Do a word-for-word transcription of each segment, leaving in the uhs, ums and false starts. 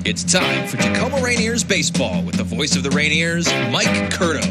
It's time for Tacoma Rainiers baseball with the voice of the Rainiers, Mike Curto.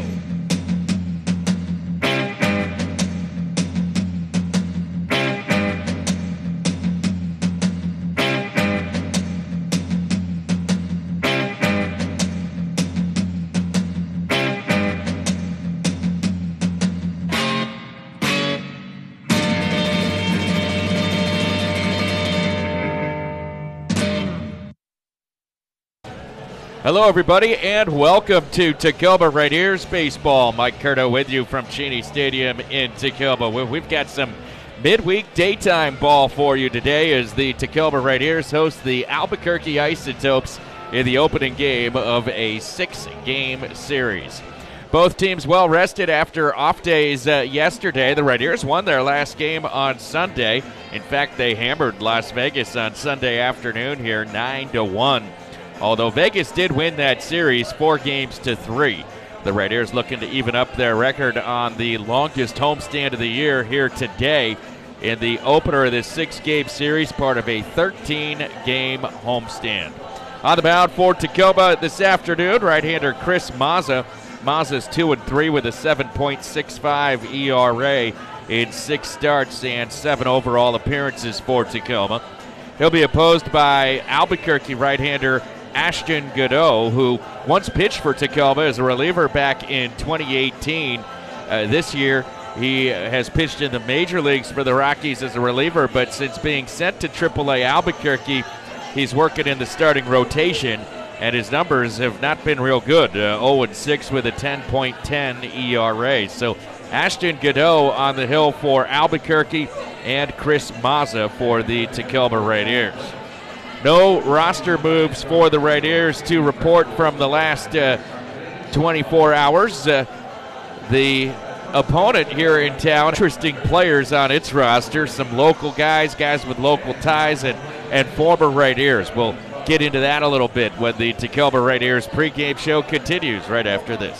Hello, everybody, and welcome to Tacoma Rainiers Baseball. Mike Curto with you from Cheney Stadium in Tacoma. We've got some midweek daytime ball for you today as the Tacoma Rainiers host the Albuquerque Isotopes in the opening game of a six-game series. Both teams well rested after off days uh, yesterday. The Rainiers won their last game on Sunday. In fact, they hammered Las Vegas on Sunday afternoon here, nine to one. Although Vegas did win that series four games to three. The Rainiers looking to even up their record on the longest homestand of the year here today in the opener of this six-game series, part of a thirteen-game homestand. On the mound for Tacoma this afternoon, right-hander Chris Mazza. Mazza's two and three with a seven point six five E R A in six starts and seven overall appearances for Tacoma. He'll be opposed by Albuquerque right-hander Ashton Godot, who once pitched for Tacoma as a reliever back in twenty eighteen. Uh, this year, he has pitched in the major leagues for the Rockies as a reliever, but since being sent to triple A Albuquerque, he's working in the starting rotation, and his numbers have not been real good. Uh, oh and six with a ten point one oh E R A. So Ashton Godot on the hill for Albuquerque and Chris Mazza for the Tacoma Rainiers. No roster moves for the Rainiers to report from the last uh, twenty-four hours. Uh, the opponent here in town, interesting players on its roster, some local guys, guys with local ties, and, and former Rainiers. We'll get into that a little bit when the Tacoma Rainiers pregame show continues right after this.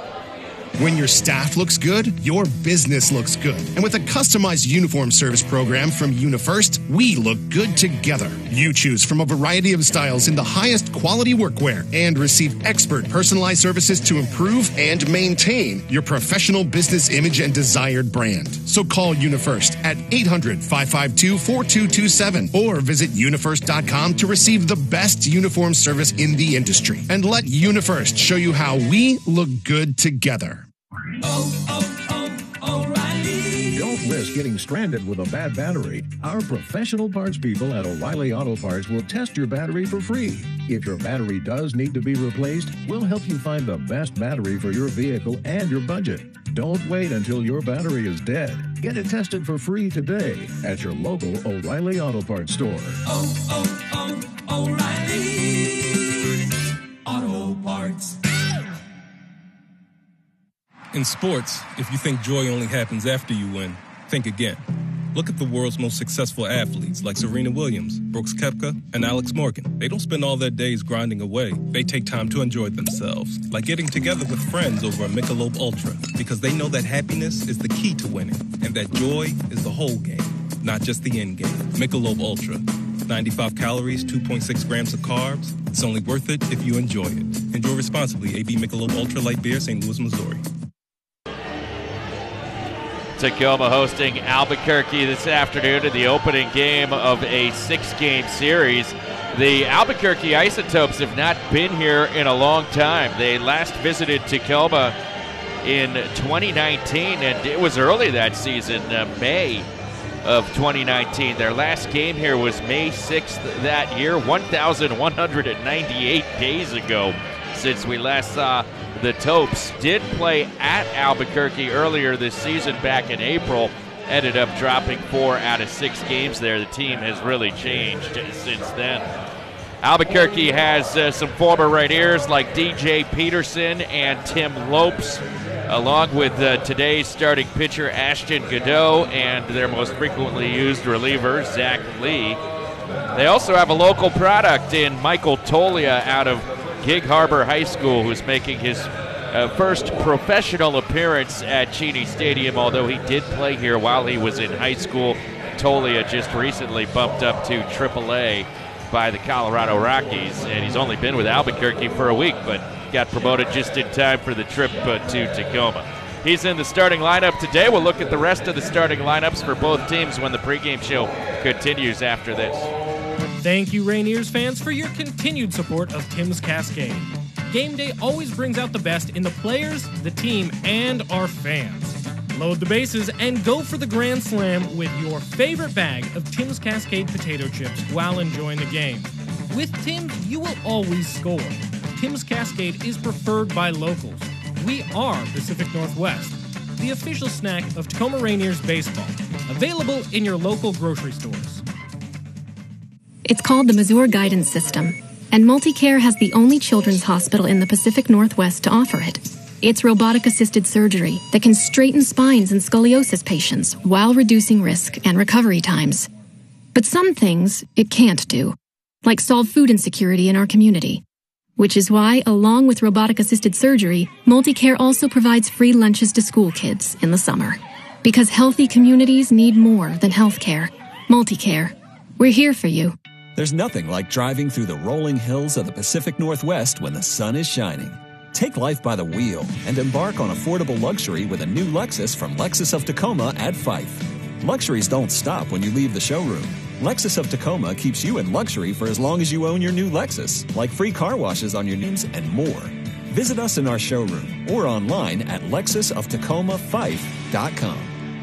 When your staff looks good, your business looks good. And with a customized uniform service program from UniFirst, we look good together. You choose from a variety of styles in the highest quality workwear and receive expert personalized services to improve and maintain your professional business image and desired brand. So call UniFirst at eight hundred, five five two, four two two seven or visit unifirst dot com to receive the best uniform service in the industry. And let UniFirst show you how we look good together. Oh, oh, oh, O'Reilly. Don't risk getting stranded with a bad battery. Our professional parts people at O'Reilly Auto Parts will test your battery for free. If your battery does need to be replaced, we'll help you find the best battery for your vehicle and your budget. Don't wait until your battery is dead. Get it tested for free today at your local O'Reilly Auto Parts store. Oh, oh, oh, O'Reilly Auto Parts. In sports, if you think joy only happens after you win, think again. Look at the world's most successful athletes like Serena Williams, Brooks Koepka, and Alex Morgan. They don't spend all their days grinding away. They take time to enjoy themselves, like getting together with friends over a Michelob Ultra, because they know that happiness is the key to winning, and that joy is the whole game, not just the end game. Michelob Ultra. ninety-five calories, two point six grams of carbs. It's only worth it if you enjoy it. Enjoy responsibly. A B Michelob Ultra Light Beer, Saint Louis, Missouri. Tacoma hosting Albuquerque this afternoon in the opening game of a six-game series. The Albuquerque Isotopes have not been here in a long time. They last visited Tacoma in twenty nineteen, and it was early that season, uh, May of twenty nineteen. Their last game here was May sixth that year, one thousand one hundred ninety-eight days ago since we last saw the Topes. Did play at Albuquerque earlier this season back in April. Ended up dropping four out of six games there. The team has really changed since then. Albuquerque has uh, some former Rainiers like D J Peterson and Tim Lopes, along with uh, today's starting pitcher Ashton Godot and their most frequently used reliever, Zach Lee. They also have a local product in Michael Tolia out of Gig Harbor High School, who's making his uh, first professional appearance at Cheney Stadium, although he did play here while he was in high school. Tolia just recently bumped up to triple A. by the Colorado Rockies, and he's only been with Albuquerque for a week, but got promoted just in time for the trip uh, to Tacoma. He's in the starting lineup today. We'll look at the rest of the starting lineups for both teams when the pregame show continues after this. Thank you, Rainiers fans, for your continued support of Tim's Cascade. Game day always brings out the best in the players, the team, and our fans. Load the bases and go for the Grand Slam with your favorite bag of Tim's Cascade potato chips while enjoying the game. With Tim's, you will always score. Tim's Cascade is preferred by locals. We are Pacific Northwest, the official snack of Tacoma Rainiers baseball. Available in your local grocery stores. It's called the Mazur Guidance System, and MultiCare has the only children's hospital in the Pacific Northwest to offer it. It's robotic-assisted surgery that can straighten spines in scoliosis patients while reducing risk and recovery times. But some things it can't do, like solve food insecurity in our community. Which is why, along with robotic-assisted surgery, MultiCare also provides free lunches to school kids in the summer. Because healthy communities need more than healthcare. MultiCare. We're here for you. There's nothing like driving through the rolling hills of the Pacific Northwest when the sun is shining. Take life by the wheel and embark on affordable luxury with a new Lexus from Lexus of Tacoma at Fife. Luxuries don't stop when you leave the showroom. Lexus of Tacoma keeps you in luxury for as long as you own your new Lexus, like free car washes on your names and more. Visit us in our showroom or online at lexus of tacoma fife dot com.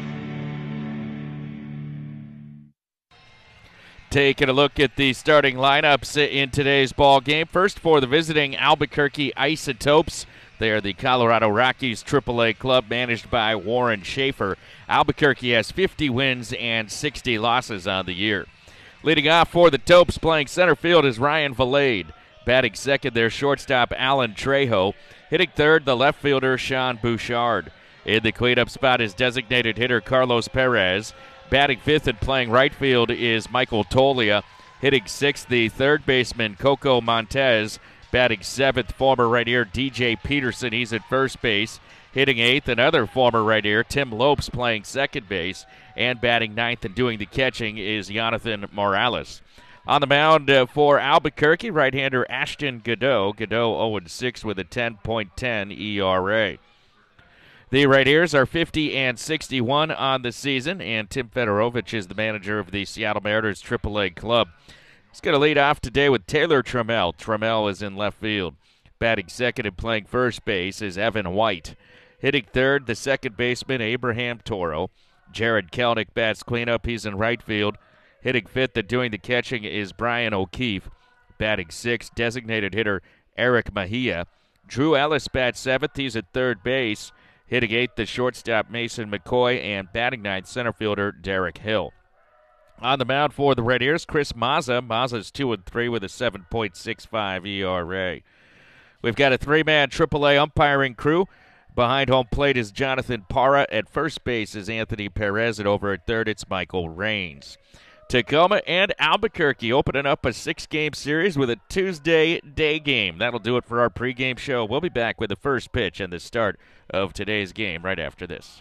Taking a look at the starting lineups in today's ball game. First for the visiting Albuquerque Isotopes. They are the Colorado Rockies triple A club managed by Warren Schaefer. Albuquerque has fifty wins and sixty losses on the year. Leading off for the Topes, playing center field, is Ryan Valade. Batting second, their shortstop, Alan Trejo. Hitting third, the left fielder, Sean Bouchard. In the cleanup spot is designated hitter Carlos Perez. Batting fifth and playing right field is Michael Tolia. Hitting sixth, the third baseman, Coco Montez. Batting seventh, former right-ear D J Peterson. He's at first base. Hitting eighth, another former right-ear, Tim Lopes, playing second base. And batting ninth and doing the catching is Jonathan Morales. On the mound uh, for Albuquerque, right-hander Ashton Godot. Godot oh and six with a ten point one oh E R A. The right-ears are fifty and sixty-one on the season, and Tim Fedorovich is the manager of the Seattle Mariners triple A club. He's going to lead off today with Taylor Trammell. Trammell is in left field. Batting second and playing first base is Evan White. Hitting third, the second baseman, Abraham Toro. Jared Kelnick bats cleanup. He's in right field. Hitting fifth and doing the catching is Brian O'Keefe. Batting sixth, designated hitter Eric Mejia. Drew Ellis bats seventh. He's at third base. Hitting eighth, the shortstop Mason McCoy. And batting ninth, center fielder Derek Hill. On the mound for the Red Ears, Chris Mazza. Mazza's two and three with a seven point six five E R A. We've got a three-man triple A umpiring crew. Behind home plate is Jonathan Parra. At first base is Anthony Perez. And over at third, it's Michael Raines. Tacoma and Albuquerque opening up a six-game series with a Tuesday day game. That'll do it for our pregame show. We'll be back with the first pitch and the start of today's game right after this.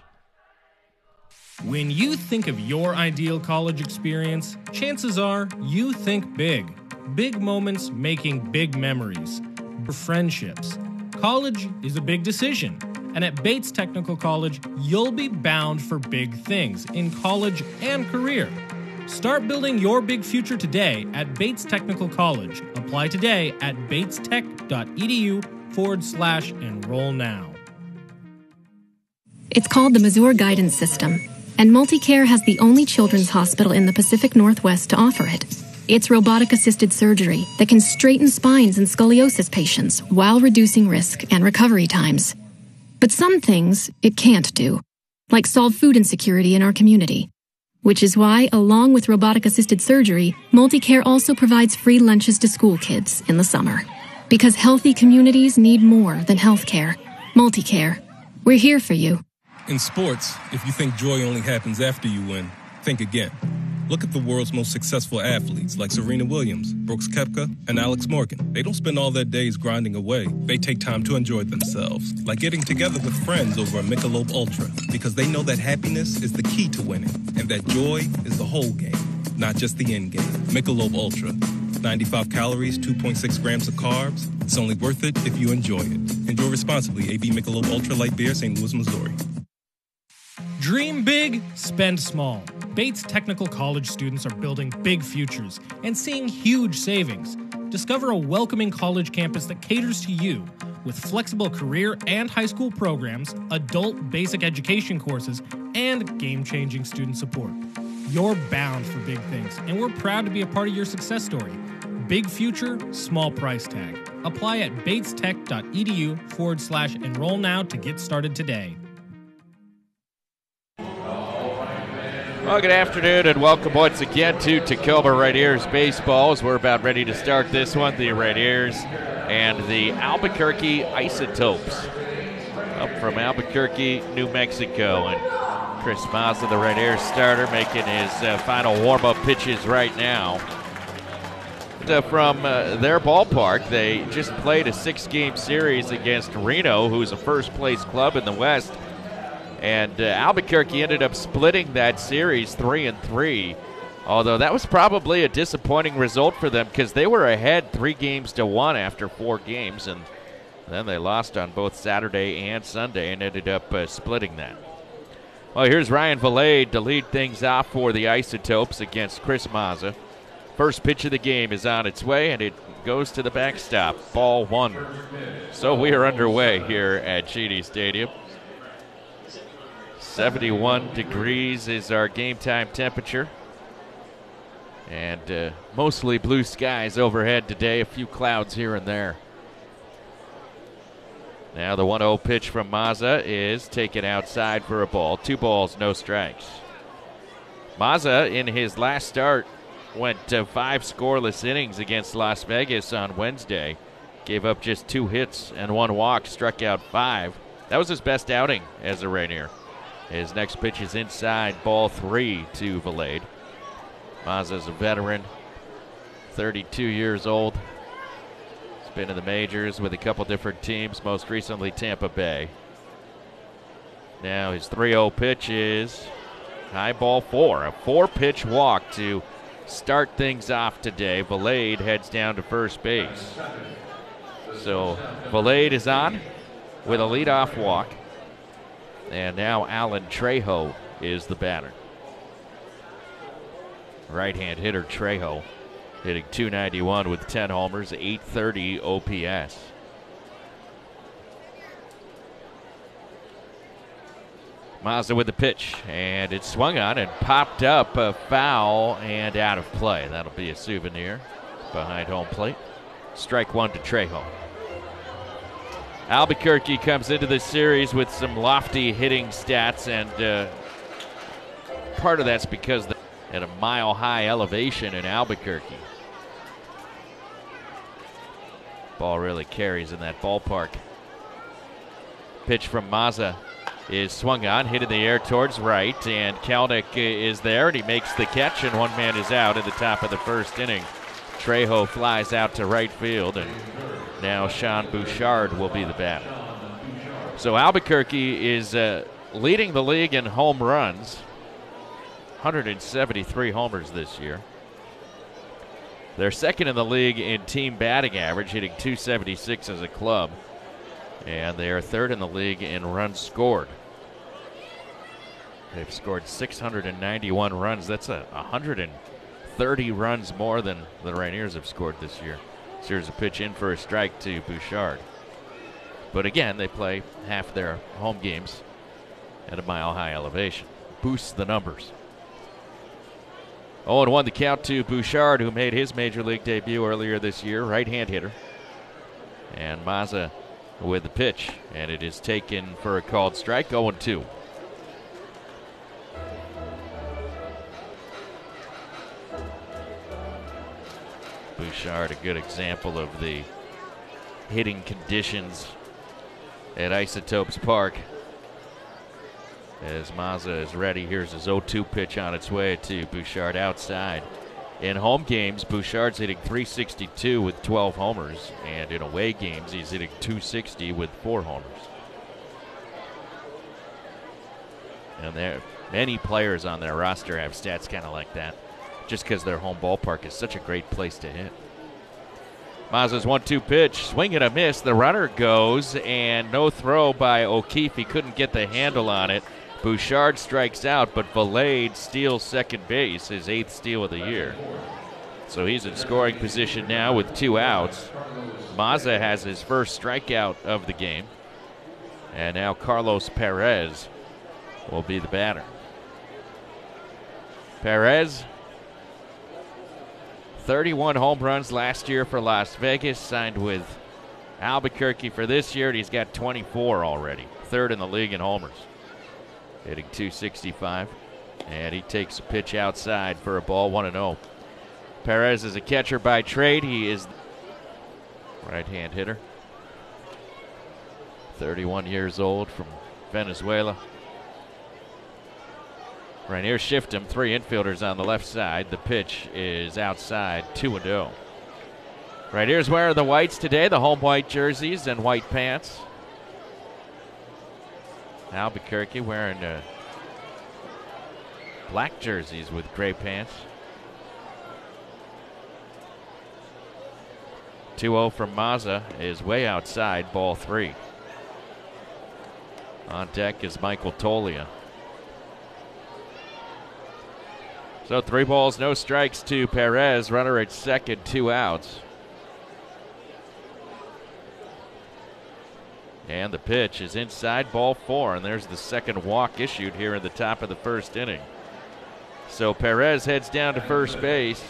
When you think of your ideal college experience, chances are you think big. Big moments making big memories. Friendships. College is a big decision. And at Bates Technical College, you'll be bound for big things in college and career. Start building your big future today at Bates Technical College. Apply today at batestech.edu forward slash enroll now. It's called the Mazur Guidance System, and MultiCare has the only children's hospital in the Pacific Northwest to offer it. It's robotic-assisted surgery that can straighten spines in scoliosis patients while reducing risk and recovery times. But some things it can't do, like solve food insecurity in our community. Which is why, along with robotic-assisted surgery, MultiCare also provides free lunches to school kids in the summer. Because healthy communities need more than healthcare. MultiCare. We're here for you. In sports, if you think joy only happens after you win, think again. Look at the world's most successful athletes like Serena Williams, Brooks Koepka, and Alex Morgan. They don't spend all their days grinding away. They take time to enjoy themselves, like getting together with friends over a Michelob Ultra, because they know that happiness is the key to winning, and that joy is the whole game, not just the end game. Michelob Ultra. Just ninety-five calories, two point six grams of carbs. It's only worth it if you enjoy it. Enjoy responsibly. A B Michelob Ultra Light Beer, Saint Louis, Missouri. Dream big, spend small. Bates Technical College students are building big futures and seeing huge savings. Discover a welcoming college campus that caters to you with flexible career and high school programs, adult basic education courses, and game-changing student support. You're bound for big things, and we're proud to be a part of your success story. Big future, small price tag. Apply at batestech.edu forward slash enroll now to get started today. Well, good afternoon and welcome once again to Tacoma Rainiers Baseball as we're about ready to start this one. The Rainiers and the Albuquerque Isotopes up from Albuquerque, New Mexico. And Chris Mazza, the Rainiers starter, making his uh, final warm-up pitches right now. Uh, from uh, their ballpark, they just played a six-game series against Reno, who's a first-place club in the West. And uh, Albuquerque ended up splitting that series three and three, although that was probably a disappointing result for them because they were ahead three games to one after four games, and then they lost on both Saturday and Sunday and ended up uh, splitting that. Well, here's Ryan Valade to lead things off for the Isotopes against Chris Mazza. First pitch of the game is on its way, and it goes to the backstop. Ball one. So we are underway here at Cheney Stadium. seventy-one degrees is our game time temperature. And uh, mostly blue skies overhead today, a few clouds here and there. Now the one oh pitch from Mazza is taken outside for a ball. Two balls, no strikes. Mazza, in his last start, went uh, five scoreless innings against Las Vegas on Wednesday. Gave up just two hits and one walk, struck out five. That was his best outing as a Rainier. His next pitch is inside, ball three to Valade. Mazza's a veteran, thirty-two years old. He's been in the majors with a couple different teams, most recently Tampa Bay. Now his three oh pitch is high, ball four. A four-pitch walk to start things off today. Valade heads down to first base. So Valade is on with a leadoff walk. And now Alan Trejo is the batter. Right-hand hitter Trejo hitting two ninety-one with ten homers, eight thirty O P S. Mazza with the pitch, and it's swung on and popped up, a foul and out of play. That'll be a souvenir behind home plate. Strike one to Trejo. Albuquerque comes into this series with some lofty hitting stats, and uh, part of that's because they're at a mile-high elevation in Albuquerque. Ball really carries in that ballpark. Pitch from Mazza is swung on, hit in the air towards right, and Kalnick is there, and he makes the catch, and one man is out at the top of the first inning. Trejo flies out to right field, and now Sean Bouchard will be the batter. So Albuquerque is uh, leading the league in home runs. one hundred seventy-three homers this year. They're second in the league in team batting average, hitting two seventy-six as a club. And they are third in the league in runs scored. They've scored six hundred ninety-one runs. That's a one hundred thirty runs more than the Rainiers have scored this year. So here's a pitch in for a strike to Bouchard. But again, they play half their home games at a mile-high elevation. Boosts the numbers. oh and one the count to Bouchard, who made his major league debut earlier this year, right-hand hitter. And Mazza with the pitch, and it is taken for a called strike, oh and two. Bouchard, a good example of the hitting conditions at Isotopes Park. As Mazza is ready, here's his oh two pitch on its way to Bouchard outside. In home games, Bouchard's hitting three sixty-two with twelve homers, and in away games, he's hitting two sixty with four homers. And there, many players on their roster have stats kind of like that, just because their home ballpark is such a great place to hit. Mazza's one two pitch, swing and a miss. The runner goes, and no throw by O'Keefe. He couldn't get the handle on it. Bouchard strikes out, but Valade steals second base, his eighth steal of the year. So he's in scoring position now with two outs. Mazza has his first strikeout of the game. And now Carlos Perez will be the batter. Perez, thirty-one home runs last year for Las Vegas, signed with Albuquerque for this year, and he's got twenty-four already, third in the league in homers. Hitting two sixty-five, and he takes a pitch outside for a ball, one and oh. Perez is a catcher by trade. He is right-hand hitter, thirty-one years old, from Venezuela. Rainier shift him, three infielders on the left side. The pitch is outside, two and oh. Rainier's wearing the whites today, the home white jerseys and white pants. Albuquerque wearing uh, black jerseys with gray pants. two oh from Mazza is way outside, ball three. On deck is Michael Toglia. So three balls, no strikes to Perez. Runner at second, two outs. And the pitch is inside, ball four, and there's the second walk issued here in the top of the first inning. So Perez heads down to first base.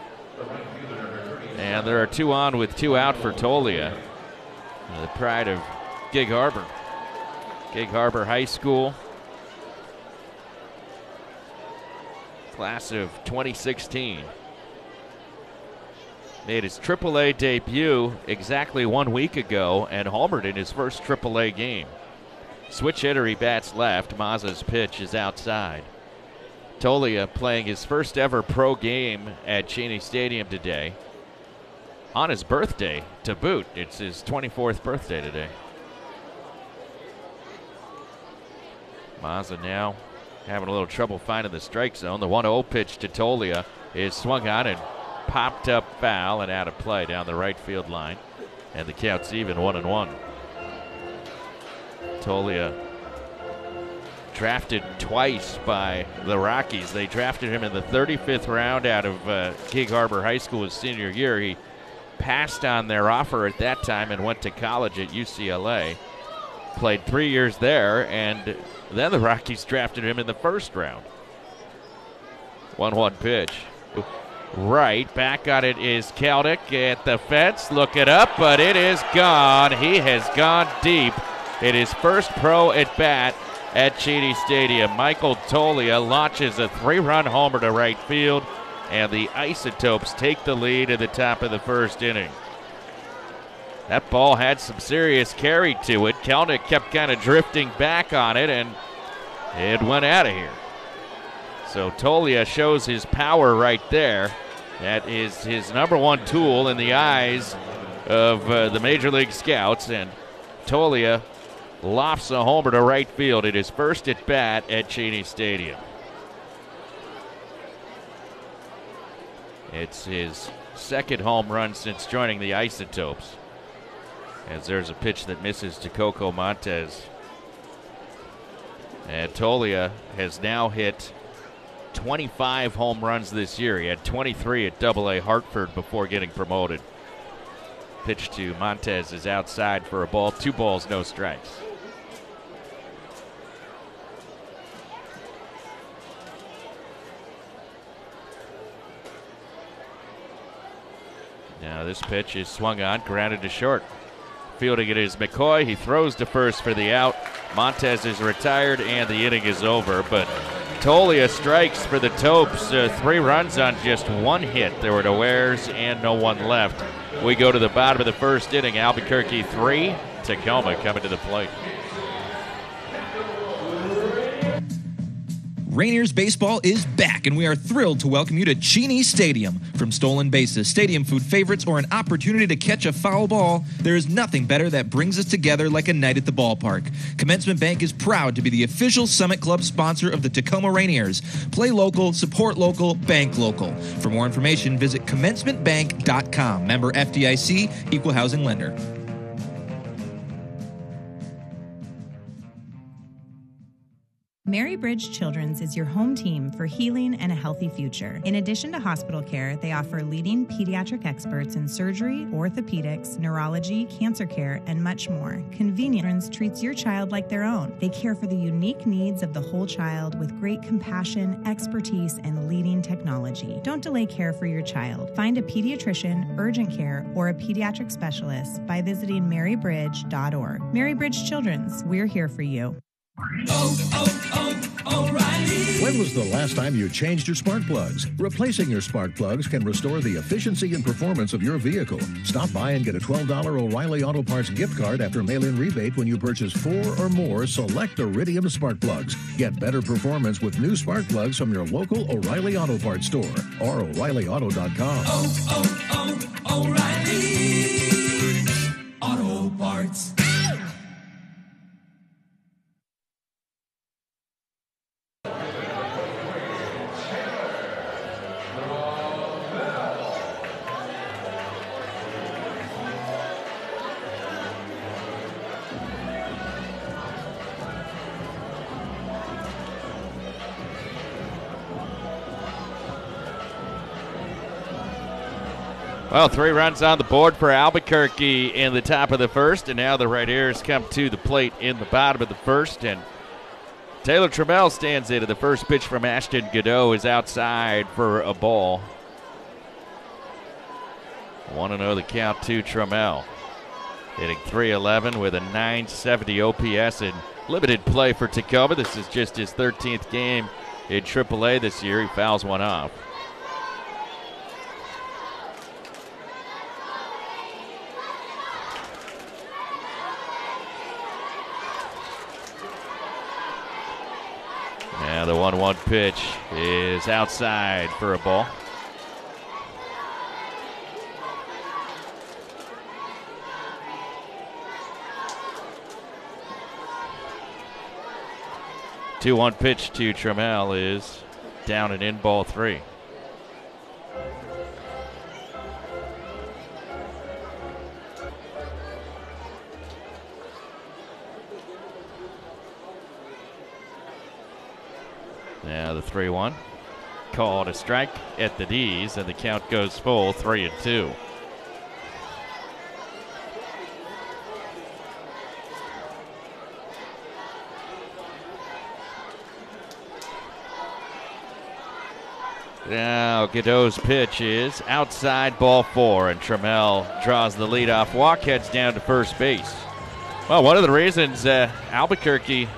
And there are two on with two out for Toglia, the pride of Gig Harbor. Gig Harbor High School. Class of twenty sixteen. Made his triple A debut exactly one week ago and homered in his first triple A game. Switch hitter, he bats left. Mazza's pitch is outside. Toglia playing his first ever pro game at Cheney Stadium today. On his birthday to boot. It's his twenty-fourth birthday today. Mazza now having a little trouble finding the strike zone. The one oh pitch to Toglia is swung on and popped up foul and out of play down the right field line. And the count's even, one and one. Toglia drafted twice by the Rockies. They drafted him in the thirty-fifth round out of uh, Gig Harbor High School his senior year. He passed on their offer at that time and went to college at U C L A. Played three years there, and then the Rockies drafted him in the first round. one one pitch. Right, back on it is Kelnick at the fence. Look it up, but it is gone. He has gone deep in his first pro at bat at Cheney Stadium. Michael Toglia launches a three-run homer to right field, and the Isotopes take the lead at the top of the first inning. That ball had some serious carry to it. Kelnick kept kind of drifting back on it, and it went out of here. So Toglia shows his power right there. That is his number one tool in the eyes of uh, the Major League scouts, and Toglia lofts a homer to right field at his first at bat at Cheney Stadium. It's his second home run since joining the Isotopes, as there's a pitch that misses to Coco Montes. And Toglia has now hit twenty-five home runs this year. He had twenty-three at Double A Hartford before getting promoted. Pitch to Montes is outside for a ball. Two balls, no strikes. Now this pitch is swung on, grounded to short. Fielding it is McCoy. He throws to first for the out. Montes is retired, and the inning is over. But Toglia strikes for the Topes. Uh, three runs on just one hit. There were no errors and no one left. We go to the bottom of the first inning. Albuquerque three, Tacoma coming to the plate. Rainiers baseball is back, and we are thrilled to welcome you to Cheney Stadium. From stolen bases, stadium food favorites, or an opportunity to catch a foul ball, there is nothing better that brings us together like a night at the ballpark. Commencement Bank is proud to be the official Summit Club sponsor of the Tacoma Rainiers. Play local, support local, bank local. For more information, visit commencement bank dot com. Member F D I C, Equal Housing Lender. Mary Bridge Children's is your home team for healing and a healthy future. In addition to hospital care, they offer leading pediatric experts in surgery, orthopedics, neurology, cancer care, and much more. Convenience treats your child like their own. They care for the unique needs of the whole child with great compassion, expertise, and leading technology. Don't delay care for your child. Find a pediatrician, urgent care, or a pediatric specialist by visiting mary bridge dot org. Mary Bridge Children's, we're here for you. Oh, oh, oh, O'Reilly. When was the last time you changed your spark plugs? Replacing your spark plugs can restore the efficiency and performance of your vehicle. Stop by and get a twelve dollars O'Reilly Auto Parts gift card after mail-in rebate when you purchase four or more select Iridium spark plugs. Get better performance with new spark plugs from your local O'Reilly Auto Parts store or O'Reilly Auto dot com. Oh, oh, oh, O'Reilly Auto Parts. Well, three runs on the board for Albuquerque in the top of the first, and now the Rainiers come to the plate in the bottom of the first, and Taylor Trammell stands in. The first pitch from Ashton Godot is outside for a ball. one and oh the count to Trammell. Hitting three eleven with a nine seventy O P S in limited play for Tacoma. This is just his thirteenth game in triple A this year. He fouls one off. Now the one one pitch is outside for a ball. two one pitch to Trammell is down and in, ball three. Now the three one. Called a strike at the D's, and the count goes full, three and two. Now Godot's pitch is outside, ball four, and Trammell draws the leadoff walk, heads down to first base. Well, one of the reasons uh, Albuquerque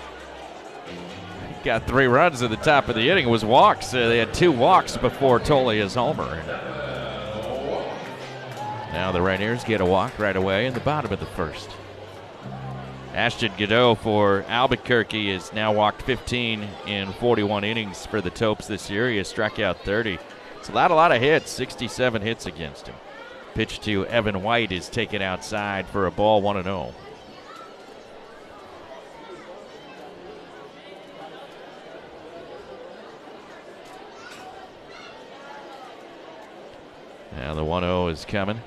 got three runs at the top of the inning was walks. Uh, they had two walks before Tolia's homer. Now the Rainiers get a walk right away in the bottom of the first. Ashton Godot for Albuquerque has now walked fifteen in forty-one innings for the Topes this year. He has struck out thirty. It's allowed a lot of hits, sixty-seven hits against him. Pitch to Evan White is taken outside for a ball, one and oh. Now the one oh is coming.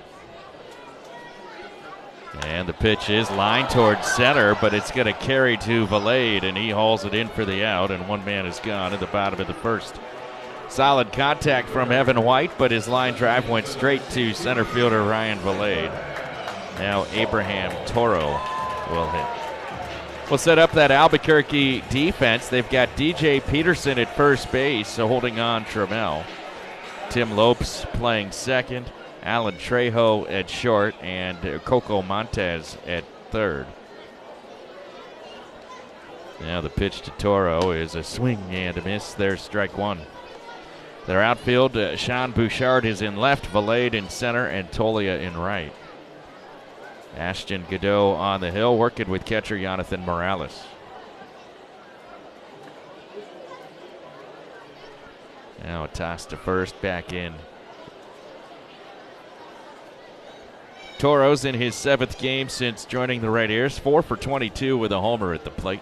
And the pitch is lined towards center, but it's going to carry to Valade, and he hauls it in for the out, and one man is gone at the bottom of the first. Solid contact from Evan White, but his line drive went straight to center fielder Ryan Valade. Now Abraham Toro will hit. We'll set up that Albuquerque defense. They've got D J Peterson at first base, so holding on Trammell. Tim Lopes playing second. Alan Trejo at short, and Coco Montez at third. Now the pitch to Toro is a swing and a miss. There's strike one. Their outfield, uh, Sean Bouchard is in left, Valade in center, and Tolia in right. Ashton Godot on the hill, working with catcher Jonathan Morales. Now a toss to first, back in. Toro's in his seventh game since joining the Red Ears, four for twenty-two with a homer at the plate.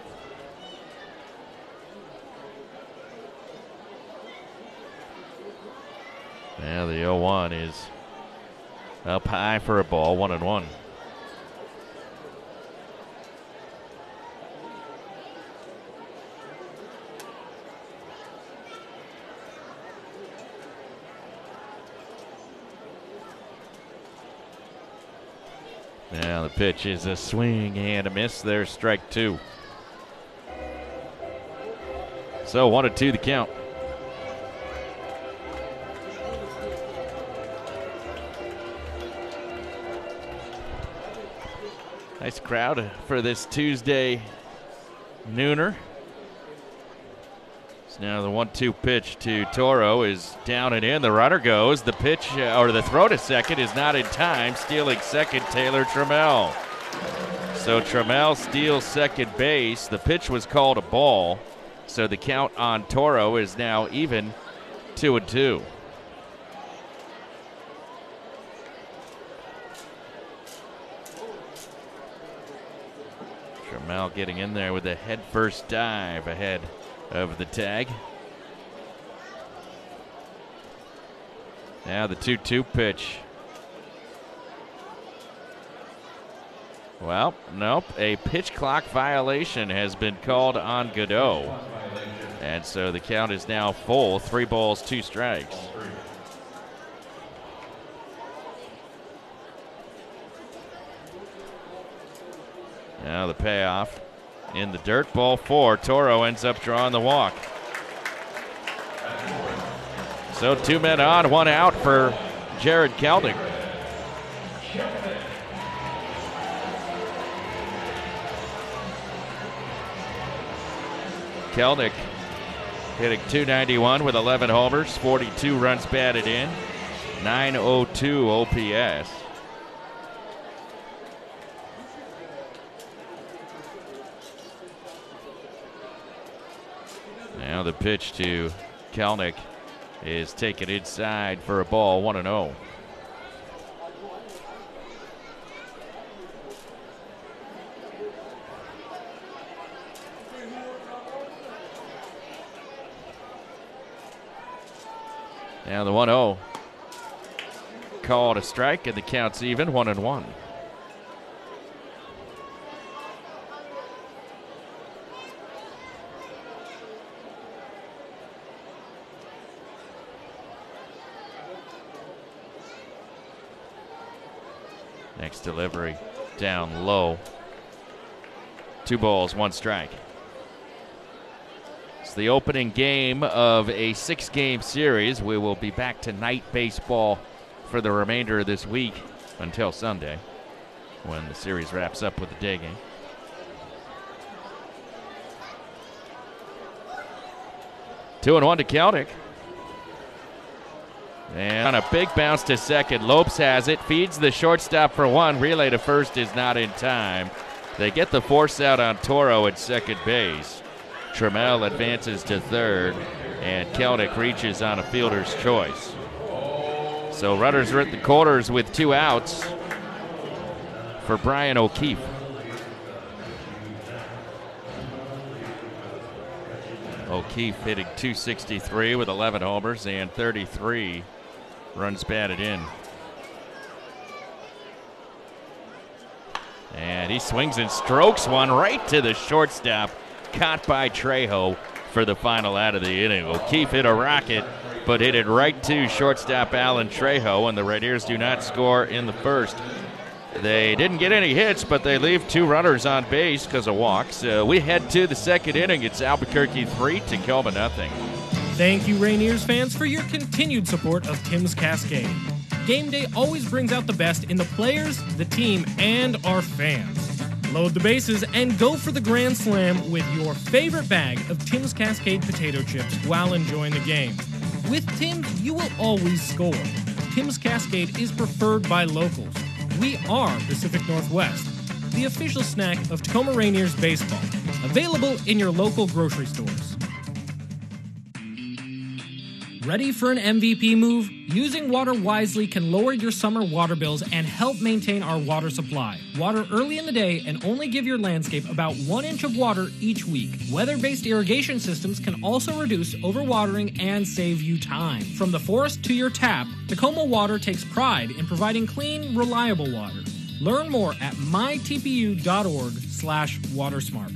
Now the oh one is up high for a ball, one and one. Now the pitch is a swing and a miss. There's strike two. So one and two the count. Nice crowd for this Tuesday nooner. So now the one two pitch to Toro is down and in. The runner goes. The pitch, uh, or the throw to second is not in time. Stealing second, Taylor Trammell. So Trammell steals second base. The pitch was called a ball. So the count on Toro is now even two and two. Trammell getting in there with a head-first dive ahead of the tag. Now the two two pitch. Well, nope. A pitch clock violation has been called on Godot. And so the count is now full. Three balls, two strikes. Now the payoff in the dirt, ball four. Toro ends up drawing the walk. So two men on, one out for Jared Kelnick. Kelnick hitting two ninety-one with eleven homers, forty-two runs batted in, nine oh two O P S. Now the pitch to Kelnick is taken inside for a ball, one and oh. Now the one oh called a strike, and the count's even, one and one. Next delivery down low. Two balls, one strike. It's the opening game of a six-game series. We will be back to night baseball for the remainder of this week until Sunday, when the series wraps up with the day game. Two and one to Kelnick. And on a big bounce to second, Lopes has it, feeds the shortstop for one. Relay to first is not in time. They get the force out on Toro at second base. Trammell advances to third, and Kelnick reaches on a fielder's choice. So runners are at the corners with two outs for Brian O'Keefe. O'Keefe hitting two sixty-three with eleven homers and thirty-three runs batted in. And he swings and strokes one right to the shortstop, caught by Trejo for the final out of the inning. O'Keefe hit a rocket, but hit it right to shortstop Alan Trejo, and the Red Ears do not score in the first. They didn't get any hits, but they leave two runners on base because of walks. Uh, we head to the second inning. It's Albuquerque three, Tacoma nothing. Thank you, Rainiers fans, for your continued support of Tim's Cascade. Game day always brings out the best in the players, the team, and our fans. Load the bases and go for the Grand Slam with your favorite bag of Tim's Cascade potato chips while enjoying the game. With Tim's, you will always score. Tim's Cascade is preferred by locals. We are Pacific Northwest, the official snack of Tacoma Rainiers baseball. Available in your local grocery stores. Ready for an M V P move? Using water wisely can lower your summer water bills and help maintain our water supply. Water early in the day and only give your landscape about one inch of water each week. Weather-based irrigation systems can also reduce overwatering and save you time. From the forest to your tap, Tacoma Water takes pride in providing clean, reliable water. Learn more at my t p u dot org slash watersmart.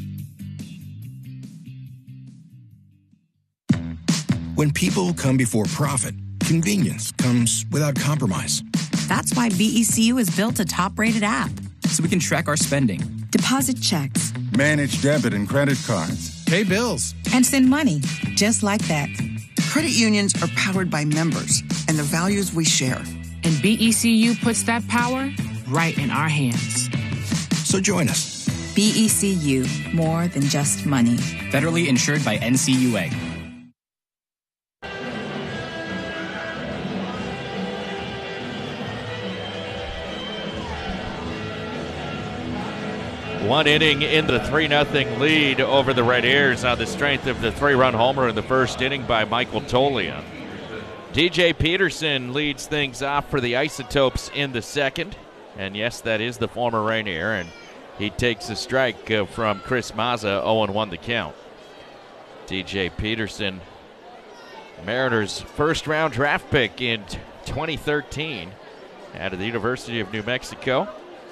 When people come before profit, convenience comes without compromise. That's why B E C U has built a top-rated app. So we can track our spending, deposit checks, manage debit and credit cards, pay bills, and send money just like that. Credit unions are powered by members and the values we share. And B E C U puts that power right in our hands. So join us. B E C U, more than just money. Federally insured by N C U A. One inning in the three nothing lead over the Red Airs on the strength of the three-run homer in the first inning by Michael Toglia. D J Peterson leads things off for the Isotopes in the second. And yes, that is the former Rainier, and he takes a strike uh, from Chris Mazza, oh and one the count. D J Peterson, Mariners' first-round draft pick in twenty thirteen out of the University of New Mexico.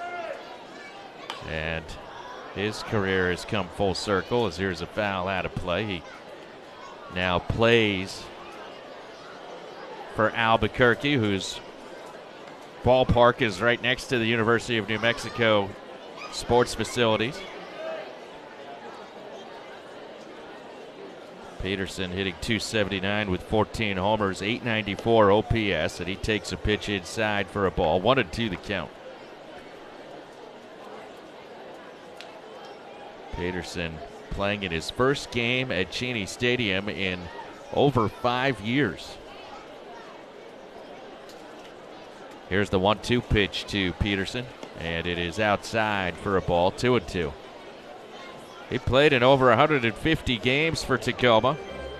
And his career has come full circle as here's a foul out of play. He now plays for Albuquerque, whose ballpark is right next to the University of New Mexico sports facilities. Peterson hitting two seventy-nine with fourteen homers, eight ninety-four O P S, and he takes a pitch inside for a ball. One and two the count. Peterson playing in his first game at Cheney Stadium in over five years. Here's the one two pitch to Peterson, and it is outside for a ball, two and two. He played in over one hundred fifty games for Tacoma,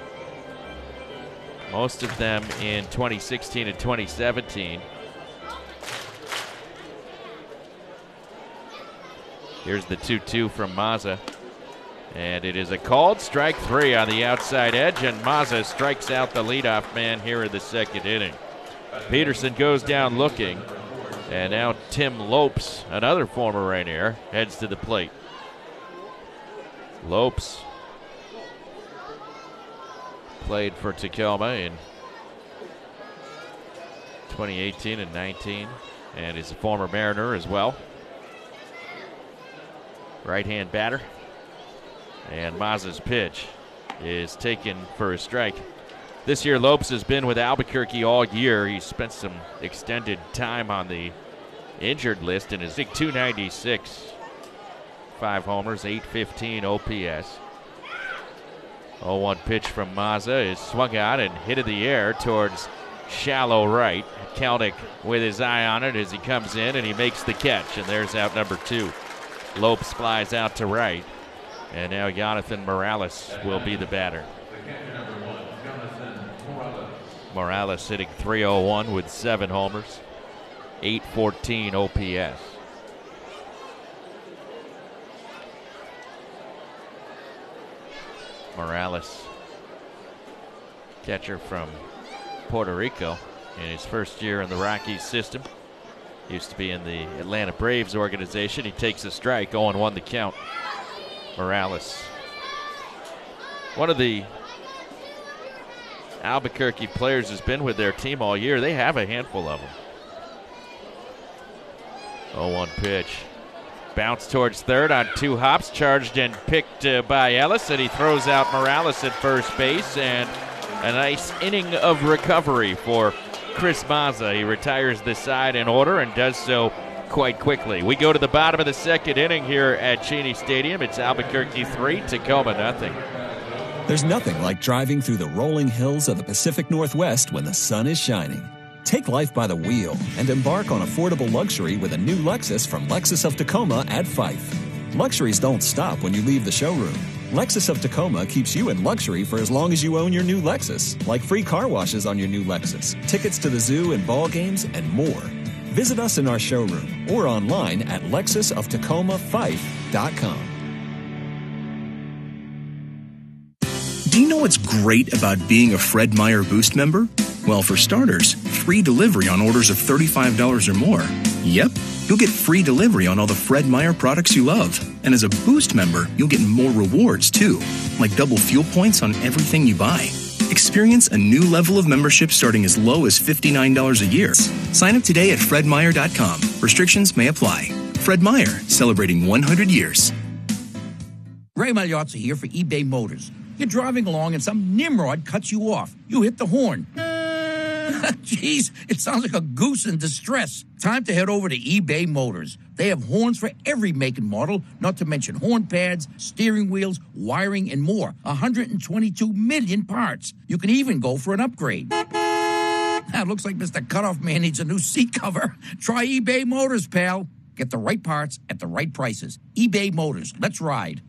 most of them in twenty sixteen and twenty seventeen. Here's the two two from Mazza, and it is a called strike three on the outside edge, and Mazza strikes out the leadoff man here in the second inning. Peterson goes down looking, and now Tim Lopes, another former Rainier, heads to the plate. Lopes played for Tacoma in twenty eighteen and nineteen, and is a former Mariner as well. Right-hand batter, and Mazza's pitch is taken for a strike. This year, Lopes has been with Albuquerque all year. He's spent some extended time on the injured list and is two ninety-six. Five homers, eight fifteen O P S. oh one pitch from Mazza is swung out and hit in the air towards shallow right. Kelnick with his eye on it as he comes in, and he makes the catch, and there's out number two. Lopes flies out to right, and now Jonathan Morales will be the batter. Morales hitting three oh one with seven homers, eight fourteen O P S. Morales, catcher from Puerto Rico in his first year in the Rockies system. Used to be in the Atlanta Braves organization. He takes a strike, oh and one the count. Morales. One of the Albuquerque players has been with their team all year. They have a handful of them. oh one pitch. Bounce towards third on two hops, charged and picked uh, by Ellis, and he throws out Morales at first base, and a nice inning of recovery for Chris Mazza. He retires the side in order and does so quite quickly. We go to the bottom of the second inning here at Cheney Stadium. It's Albuquerque three, Tacoma nothing. There's nothing like driving through the rolling hills of the Pacific Northwest when the sun is shining. Take life by the wheel and embark on affordable luxury with a new Lexus from Lexus of Tacoma at Fife. Luxuries don't stop when you leave the showroom. Lexus of Tacoma keeps you in luxury for as long as you own your new Lexus, like free car washes on your new Lexus, tickets to the zoo and ball games, and more. Visit us in our showroom or online at lexus of tacoma fife dot com. Do you know what's great about being a Fred Meyer Boost member? Well, for starters, free delivery on orders of thirty-five dollars or more. Yep, you'll get free delivery on all the Fred Meyer products you love. And as a Boost member, you'll get more rewards, too, like double fuel points on everything you buy. Experience a new level of membership starting as low as fifty-nine dollars a year. Sign up today at fred meyer dot com. Restrictions may apply. Fred Meyer, celebrating one hundred years. Ray Magliozzi here for eBay Motors. You're driving along and some nimrod cuts you off. You hit the horn. Jeez, it sounds like a goose in distress. Time to head over to eBay Motors. They have horns for every make and model, not to mention horn pads, steering wheels, wiring, and more. one hundred twenty-two million parts. You can even go for an upgrade. Now, it looks like Mister Cutoff Man needs a new seat cover. Try eBay Motors, pal. Get the right parts at the right prices. eBay Motors. Let's ride.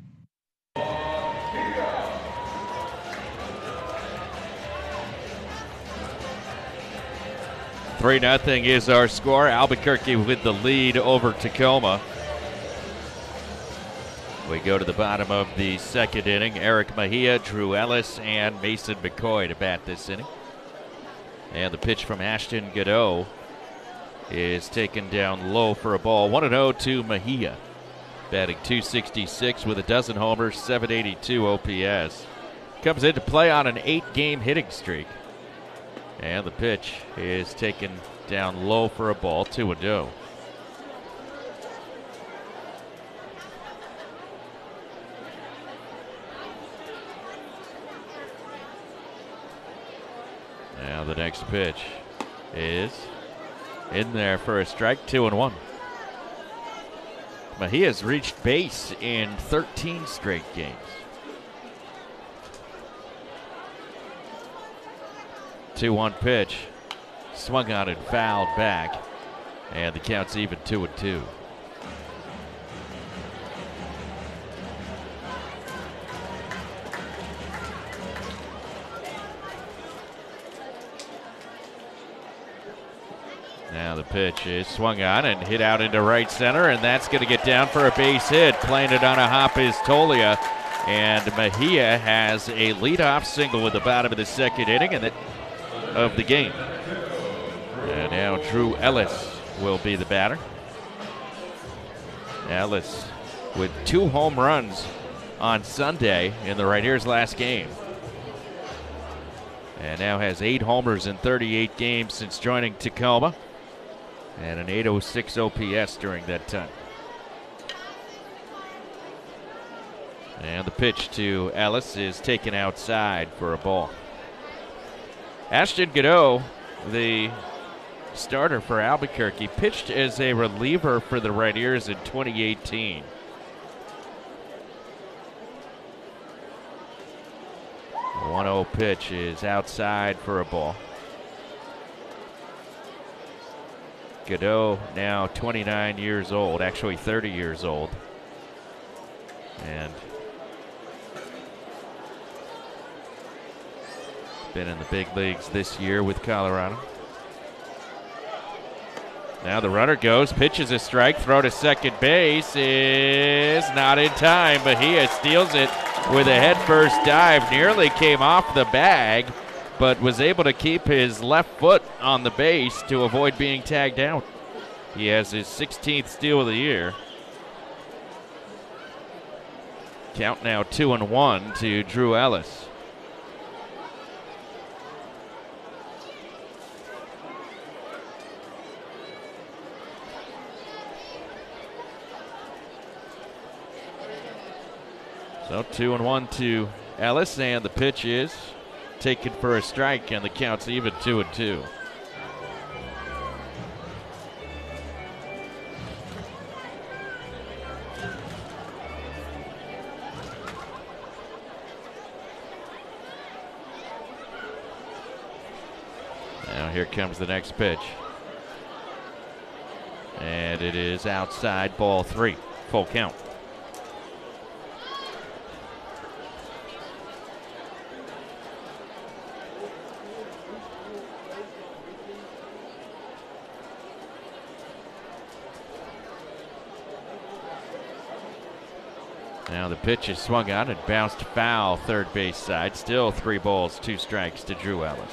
three nothing is our score. Albuquerque with the lead over Tacoma. We go to the bottom of the second inning. Eric Mejia, Drew Ellis, and Mason McCoy to bat this inning. And the pitch from Ashton Godot is taken down low for a ball. one and oh to Mejia. Batting two sixty-six with a dozen homers, seven eighty-two O P S. Comes into play on an eight-game hitting streak. And the pitch is taken down low for a ball, two and oh. Now the next pitch is in there for a strike, two and one. Mejia's reached base in thirteen straight games. two one pitch, swung on and fouled back, and the count's even two and two. Now the pitch is swung on and hit out into right center, and that's going to get down for a base hit. Playing it on a hop is Tolia, and Mejia has a leadoff single with the bottom of the second inning and the, of the game. And now Drew Ellis will be the batter. Ellis with two home runs on Sunday in the Rainiers' last game. And now has eight homers in thirty-eight games since joining Tacoma. And an eight oh six O P S during that time. And the pitch to Ellis is taken outside for a ball. Ashton Godot, the starter for Albuquerque, pitched as a reliever for the Rainiers in twenty eighteen. one oh pitch is outside for a ball. Godot now twenty-nine years old, actually thirty years old. And been in the big leagues this year with Colorado. Now the runner goes, pitches a strike, throw to second base is not in time. Mejia steals it with a headfirst dive, nearly came off the bag, but was able to keep his left foot on the base to avoid being tagged out. He has his sixteenth steal of the year. Count now two and one to Drew Ellis. So two and one to Ellis, and the pitch is taken for a strike, and the count's even two and two. Now here comes the next pitch. And it is outside, ball three, full count. Now the pitch is swung on and bounced foul third base side. Still three balls, two strikes to Drew Ellis.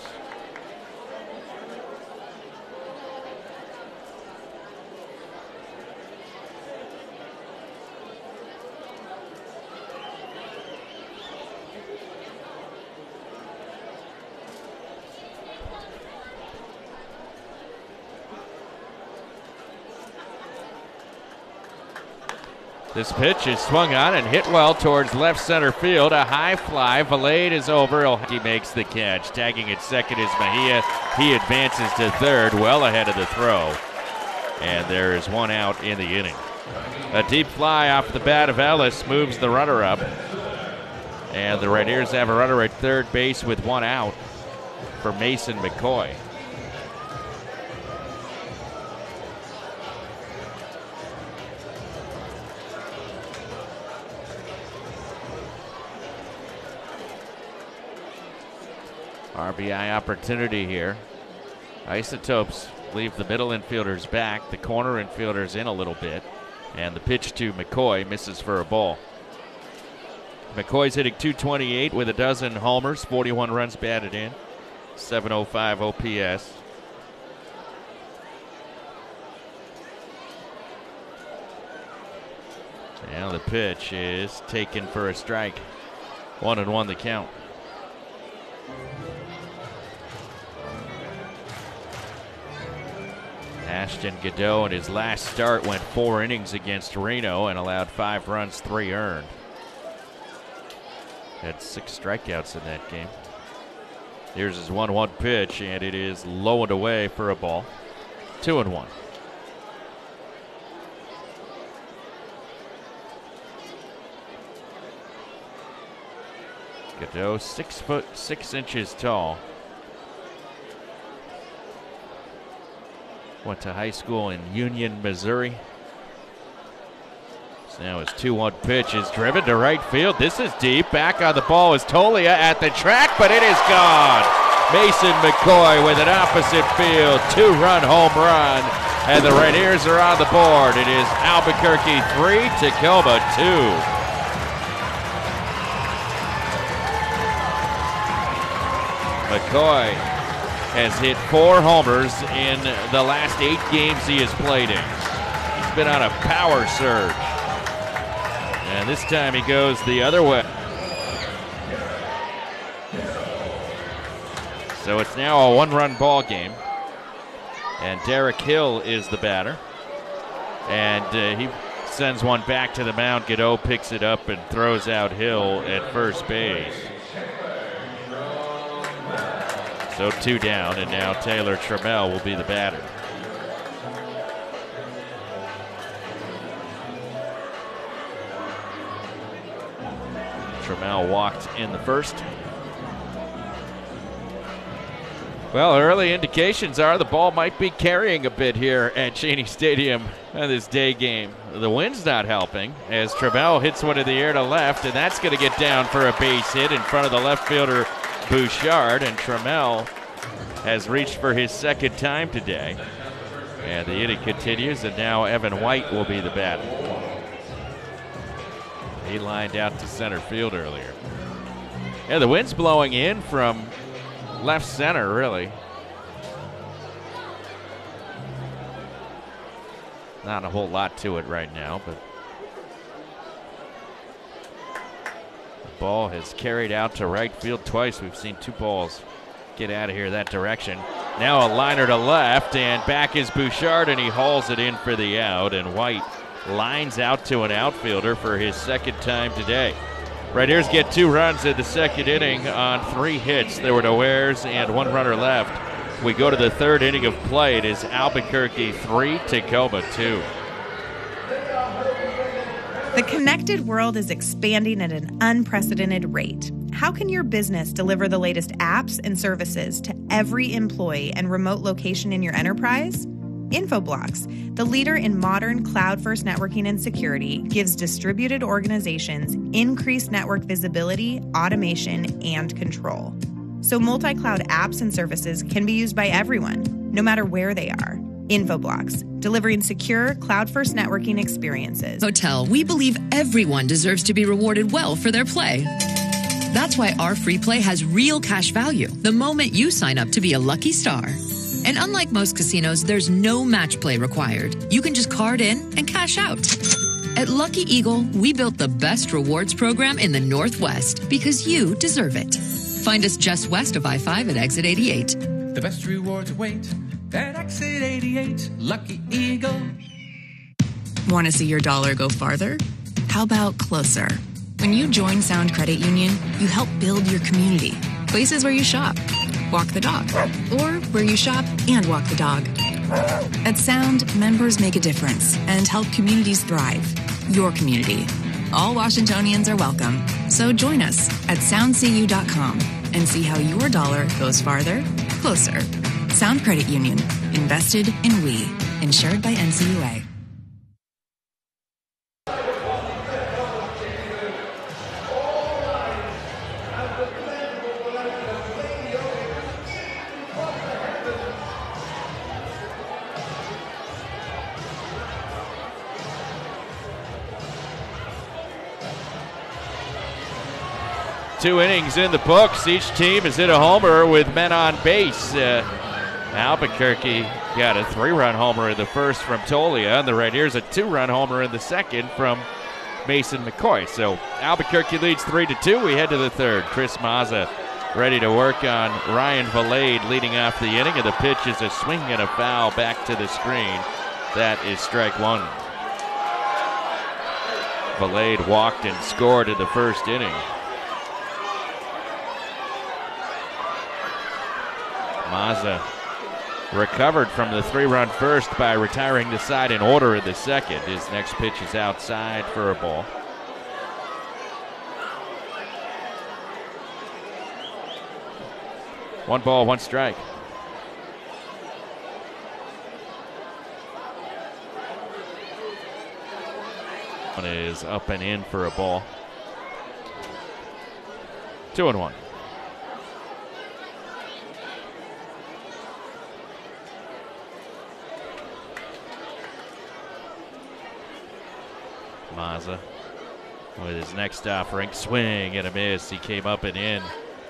This pitch is swung on and hit well towards left center field. A high fly. Valade is over. He makes the catch. Tagging at second is Mejia. He advances to third, well ahead of the throw. And there is one out in the inning. A deep fly off the bat of Ellis moves the runner up. And the Rainiers have a runner at third base with one out for Mason McCoy. R B I opportunity here. Isotopes leave the middle infielders back, the corner infielders in a little bit, and the pitch to McCoy misses for a ball. McCoy's hitting two twenty-eight with a dozen homers, forty-one runs batted in, seven oh five O P S. Now the pitch is taken for a strike. One and one the count. Ashton Godot in his last start went four innings against Reno and allowed five runs, three earned. Had six strikeouts in that game. Here's his one one pitch, and it is low and away for a ball. Two and one. Godot, six foot six inches tall. Went to high school in Union, Missouri. So now his two one pitch is driven to right field. This is deep. Back on the ball is Tolia at the track, but it is gone. Mason McCoy with an opposite field two-run home run, and the Rainiers are on the board. It is Albuquerque three, Tacoma two. McCoy has hit four homers in the last eight games he has played in. He's been on a power surge. And this time he goes the other way. So it's now a one-run ball game. And Derek Hill is the batter. And uh, he sends one back to the mound. Godot picks it up and throws out Hill at first base. So two down, and now Taylor Trammell will be the batter. Trammell walked in the first. Well, early indications are the ball might be carrying a bit here at Cheney Stadium in this day game. The wind's not helping as Trammell hits one in the air to left, and that's going to get down for a base hit in front of the left fielder Bouchard, and Trammell has reached for his second time today. And the inning continues, and now Evan White will be the batter. He lined out to center field earlier. Yeah, the wind's blowing in from left center, really. Not a whole lot to it right now, but the ball has carried out to right field twice. We've seen two balls get out of here that direction. Now a liner to left, and back is Bouchard, and he hauls it in for the out, and White lines out to an outfielder for his second time today. Rainiers get two runs in the second inning on three hits. There were no errors and one runner left. We go to the third inning of play. It is Albuquerque three, Tacoma two. The connected world is expanding at an unprecedented rate. How can your business deliver the latest apps and services to every employee and remote location in your enterprise? Infoblox, the leader in modern cloud-first networking and security, gives distributed organizations increased network visibility, automation, and control. So multi-cloud apps and services can be used by everyone, no matter where they are. Infoblox, delivering secure, cloud-first networking experiences. Hotel, we believe everyone deserves to be rewarded well for their play. That's why our free play has real cash value the moment you sign up to be a lucky star. And unlike most casinos, there's no match play required. You can just card in and cash out. At Lucky Eagle, we built the best rewards program in the Northwest because you deserve it. Find us just west of I five at exit eighty-eight. The best rewards await at exit eighty-eight. Lucky Eagle. Want to see your dollar go farther? How about closer? When you join Sound Credit Union, you help build your community. Places where you shop, walk the dog, or where you shop and walk the dog. At Sound, members make a difference and help communities thrive. Your community. All Washingtonians are welcome. So join us at sound c u dot com and see how your dollar goes farther, closer. Sound Credit Union. Invested in we. Insured by N C U A. Two innings in the books. Each team has hit a homer with men on base. Uh, Albuquerque got a three-run homer in the first from Tolia, and the Rainiers a two-run homer in the second from Mason McCoy. So Albuquerque leads three to two. We head to the third. Chris Mazza ready to work on Ryan Valade leading off the inning, and the pitch is a swing and a foul back to the screen. That is strike one. Valade walked and scored in the first inning. Mazza recovered from the three-run first by retiring the side in order in the second. His next pitch is outside for a ball. One ball, one strike. One is up and in for a ball. Two and one. Mazza with his next offering, swing and a miss. He came up and in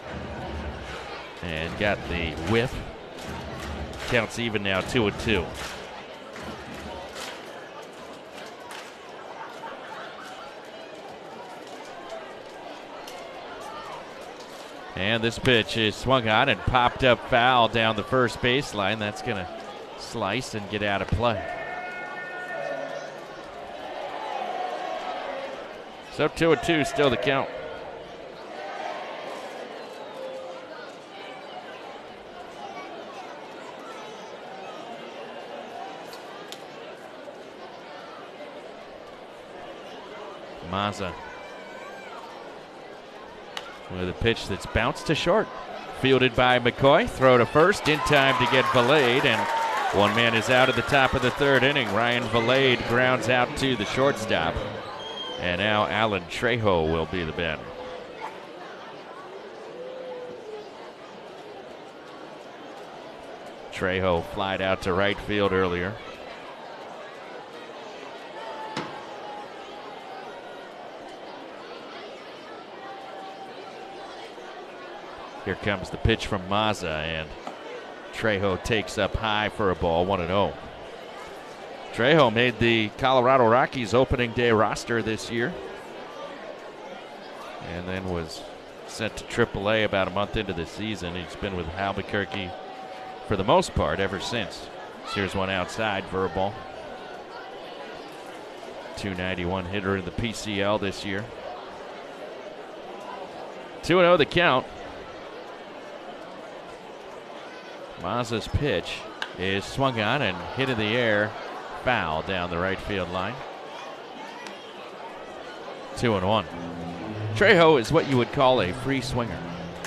and got the whiff. Counts even now, two and two. And this pitch is swung on and popped up foul down the first baseline. That's going to slice and get out of play. So two and two, still the count. Mazza with a pitch that's bounced to short. Fielded by McCoy. Throw to first in time to get Valade, and one man is out at the top of the third inning. Ryan Valade grounds out to the shortstop. And now Alan Trejo will be the batter. Trejo flied out to right field earlier. Here comes the pitch from Mazza, and Trejo takes up high for a ball, one and oh. Trejo made the Colorado Rockies opening day roster this year and then was sent to triple A about a month into the season. He's been with Albuquerque for the most part ever since. Here's one outside for a ball. two ninety-one hitter in the P C L this year. two and oh the count. Mazza's pitch is swung on and hit in the air. Foul down the right field line. Two and one. Trejo is what you would call a free swinger.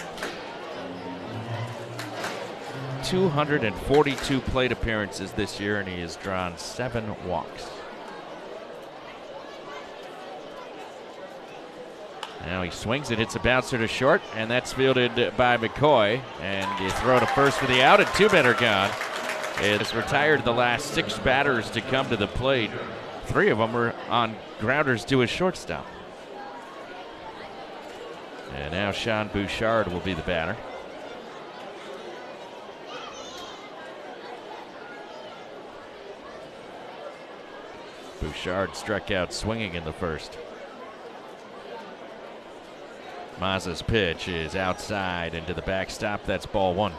two hundred forty-two plate appearances this year, and he has drawn seven walks. Now he swings it, hits a bouncer to short, and that's fielded by McCoy. And you throw to first for the out, and two men are gone. It's retired the last six batters to come to the plate. Three of them were on grounders to his shortstop. And now Sean Bouchard will be the batter. Bouchard struck out swinging in the first. Mazza's pitch is outside into the backstop. That's ball one.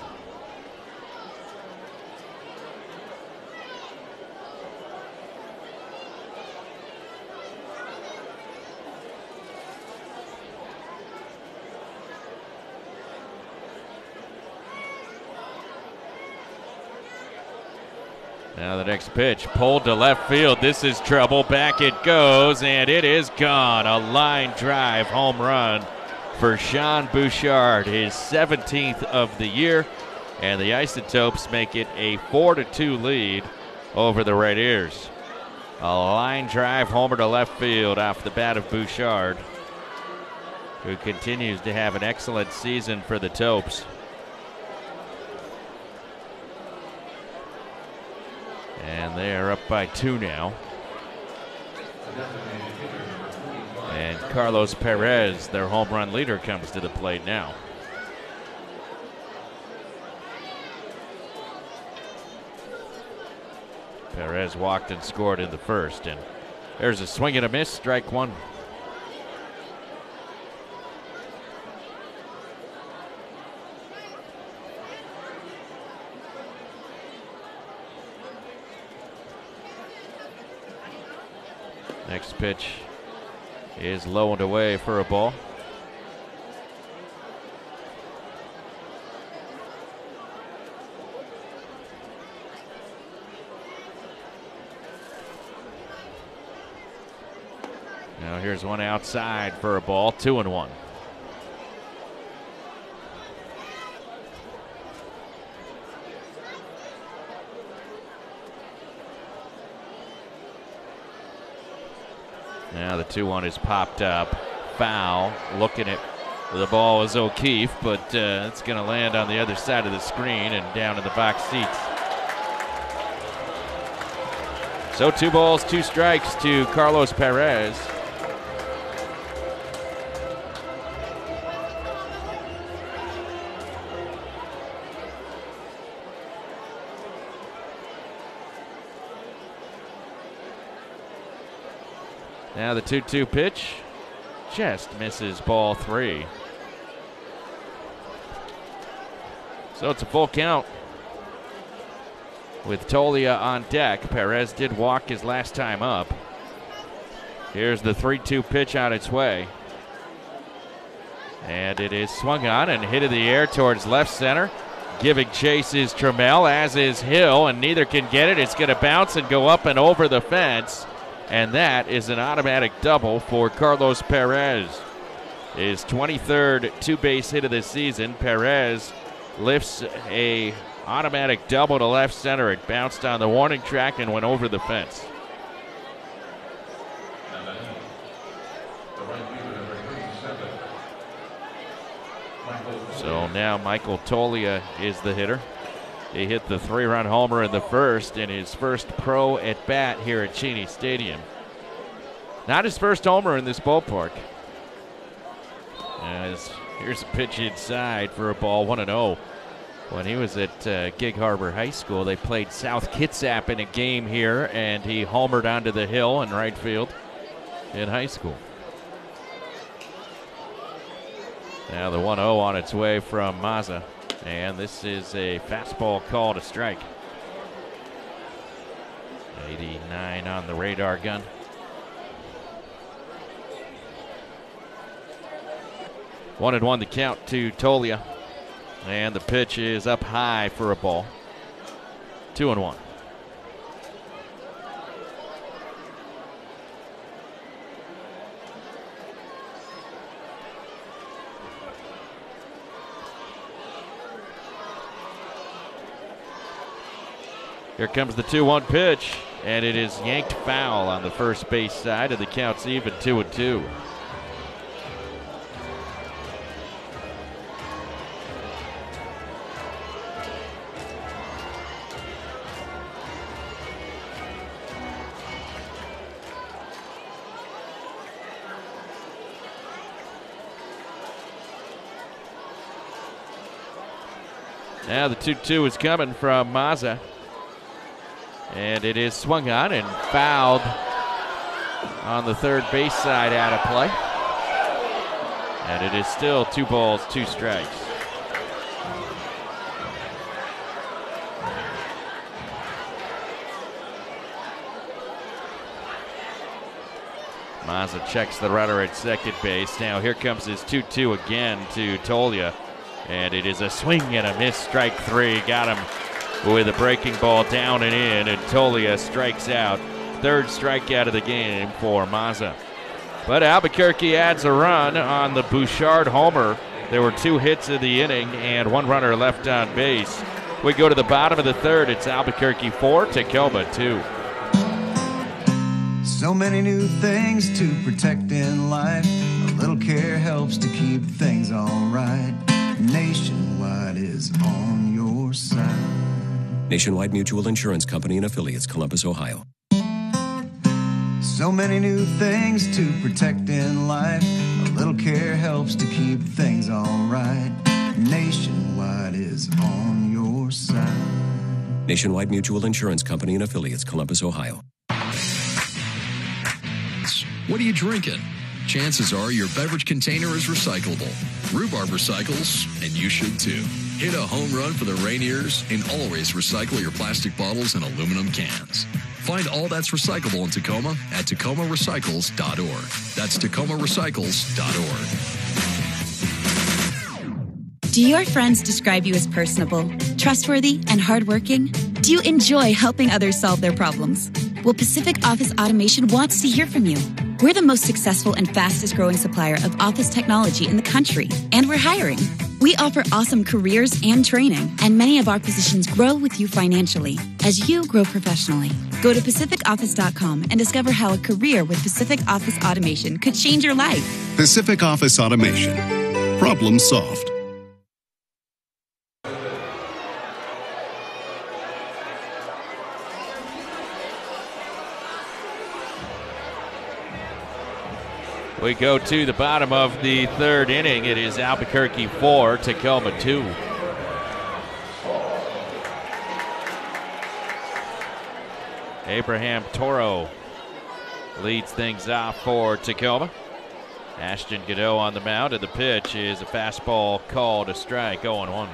Now the next pitch pulled to left field. This is trouble. Back it goes, and it is gone. A line drive home run for Sean Bouchard, his seventeenth of the year, and the Isotopes make it a four to two lead over the Red Ears. A line drive homer to left field off the bat of Bouchard, who continues to have an excellent season for the Topes. And they are up by two now. And Carlos Perez, their home run leader, comes to the plate now. Perez walked and scored in the first. And there's a swing and a miss, strike one. Next pitch is low and away for a ball. Now here's one outside for a ball, two and one. Now the two one is popped up. Foul. Looking at the ball is O'Keefe, but uh, it's going to land on the other side of the screen and down in the box seats. So two balls, two strikes to Carlos Perez. Now the two two pitch just misses ball three. So it's a full count with Tolia on deck. Perez did walk his last time up. Here's the three two pitch on its way. And it is swung on and hit in the air towards left center. Giving chase is Trammell, as is Hill, and neither can get it. It's going to bounce and go up and over the fence. And that is an automatic double for Carlos Perez. His twenty-third two-base hit of the season. Perez lifts a automatic double to left center. It bounced on the warning track and went over the fence. So now Michael Tolia is the hitter. He hit the three-run homer in the first in his first pro at-bat here at Cheney Stadium. Not his first homer in this ballpark. As here's a pitch inside for a ball, one and oh. When he was at uh, Gig Harbor High School, they played South Kitsap in a game here, and he homered onto the hill in right field in high school. Now the one oh on its way from Mazza. And this is a fastball call to strike. eighty-nine on the radar gun. One and one to count to Tolia. And the pitch is up high for a ball. Two and one. Here comes the two one pitch, and it is yanked foul on the first base side, and the count's even two and two. Now the two two is coming from Mazza. And it is swung on and fouled on the third base side out of play. And it is still two balls, two strikes. Mazza checks the runner at second base. Now here comes his two two again to Tolia. And it is a swing and a miss, strike three. Got him with a breaking ball down and in, and Tolia strikes out. Third strikeout of the game for Mazza. But Albuquerque adds a run on the Bouchard homer. There were two hits in the inning and one runner left on base. We go to the bottom of the third. It's Albuquerque four, Tacoma two. So many new things to protect in life. A little care helps to keep things all right. Nationwide is on your side. Nationwide Mutual Insurance Company and affiliates, Columbus, Ohio. So many new things to protect in life. A little care helps to keep things all right. Nationwide is on your side. Nationwide Mutual Insurance Company and affiliates, Columbus, Ohio. What are you drinking? Chances are your beverage container is recyclable. Rhubarb recycles, and you should too. Hit a home run for the Rainiers and always recycle your plastic bottles and aluminum cans. Find all that's recyclable in Tacoma at tacoma recycles dot org. That's tacoma recycles dot org. Do your friends describe you as personable, trustworthy, and hardworking? Do you enjoy helping others solve their problems? Well, Pacific Office Automation wants to hear from you. We're the most successful and fastest growing supplier of office technology in the country, and we're hiring. We offer awesome careers and training, and many of our positions grow with you financially as you grow professionally. Go to pacific office dot com and discover how a career with Pacific Office Automation could change your life. Pacific Office Automation. Problem solved. We go to the bottom of the third inning. It is Albuquerque four, Tacoma two. Abraham Toro leads things off for Tacoma. Ashton Godot on the mound, and the pitch is a fastball called a strike, oh and one.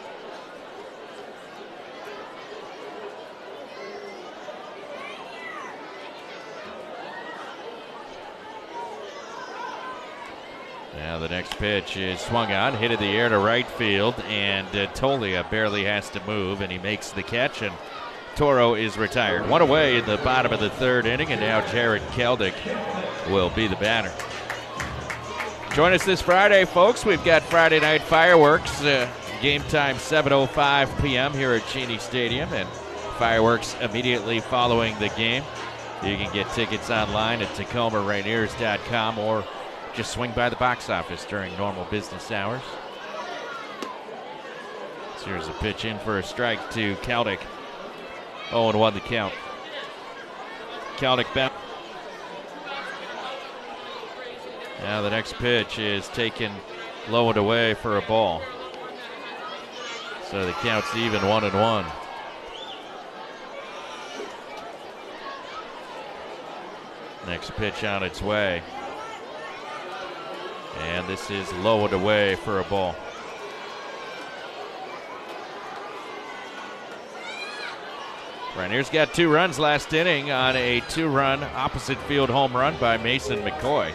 Now the next pitch is swung on, hit in the air to right field, and uh, Tolia barely has to move, and he makes the catch, and Toro is retired. One away in the bottom of the third inning, and now Jared Keldick will be the batter. Join us this Friday, folks. We've got Friday night fireworks. Uh, game time seven oh five p.m. here at Cheney Stadium, and fireworks immediately following the game. You can get tickets online at tacoma rainiers dot com or just swing by the box office during normal business hours. So here's a pitch in for a strike to Keldick. oh and one the count. Keldick back. Now the next pitch is taken low and away for a ball. So the count's even, one and one. Next pitch on its way. And this is low and away for a ball. Rainiers got two runs last inning on a two-run opposite field home run by Mason McCoy.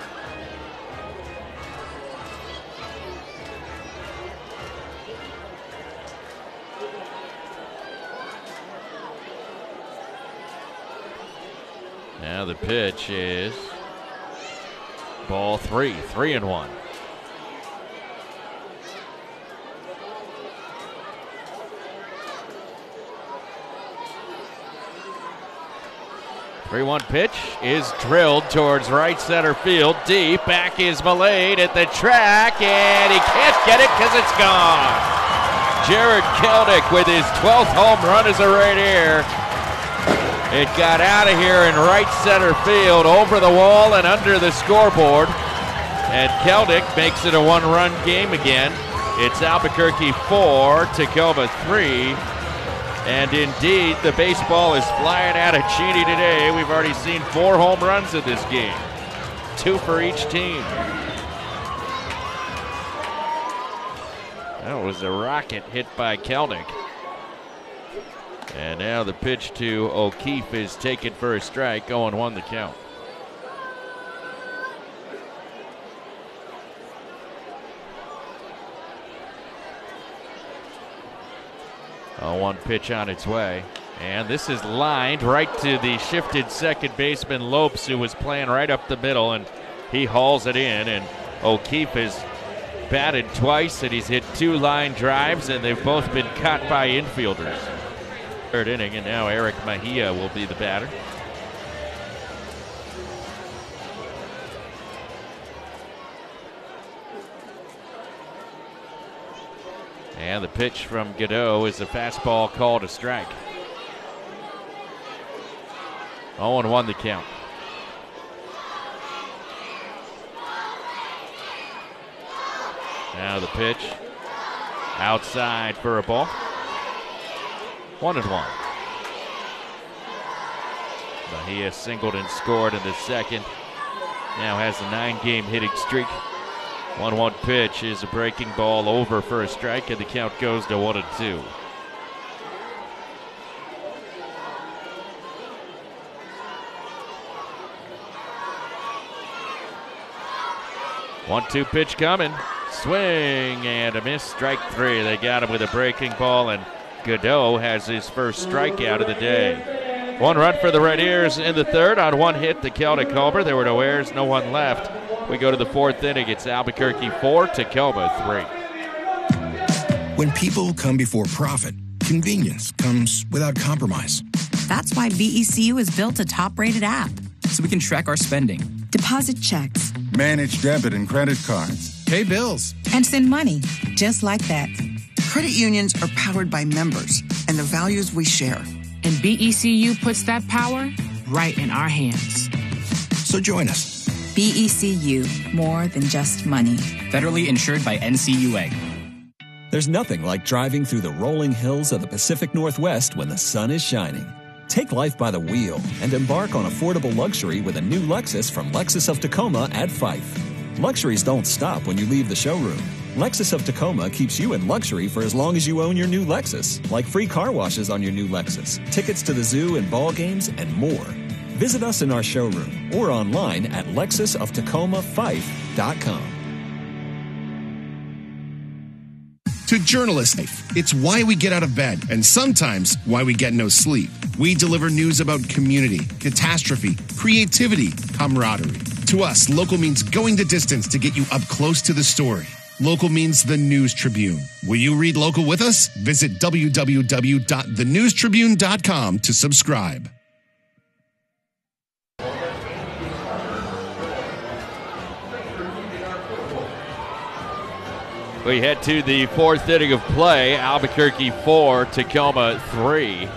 Now the pitch is ball three, three and one. three one pitch is drilled towards right center field. Deep, back is Malade at the track, and he can't get it because it's gone. Jared Keldick with his twelfth home run as a Rainier. It got out of here in right center field, over the wall and under the scoreboard. And Keldick makes it a one-run game again. It's Albuquerque four, Tacoma three. And indeed, the baseball is flying out of Cheney today. We've already seen four home runs in this game, two for each team. That was a rocket hit by Kelnick. And now the pitch to O'Keefe is taken for a strike, oh and one the count. oh one pitch on its way. And this is lined right to the shifted second baseman Lopes, who was playing right up the middle, and he hauls it in. And O'Keefe has batted twice, and he's hit two line drives, and they've both been caught by infielders. Third inning, and now Eric Mejia will be the batter. And the pitch from Godot is a fastball called a strike. oh and one the count. Now the pitch outside for a ball. One and one. Mejia singled and scored in the second. Now has a nine-game hitting streak. one one pitch is a breaking ball over for a strike, and the count goes to one and two. one two pitch coming. Swing and a miss. Strike three. They got him with a breaking ball, and Godot has his first strikeout of the day. One run for the Red Ears in the third on one hit to Kelnick Culver. There were no errors, no one left. We go to the fourth inning. It's Albuquerque four, Tacoma three. When people come before profit, convenience comes without compromise. That's why B E C U has built a top-rated app. So we can track our spending, deposit checks, manage debit and credit cards, pay bills, and send money just like that. Credit unions are powered by members and the values we share. And B E C U puts that power right in our hands. So join us. B E C U, more than just money. Federally insured by N C U A. There's nothing like driving through the rolling hills of the Pacific Northwest when the sun is shining. Take life by the wheel and embark on affordable luxury with a new Lexus from Lexus of Tacoma at Fife. Luxuries don't stop when you leave the showroom. Lexus of Tacoma keeps you in luxury for as long as you own your new Lexus, like free car washes on your new Lexus, tickets to the zoo and ball games, and more. Visit us in our showroom or online at lexus of tacoma fife dot com. To journalists, it's why we get out of bed and sometimes why we get no sleep. We deliver news about community, catastrophe, creativity, camaraderie. To us, local means going the distance to get you up close to the story. Local means the News Tribune. Will you read local with us? Visit w w w dot the news tribune dot com to subscribe. We head to the fourth inning of play. Albuquerque four, Tacoma three.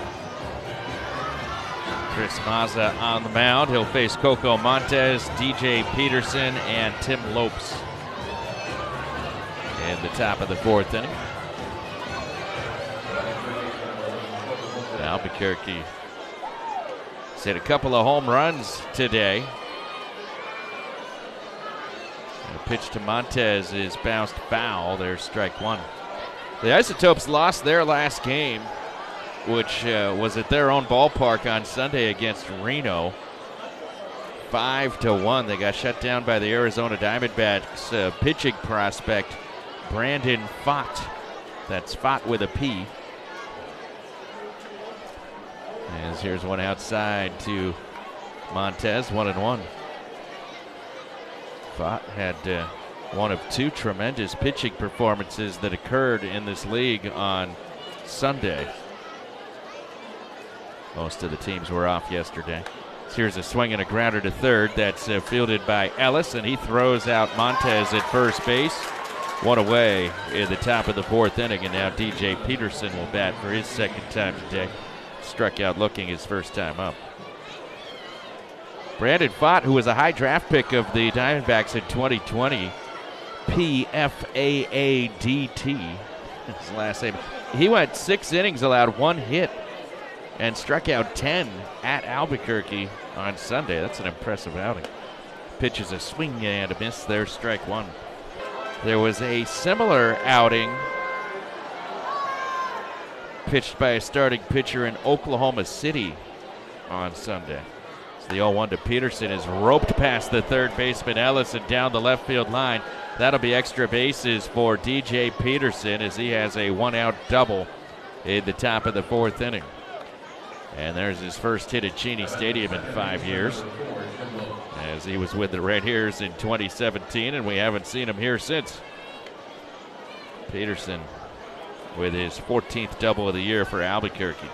Chris Mazza on the mound. He'll face Coco Montes, D J Peterson, and Tim Lopes in the top of the fourth inning. Albuquerque has hit a couple of home runs today. The pitch to Montez is bounced foul. There's strike one. The Isotopes lost their last game, which uh, was at their own ballpark on Sunday against Reno. Five to one. They got shut down by the Arizona Diamondbacks uh, pitching prospect Brandon Pfaadt. That's Pfaadt with a P. As here's one outside to Montez, one and one. Pfaadt had uh, one of two tremendous pitching performances that occurred in this league on Sunday. Most of the teams were off yesterday. So here's a swing and a grounder to third. That's uh, fielded by Ellis, and he throws out Montez at first base. One away in the top of the fourth inning, and now D J Peterson will bat for his second time today. Struck out looking his first time up. Brandon Pfaadt, who was a high draft pick of the Diamondbacks in twenty twenty, P F A A D T, his last name. He went six innings, allowed one hit, and struck out ten at Albuquerque on Sunday. That's an impressive outing. Pitches a swing and a miss there, strike one. There was a similar outing pitched by a starting pitcher in Oklahoma City on Sunday. So the oh one to Peterson is roped past the third baseman Ellis and down the left field line. That'll be extra bases for D J Peterson as he has a one-out double in the top of the fourth inning. And there's his first hit at Cheney Stadium in five years, as he was with the Red Heroes in twenty seventeen, and we haven't seen him here since. Peterson with his fourteenth double of the year for Albuquerque.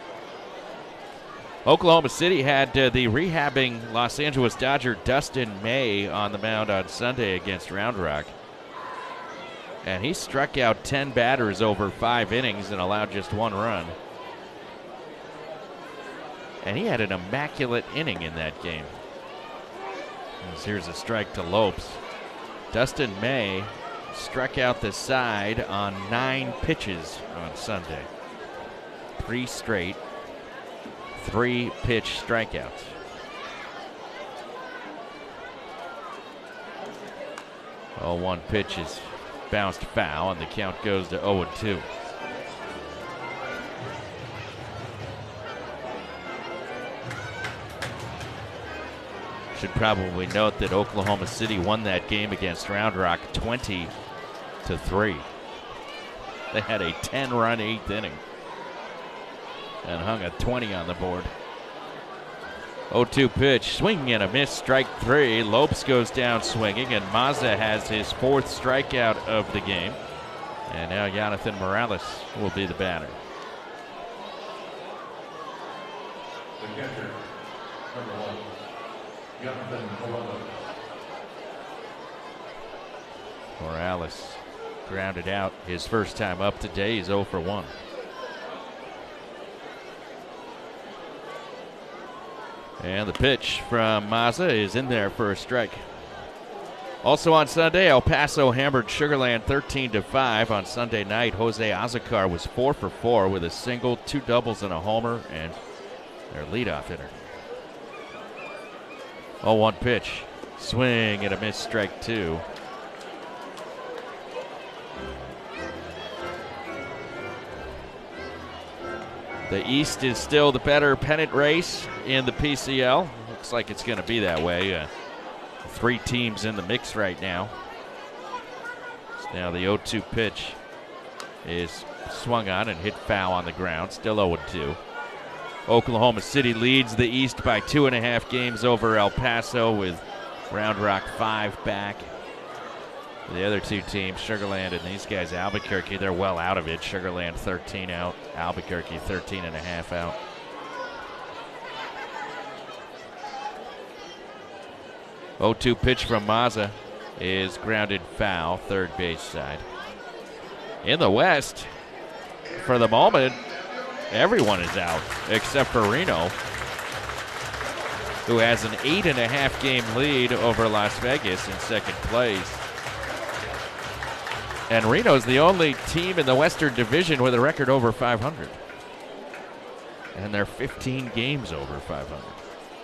Oklahoma City had uh, the rehabbing Los Angeles Dodger Dustin May on the mound on Sunday against Round Rock. And he struck out ten batters over five innings and allowed just one run. And he had an immaculate inning in that game. As here's a strike to Lopes. Dustin May struck out the side on nine pitches on Sunday. Three straight, three pitch strikeouts. oh one pitch is bounced foul, and the count goes to oh two. Should probably note that Oklahoma City won that game against Round Rock twenty to three. They had a ten-run eighth inning and hung a twenty on the board. oh two pitch, swing and a miss, strike three. Lopes goes down swinging, and Mazza has his fourth strikeout of the game. And now Jonathan Morales will be the batter. The catcher, number one, Jonathan Morales. Morales grounded out his first time up today. He's oh for one. And the pitch from Mazza is in there for a strike. Also on Sunday, El Paso hammered Sugar Land thirteen to five. On Sunday night, Jose Azocar was four for four with a single, two doubles, and a homer, and their leadoff hitter. oh one pitch, swing and a miss, strike two. The East is still the better pennant race in the P C L. Looks like it's going to be that way. Uh, three teams in the mix right now. So now the oh two pitch is swung on and hit foul on the ground. Still oh two. Oklahoma City leads the East by two and a half games over El Paso, with Round Rock five back. The other two teams, Sugar Land and these guys, Albuquerque, they're well out of it. Sugar Land thirteen out, Albuquerque thirteen and a half out. oh two pitch from Mazza is grounded foul, third base side. In the West, for the moment, everyone is out except for Reno, who has an eight and a half game lead over Las Vegas in second place. And Reno's the only team in the Western Division with a record over five hundred. And they're fifteen games over five hundred.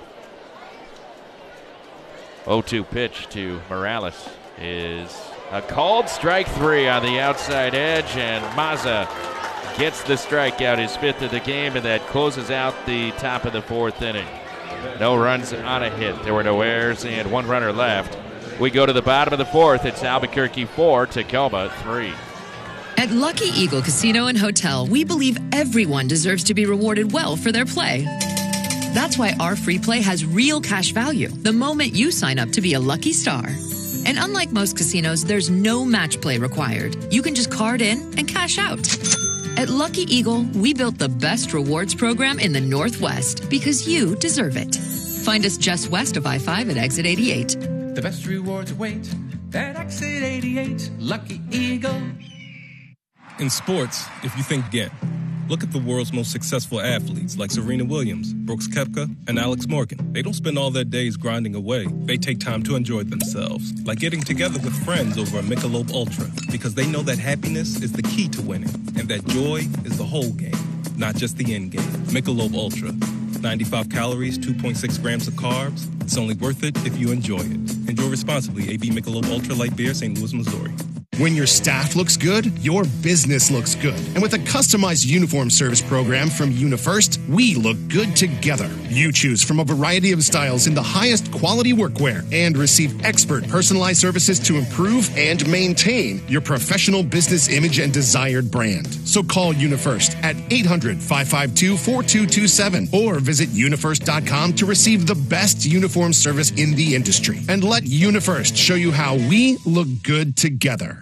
oh two pitch to Morales is a called strike three on the outside edge, and Mazza gets the strikeout, his fifth of the game, and that closes out the top of the fourth inning. No runs on a hit. There were no errors and one runner left. We go to the bottom of the fourth. It's Albuquerque four, Tacoma three. At Lucky Eagle Casino and Hotel, we believe everyone deserves to be rewarded well for their play. That's why our free play has real cash value the moment you sign up to be a lucky star. And unlike most casinos, there's no match play required. You can just card in and cash out. At Lucky Eagle, we built the best rewards program in the Northwest because you deserve it. Find us just west of I five at exit eighty-eight. The best rewards await at exit eighty-eight. Lucky Eagle. In sports, if you think get, Look at the world's most successful athletes like Serena Williams, Brooks Koepka, and Alex Morgan. They don't spend all their days grinding away. They take time to enjoy themselves, like getting together with friends over a Michelob Ultra, because they know that happiness is the key to winning, and that joy is the whole game, not just the end game. Michelob Ultra. ninety-five calories, two point six grams of carbs. It's only worth it if you enjoy it. Enjoy responsibly. A B Michelob Ultra Light Beer, Saint Louis, Missouri. When your staff looks good, your business looks good. And with a customized uniform service program from UniFirst, we look good together. You choose from a variety of styles in the highest quality workwear and receive expert personalized services to improve and maintain your professional business image and desired brand. So call UniFirst at eight hundred, five five two, four two two seven or visit unifirst dot com to receive the best uniform service in the industry. And let UniFirst show you how we look good together.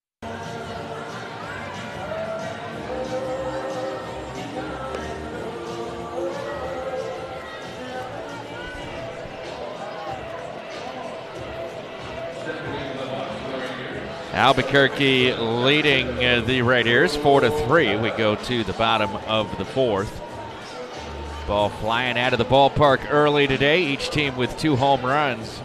Albuquerque leading uh, the Rainiers four to three. We go to the bottom of the fourth. Ball flying out of the ballpark early today. Each team with two home runs.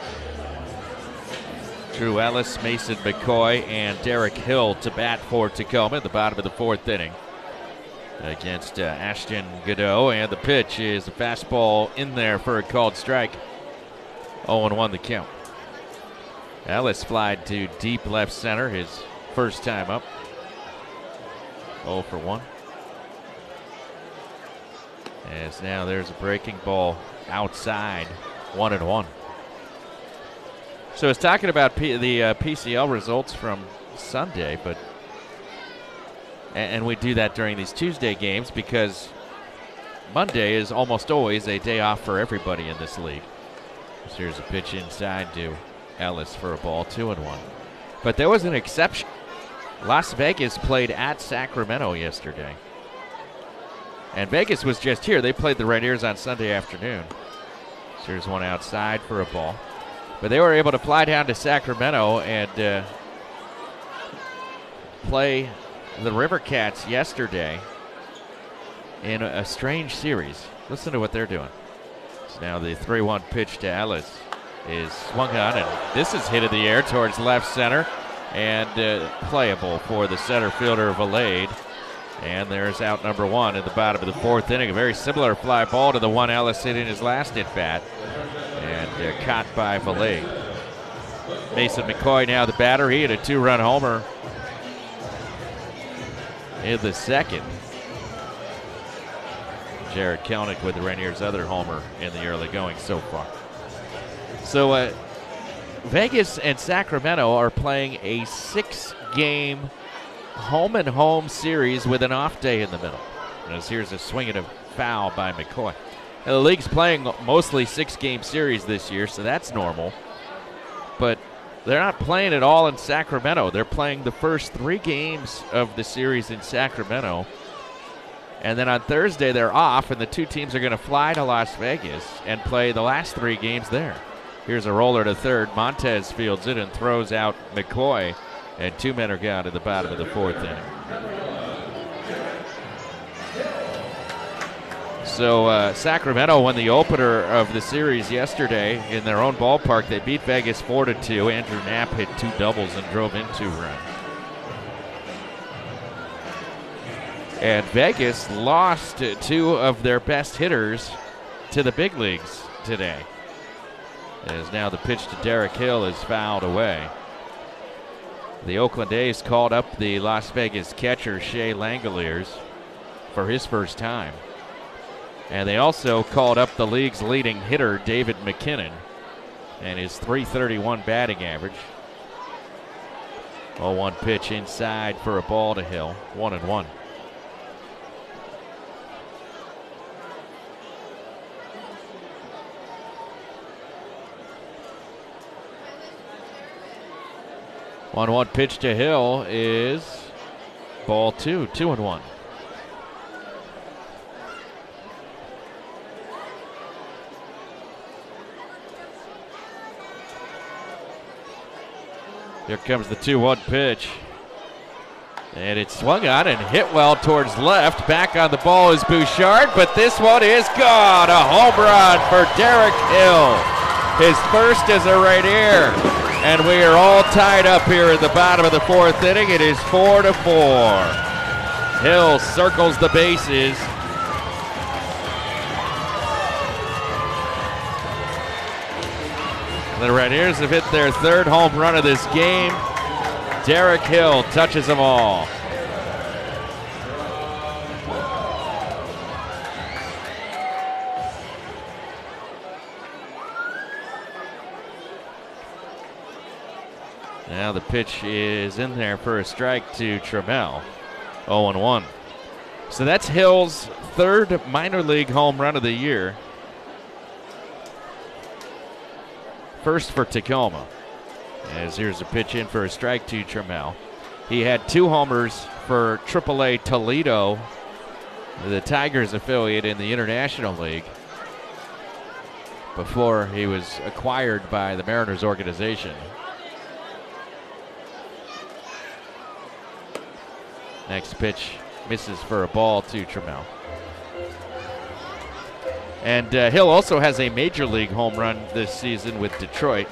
Drew Ellis, Mason McCoy, and Derek Hill to bat for Tacoma at the bottom of the fourth inning against uh, Ashton Godot. And the pitch is a fastball in there for a called strike. oh and one the count. Ellis flied to deep left center, his first time up. oh for one. As now there's a breaking ball outside, one and one. So I was talking about P- the uh, P C L results from Sunday, but and, and we do that during these Tuesday games because Monday is almost always a day off for everybody in this league. So here's a pitch inside to Ellis for a ball, two and one. But there was an exception. Las Vegas played at Sacramento yesterday. And Vegas was just here. They played the Rainiers on Sunday afternoon. So here's one outside for a ball. But they were able to fly down to Sacramento and uh, play the River Cats yesterday in a, a strange series. Listen to what they're doing. So now the three one pitch to Ellis is swung on, and this is hit in the air towards left center and uh, playable for the center fielder Valade. And there's out number one at the bottom of the fourth inning. A very similar fly ball to the one Ellis hit in his last at-bat, and uh, caught by Valade. Mason McCoy now the batter. He hit a two-run homer in the second. Jared Kelnick with the Rainiers' other homer in the early going so far. So uh, Vegas and Sacramento are playing a six-game home-and-home series with an off day in the middle. As here's a swing and a foul by McCoy. Now, the league's playing mostly six-game series this year, so that's normal. But they're not playing it all in Sacramento. They're playing the first three games of the series in Sacramento. And then on Thursday, they're off, and the two teams are going to fly to Las Vegas and play the last three games there. Here's a roller to third. Montez fields it and throws out McCoy, and two men are gone at the bottom of the fourth inning. So uh, Sacramento won the opener of the series yesterday in their own ballpark. They beat Vegas four to two. Andrew Knapp hit two doubles and drove in two runs. And Vegas lost two of their best hitters to the big leagues today. As now the pitch to Derek Hill is fouled away. The Oakland A's called up the Las Vegas catcher Shea Langoliers for his first time. And they also called up the league's leading hitter David McKinnon and his three thirty-one batting average. oh one pitch inside for a ball to Hill, one and one. one one pitch to Hill is ball two, two and one. Here comes the two one pitch. And it's swung on and hit well towards left. Back on the ball is Bouchard, but this one is gone. A home run for Derek Hill. His first as a Rainier. And we are all tied up here in the bottom of the fourth inning. It is four to four. Hill circles the bases. The Rainiers have hit their third home run of this game. Derek Hill touches them all. Now the pitch is in there for a strike to Trammell. oh and one. So that's Hill's third minor league home run of the year. First for Tacoma. As here's a pitch in for a strike to Trammell. He had two homers for triple A Toledo, the Tigers affiliate in the International League, before he was acquired by the Mariners organization. Next pitch misses for a ball to Trammell. And uh, Hill also has a major league home run this season with Detroit.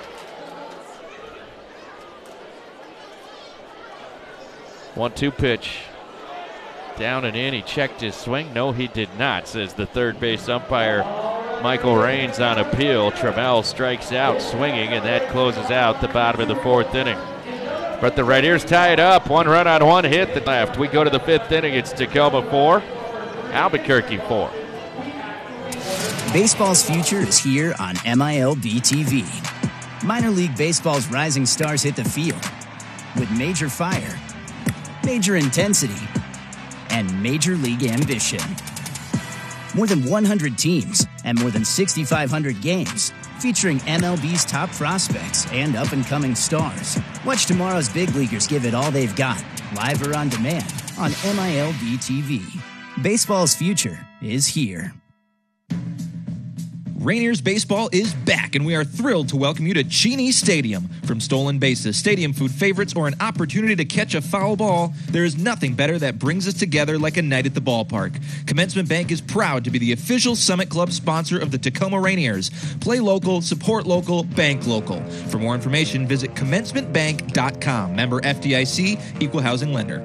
one two pitch. Down and in. He checked his swing. No, he did not, says the third base umpire, Michael Raines, on appeal. Trammell strikes out swinging, and that closes out the bottom of the fourth inning. But the Rainiers tie it up. One run on one hit the left. We go to the fifth inning. It's Tacoma four, Albuquerque four. Baseball's future is here on M I L B T V. Minor League Baseball's rising stars hit the field with major fire, major intensity, and major league ambition. More than one hundred teams and more than six thousand five hundred games featuring M L B's top prospects and up-and-coming stars. Watch tomorrow's big leaguers give it all they've got, live or on demand, on M I L B T V. Baseball's future is here. Rainiers baseball is back, and we are thrilled to welcome you to Cheney Stadium. From stolen bases, stadium food favorites, or an opportunity to catch a foul ball, there is nothing better that brings us together like a night at the ballpark. Commencement Bank is proud to be the official Summit Club sponsor of the Tacoma Rainiers. Play local, support local, bank local. For more information, visit commencement bank dot com. Member F D I C, Equal Housing Lender.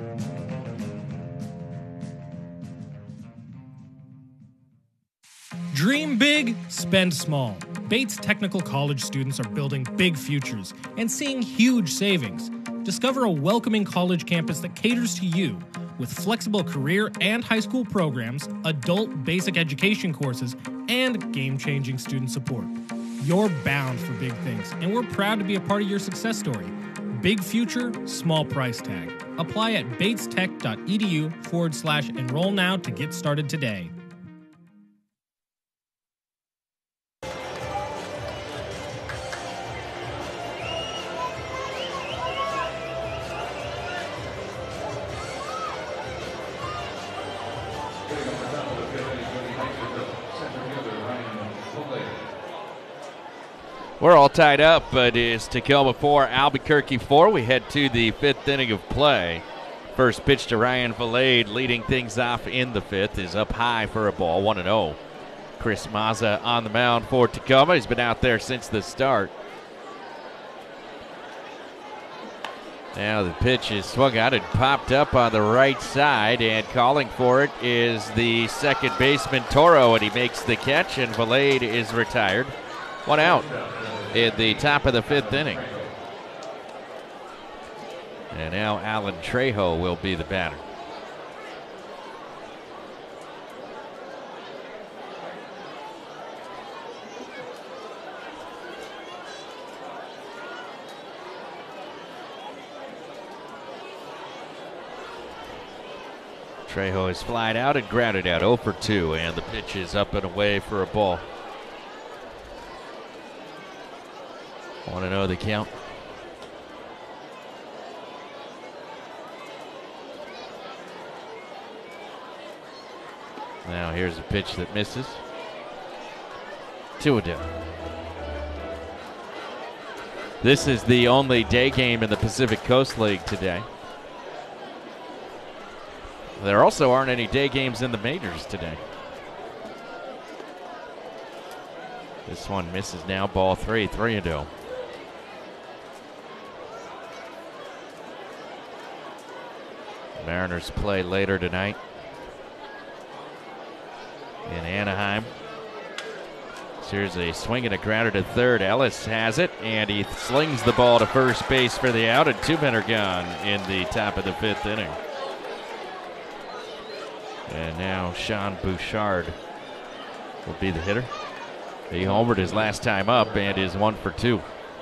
Dream big, spend small. Bates Technical College students are building big futures and seeing huge savings. Discover a welcoming college campus that caters to you with flexible career and high school programs, adult basic education courses, and game-changing student support. You're bound for big things, and we're proud to be a part of your success story. Big future, small price tag. Apply at batestech.edu forward slash enroll now to get started today. We're all tied up, but it's Tacoma four, Albuquerque four. We head to the fifth inning of play. First pitch to Ryan Valade, leading things off in the fifth, is up high for a ball, one and oh. Chris Mazza on the mound for Tacoma. He's been out there since the start. Now the pitch is swung out and popped up on the right side, and calling for it is the second baseman Toro, and he makes the catch, and Valade is retired. One out in the top of the fifth inning. And now Alan Trejo will be the batter. Trejo is flied out and grounded out, oh for two, and the pitch is up and away for a ball. Want to know the count? Now here's a pitch that misses. Two down. This is the only day game in the Pacific Coast League today. There also aren't any day games in the majors today. This one misses now, ball three, three and oh. Mariners play later tonight in Anaheim. So here's a swing and a grounder to third. Ellis has it, and he slings the ball to first base for the out, and two men are gone in the top of the fifth inning. And now Sean Bouchard will be the hitter. He homered his last time up and is one for two.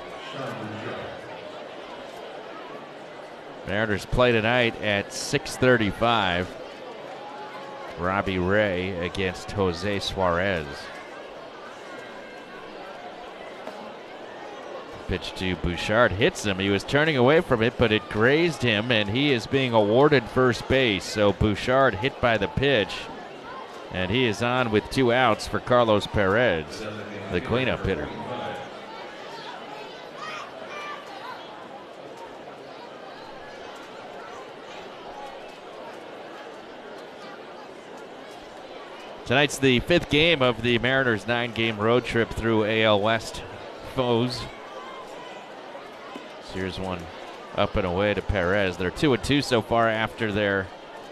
Mariners play tonight at six thirty-five. Robbie Ray against Jose Suarez. Pitch to Bouchard, hits him. He was turning away from it, but it grazed him, and he is being awarded first base. So Bouchard hit by the pitch, and he is on with two outs for Carlos Perez, the cleanup hitter. Tonight's the fifth game of the Mariners' nine-game road trip through A L West foes. So here's one up and away to Perez. They're two and two so far after their.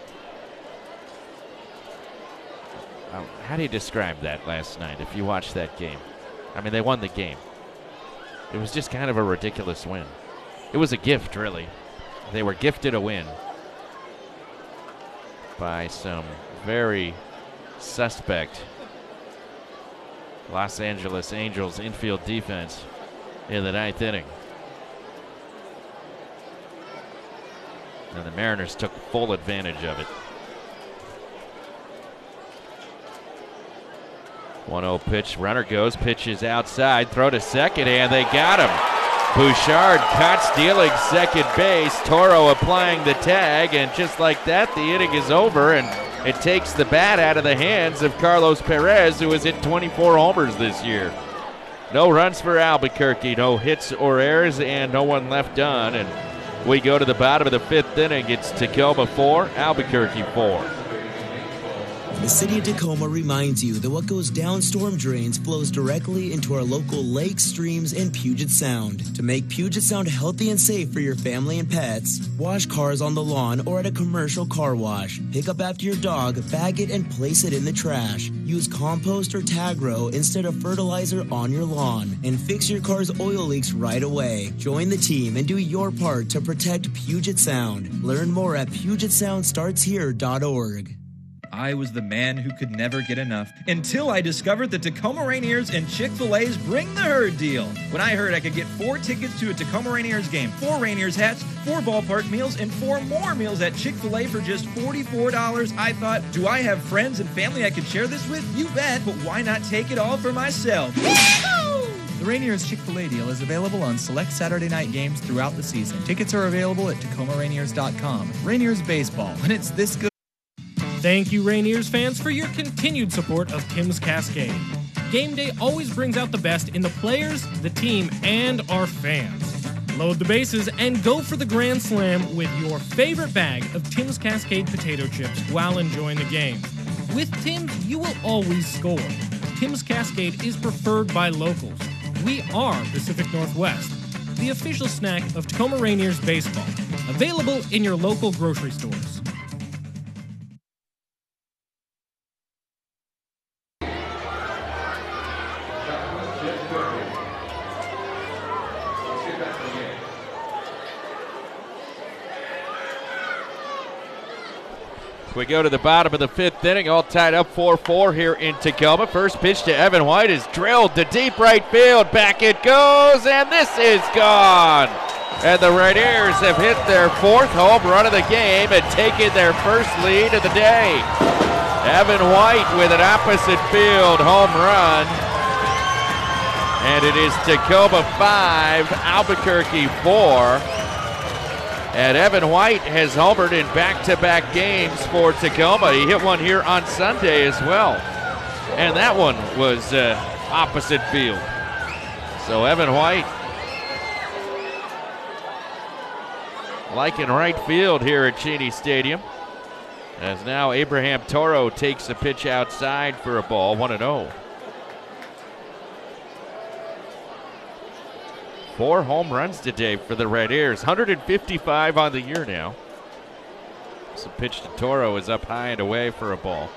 Um, how do you describe that last night? If you watched that game, I mean, they won the game. It was just kind of a ridiculous win. It was a gift, really. They were gifted a win by some very suspect Los Angeles Angels infield defense in the ninth inning. And the Mariners took full advantage of it. one oh pitch, runner goes, pitches outside, throw to second, and they got him. Bouchard caught stealing second base, Toro applying the tag, and just like that, the inning is over, and it takes the bat out of the hands of Carlos Perez, who has hit twenty-four homers this year. No runs for Albuquerque, no hits or errors, and no one left done. And we go to the bottom of the fifth inning. It's Tacoma four, Albuquerque four. The city of Tacoma reminds you that what goes down storm drains flows directly into our local lakes, streams, and Puget Sound. To make Puget Sound healthy and safe for your family and pets, wash cars on the lawn or at a commercial car wash. Pick up after your dog, bag it, and place it in the trash. Use compost or tagro instead of fertilizer on your lawn. And fix your car's oil leaks right away. Join the team and do your part to protect Puget Sound. Learn more at puget sound starts here dot org. I was the man who could never get enough until I discovered the Tacoma Rainiers and Chick-fil-A's Bring the Herd deal. When I heard I could get four tickets to a Tacoma Rainiers game, four Rainiers hats, four ballpark meals, and four more meals at Chick-fil-A for just forty-four dollars, I thought, do I have friends and family I could share this with? You bet, but why not take it all for myself? The Rainiers Chick-fil-A deal is available on select Saturday night games throughout the season. Tickets are available at Tacoma Rainiers dot com. Rainiers baseball, when it's this good. Thank you, Rainiers fans, for your continued support of Tim's Cascade. Game day always brings out the best in the players, the team, and our fans. Load the bases and go for the Grand Slam with your favorite bag of Tim's Cascade potato chips while enjoying the game. With Tim's, you will always score. Tim's Cascade is preferred by locals. We are Pacific Northwest, the official snack of Tacoma Rainiers baseball. Available in your local grocery stores. We go to the bottom of the fifth inning, all tied up four four here in Tacoma. First pitch to Evan White is drilled to deep right field. Back it goes, and this is gone. And the Rainiers have hit their fourth home run of the game and taken their first lead of the day. Evan White with an opposite field home run. And it is Tacoma five, Albuquerque four. And Evan White has homered in back-to-back games for Tacoma. He hit one here on Sunday as well. And that one was uh, opposite field. So Evan White liking right field here at Cheney Stadium. As now Abraham Toro takes a pitch outside for a ball, one and oh. Four home runs today for the Red Ears, one hundred fifty-five on the year now. So pitch to Toro is up high and away for a ball.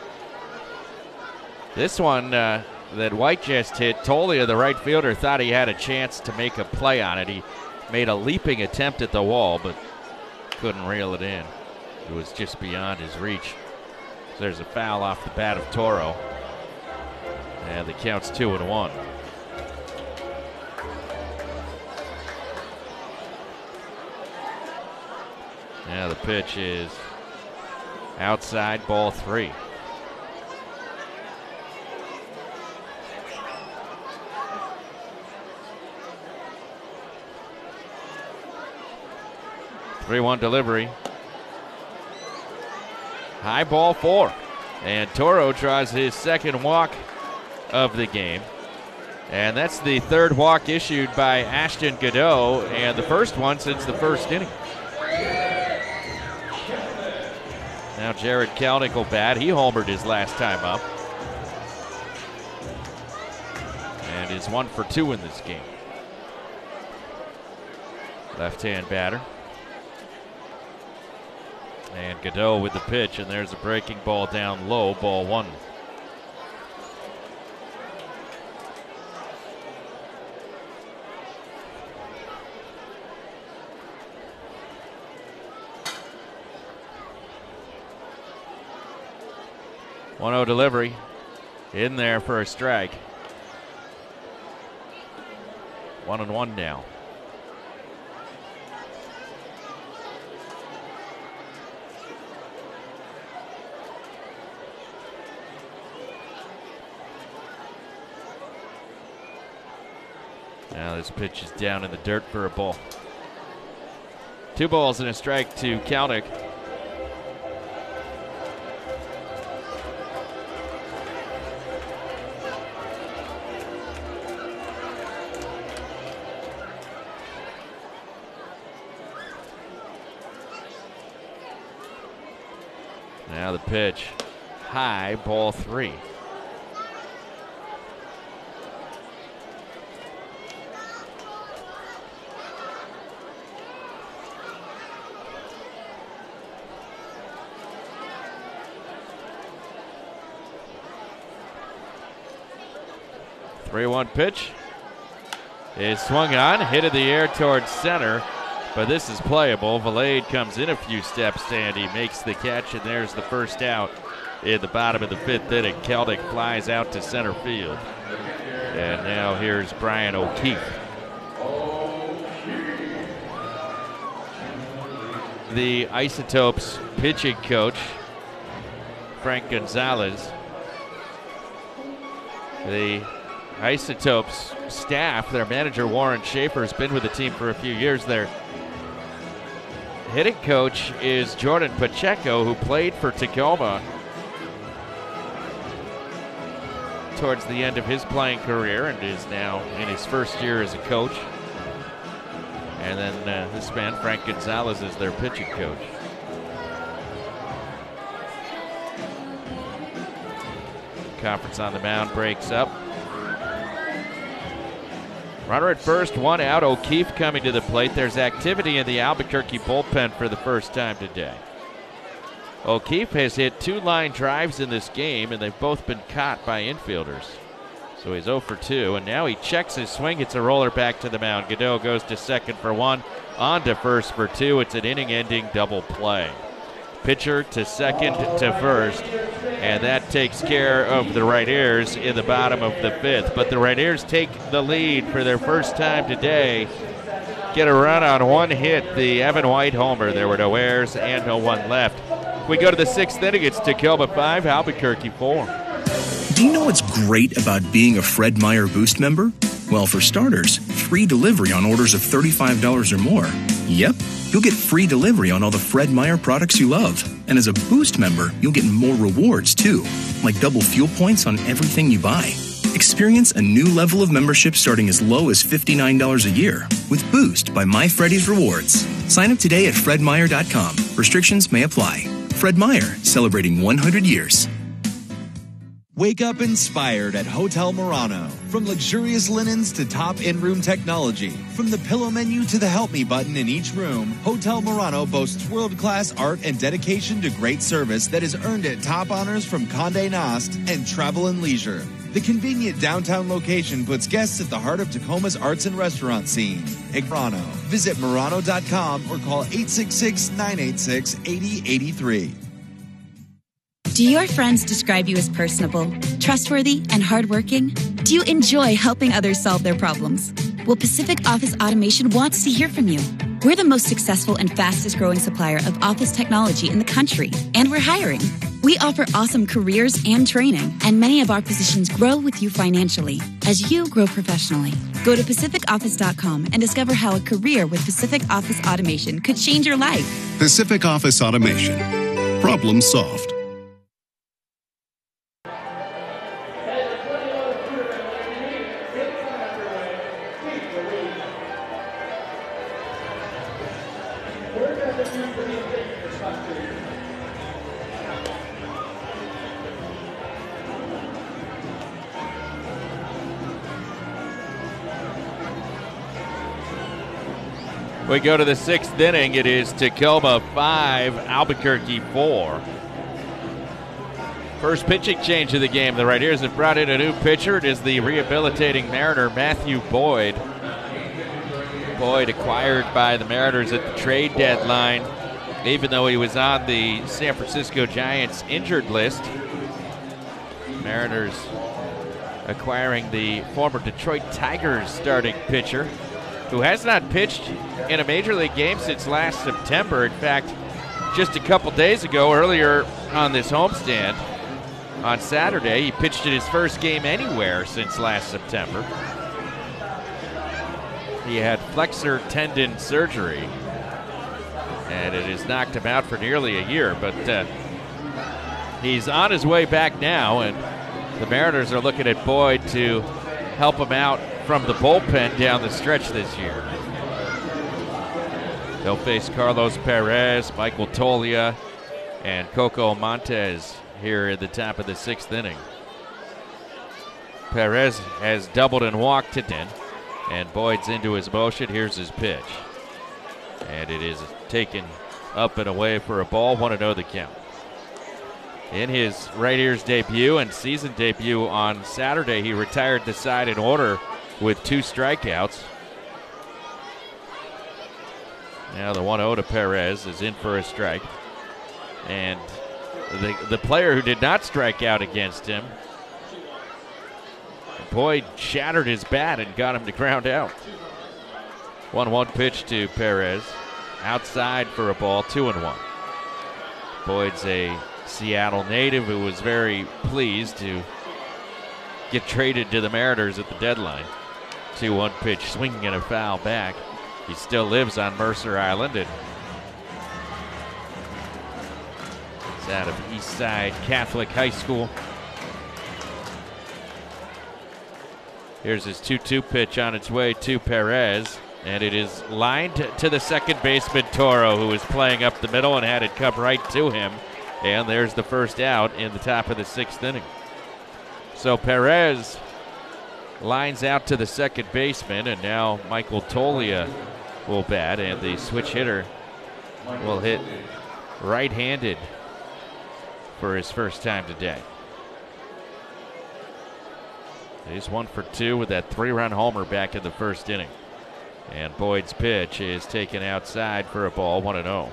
This one uh, that White just hit, Tolia, the right fielder, thought he had a chance to make a play on it. He made a leaping attempt at the wall, but couldn't reel it in. It was just beyond his reach. So there's a foul off the bat of Toro. And the count's two and one. Now the pitch is outside, ball three. three one delivery. High ball four. And Toro draws his second walk of the game. And that's the third walk issued by Ashton Godot, and the first one since the first inning. Now Jared Kelnick will bat. He homered his last time up. And is one for two in this game. Left-hand batter. And Godot with the pitch, and there's a breaking ball down low, ball one. one oh delivery. In there for a strike. One and one now. Now this pitch is down in the dirt for a ball. Two balls and a strike to Kelnick. Now the pitch, high, ball three. three one pitch is swung on, hit in the air towards center, but this is playable. Valade comes in a few steps and he makes the catch, and there's the first out in the bottom of the fifth inning. Kelnick flies out to center field. And now here's Brian O'Keefe. The Isotopes pitching coach, Frank Gonzalez. The Isotopes staff, their manager Warren Schaefer has been with the team for a few years. Their hitting coach is Jordan Pacheco, who played for Tacoma towards the end of his playing career and is now in his first year as a coach. And then uh, this man, Frank Gonzalez, is their pitching coach. Conference on the mound breaks up. Runner at first, one out. O'Keefe coming to the plate. There's activity in the Albuquerque bullpen for the first time today. O'Keefe has hit two line drives in this game, and they've both been caught by infielders. So he's oh for two, and now he checks his swing. It's a roller back to the mound. Godot goes to second for one, on to first for two. It's an inning-ending double play. Pitcher to second to first, and that takes care of the Red Ears in the bottom of the fifth. But the Red Ears take the lead for their first time today. Get a run on one hit, the Evan White homer. There were no errors and no one left. We go to the sixth inning. It's Tacoma five, Albuquerque four. Do you know what's great about being a Fred Meyer Boost member? Well, for starters, free delivery on orders of thirty-five dollars or more. Yep, you'll get free delivery on all the Fred Meyer products you love. And as a Boost member, you'll get more rewards too, like double fuel points on everything you buy. Experience a new level of membership starting as low as fifty-nine dollars a year with Boost by My Freddy's Rewards. Sign up today at fred meyer dot com. Restrictions may apply. Fred Meyer, celebrating one hundred years. Wake up inspired at Hotel Murano. From luxurious linens to top in-room technology, from the pillow menu to the help me button in each room, Hotel Murano boasts world-class art and dedication to great service that has earned it top honors from Condé Nast and Travel and Leisure. The convenient downtown location puts guests at the heart of Tacoma's arts and restaurant scene. Murano. Visit Murano dot com or call eight six six, nine eight six, eight zero eight three. Do your friends describe you as personable, trustworthy, and hardworking? Do you enjoy helping others solve their problems? Well, Pacific Office Automation wants to hear from you. We're the most successful and fastest growing supplier of office technology in the country, and we're hiring. We offer awesome careers and training, and many of our positions grow with you financially as you grow professionally. Go to Pacific Office dot com and discover how a career with Pacific Office Automation could change your life. Pacific Office Automation. Problem solved. We go to the sixth inning. It is Tacoma five, Albuquerque four. First pitching change of the game. The Rainiers have brought in a new pitcher. It is the rehabilitating Mariner, Matthew Boyd. Boyd acquired by the Mariners at the trade deadline, even though he was on the San Francisco Giants injured list. Mariners acquiring the former Detroit Tigers starting pitcher, who has not pitched in a Major League game since last September. In fact, just a couple days ago, earlier on this homestand, on Saturday, he pitched in his first game anywhere since last September. He had flexor tendon surgery, and it has knocked him out for nearly a year, but uh, he's on his way back now, and the Mariners are looking at Boyd to help him out from the bullpen down the stretch this year. They'll face Carlos Perez, Michael Toglia, and Coco Montes here at the top of the sixth inning. Perez has doubled and walked today, and Boyd's into his motion. Here's his pitch. And it is taken up and away for a ball, one oh the count. In his Rainiers debut and season debut on Saturday, he retired the side in order with two strikeouts. Now the one oh to Perez is in for a strike. And the, the player who did not strike out against him, Boyd shattered his bat and got him to ground out. one one pitch to Perez. Outside for a ball, two and one. Boyd's a Seattle native who was very pleased to get traded to the Mariners at the deadline. two one pitch, swinging and a foul back. He still lives on Mercer Island, and it's out of Eastside Catholic High School. Here's his two two pitch on its way to Perez, and it is lined to the second baseman, Toro, who is playing up the middle and had it come right to him. And there's the first out in the top of the sixth inning. So Perez lines out to the second baseman, and now Michael Toglia will bat, and the switch hitter will hit right-handed for his first time today. He's one for two with that three-run homer back in the first inning. And Boyd's pitch is taken outside for a ball, one and oh.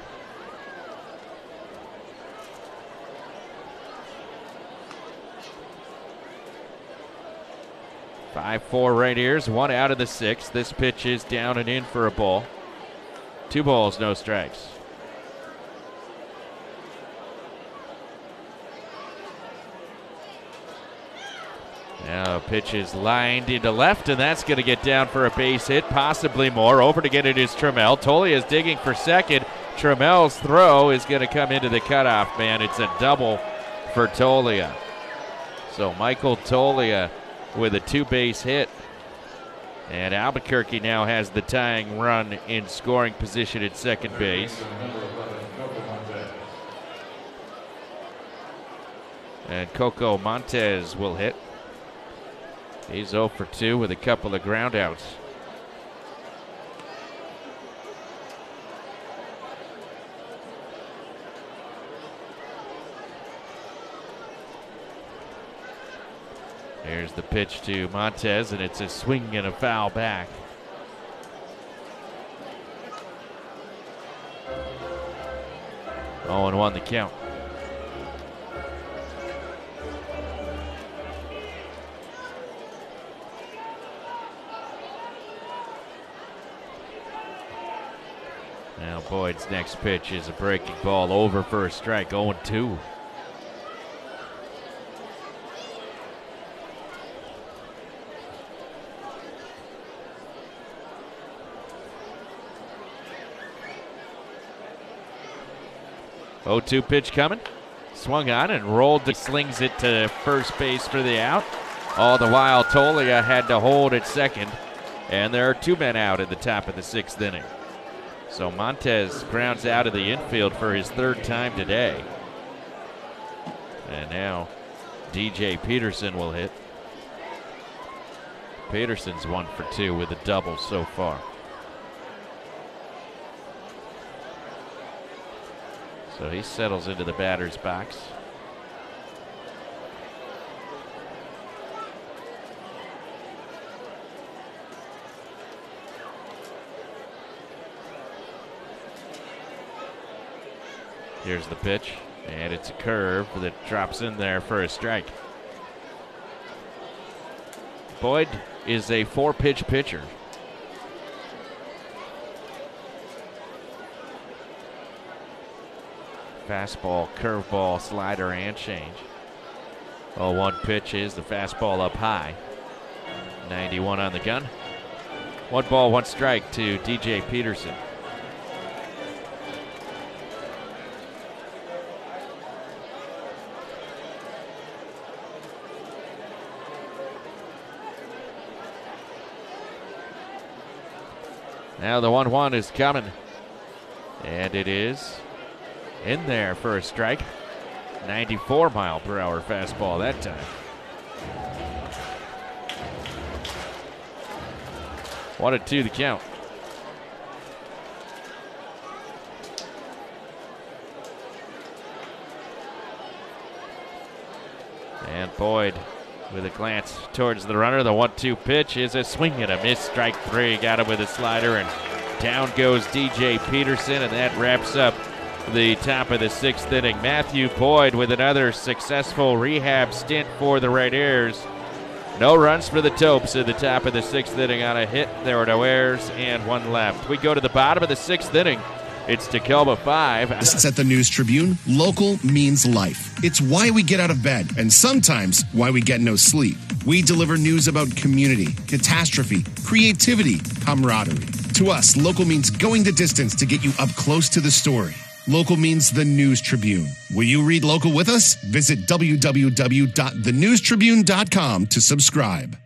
five four Rainiers, one out of the sixth. This pitch is down and in for a ball. Two balls, no strikes. Now pitch is lined into left, and that's going to get down for a base hit, possibly more. Over to get it is Trammell. Toglia is digging for second. Trammell's throw is going to come into the cutoff man. It's a double for Toglia. So Michael Toglia with a two-base hit. And Albuquerque now has the tying run in scoring position at second base. And Coco Montez will hit. He's oh for two with a couple of groundouts. Here's the pitch to Montez, and it's a swing and a foul back. oh and one the count. Now Boyd's next pitch is a breaking ball over for a strike, oh and two. oh two pitch coming. Swung on and rolled. Slings it to first base for the out. All the while, Tolia had to hold at second. And there are two men out in the top of the sixth inning. So Montez grounds out of the infield for his third time today. And now D J Peterson will hit. Peterson's one for two with a double so far. So he settles into the batter's box. Here's the pitch, and it's a curve that drops in there for a strike. Boyd is a four-pitch pitcher. Fastball, curveball, slider, and change. oh one pitch is the fastball up high. ninety-one on the gun. One ball, one strike to D J Peterson. Now the one one is coming. And it is in there for a strike. ninety-four mile per hour fastball that time. One and two the count. And Boyd with a glance towards the runner. The one two pitch is a swing and a miss. Strike three. Got him with a slider, and down goes D J Peterson, and that wraps up the top of the sixth inning. Matthew Boyd with another successful rehab stint for the Rainiers. No runs for the Topes at the top of the sixth inning on a hit. There were no errors and one left. We go to the bottom of the sixth inning. It's Tacoma five. This is at the News Tribune. Local means life. It's why we get out of bed, and sometimes why we get no sleep. We deliver news about community, catastrophe, creativity, camaraderie. To us, local means going the distance to get you up close to the story. Local means the News Tribune. Will you read local with us? Visit w w w dot the news tribune dot com to subscribe.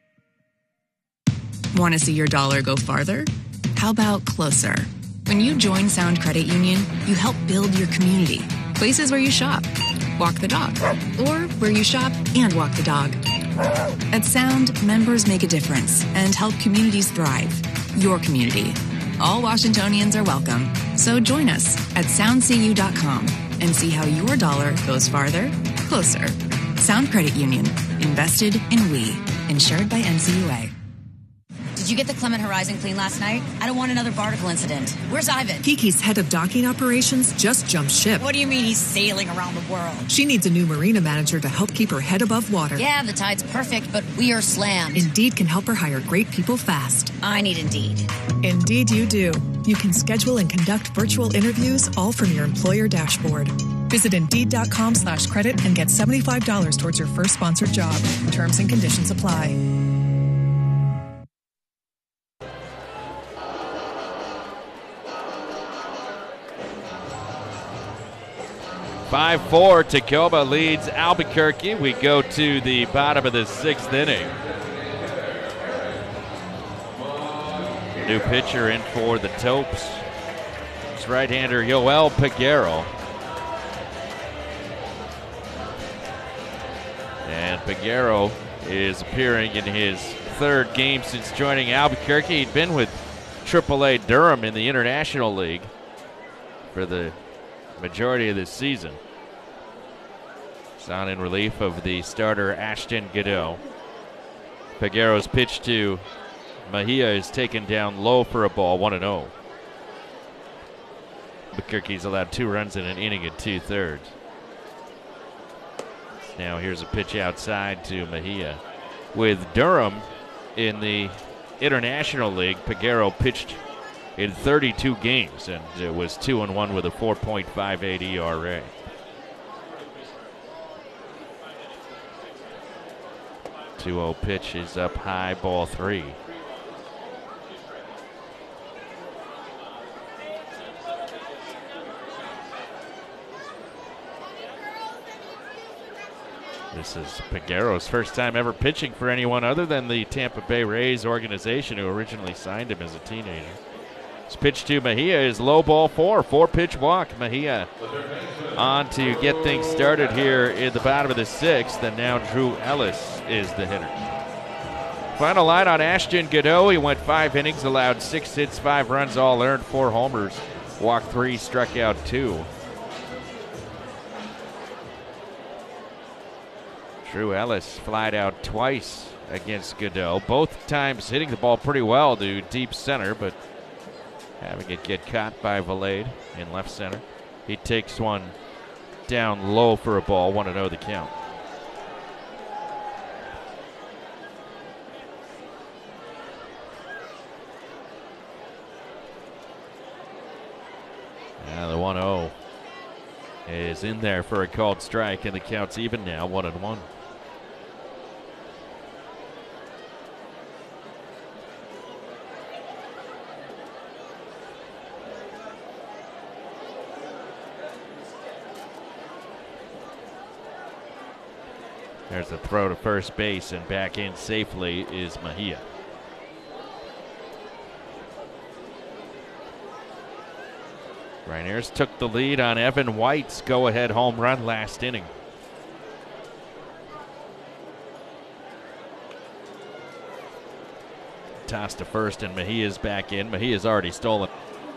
Want to see your dollar go farther? How about closer? When you join Sound Credit Union, you help build your community. Places where you shop, walk the dog, or where you shop and walk the dog. At Sound, members make a difference and help communities thrive. Your community. All Washingtonians are welcome. So join us at sound c u dot com and see how your dollar goes farther, closer. Sound Credit Union. Invested in we. Insured by N C U A. Did you get the Clement Horizon clean last night? I don't want another barnacle incident. Where's Ivan? Kiki's head of docking operations just jumped ship. What do you mean he's sailing around the world? She needs a new marina manager to help keep her head above water. Yeah, the tide's perfect, but we are slammed. Indeed can help her hire great people fast. I need Indeed. Indeed you do. You can schedule and conduct virtual interviews all from your employer dashboard. Visit Indeed.com slash credit and get seventy-five dollars towards your first sponsored job. Terms and conditions apply. five four, Tacoma leads Albuquerque. We go to the bottom of the sixth inning. New pitcher in for the Topes. It's right-hander Yoel Peguero. And Peguero is appearing in his third game since joining Albuquerque. He'd been with triple A Durham in the International League for the majority of this season. He's on in relief of the starter Ashton Godot. Peguero's pitch to Mejia is taken down low for a ball, one and oh. Albuquerque's allowed two runs in an inning and two-thirds. Now here's a pitch outside to Mejia. With Durham in the International League, Peguero pitched in thirty-two games and it was two and one with a four point five eight E R A. two oh pitch is up high, ball three. This is Peguero's first time ever pitching for anyone other than the Tampa Bay Rays organization, who originally signed him as a teenager. This pitch to Mejia is low, ball four, four-pitch walk. Mejia on to get things started here in the bottom of the sixth, and now Drew Ellis is the hitter. Final line on Ashton Godot. He went five innings, allowed six hits, five runs, all earned, four homers, walked three, struck out two. Drew Ellis flied out twice against Godot, both times hitting the ball pretty well to deep center, but having it get caught by Valade in left center. He takes one down low for a ball, one and oh the count. Now the one oh is in there for a called strike, and the count's even now, one and one. There's a throw to first base, and back in safely is Mejia. Rainiers took the lead on Evan White's go-ahead home run last inning. Toss to first, and Mejia's back in. Mejia's already stolen.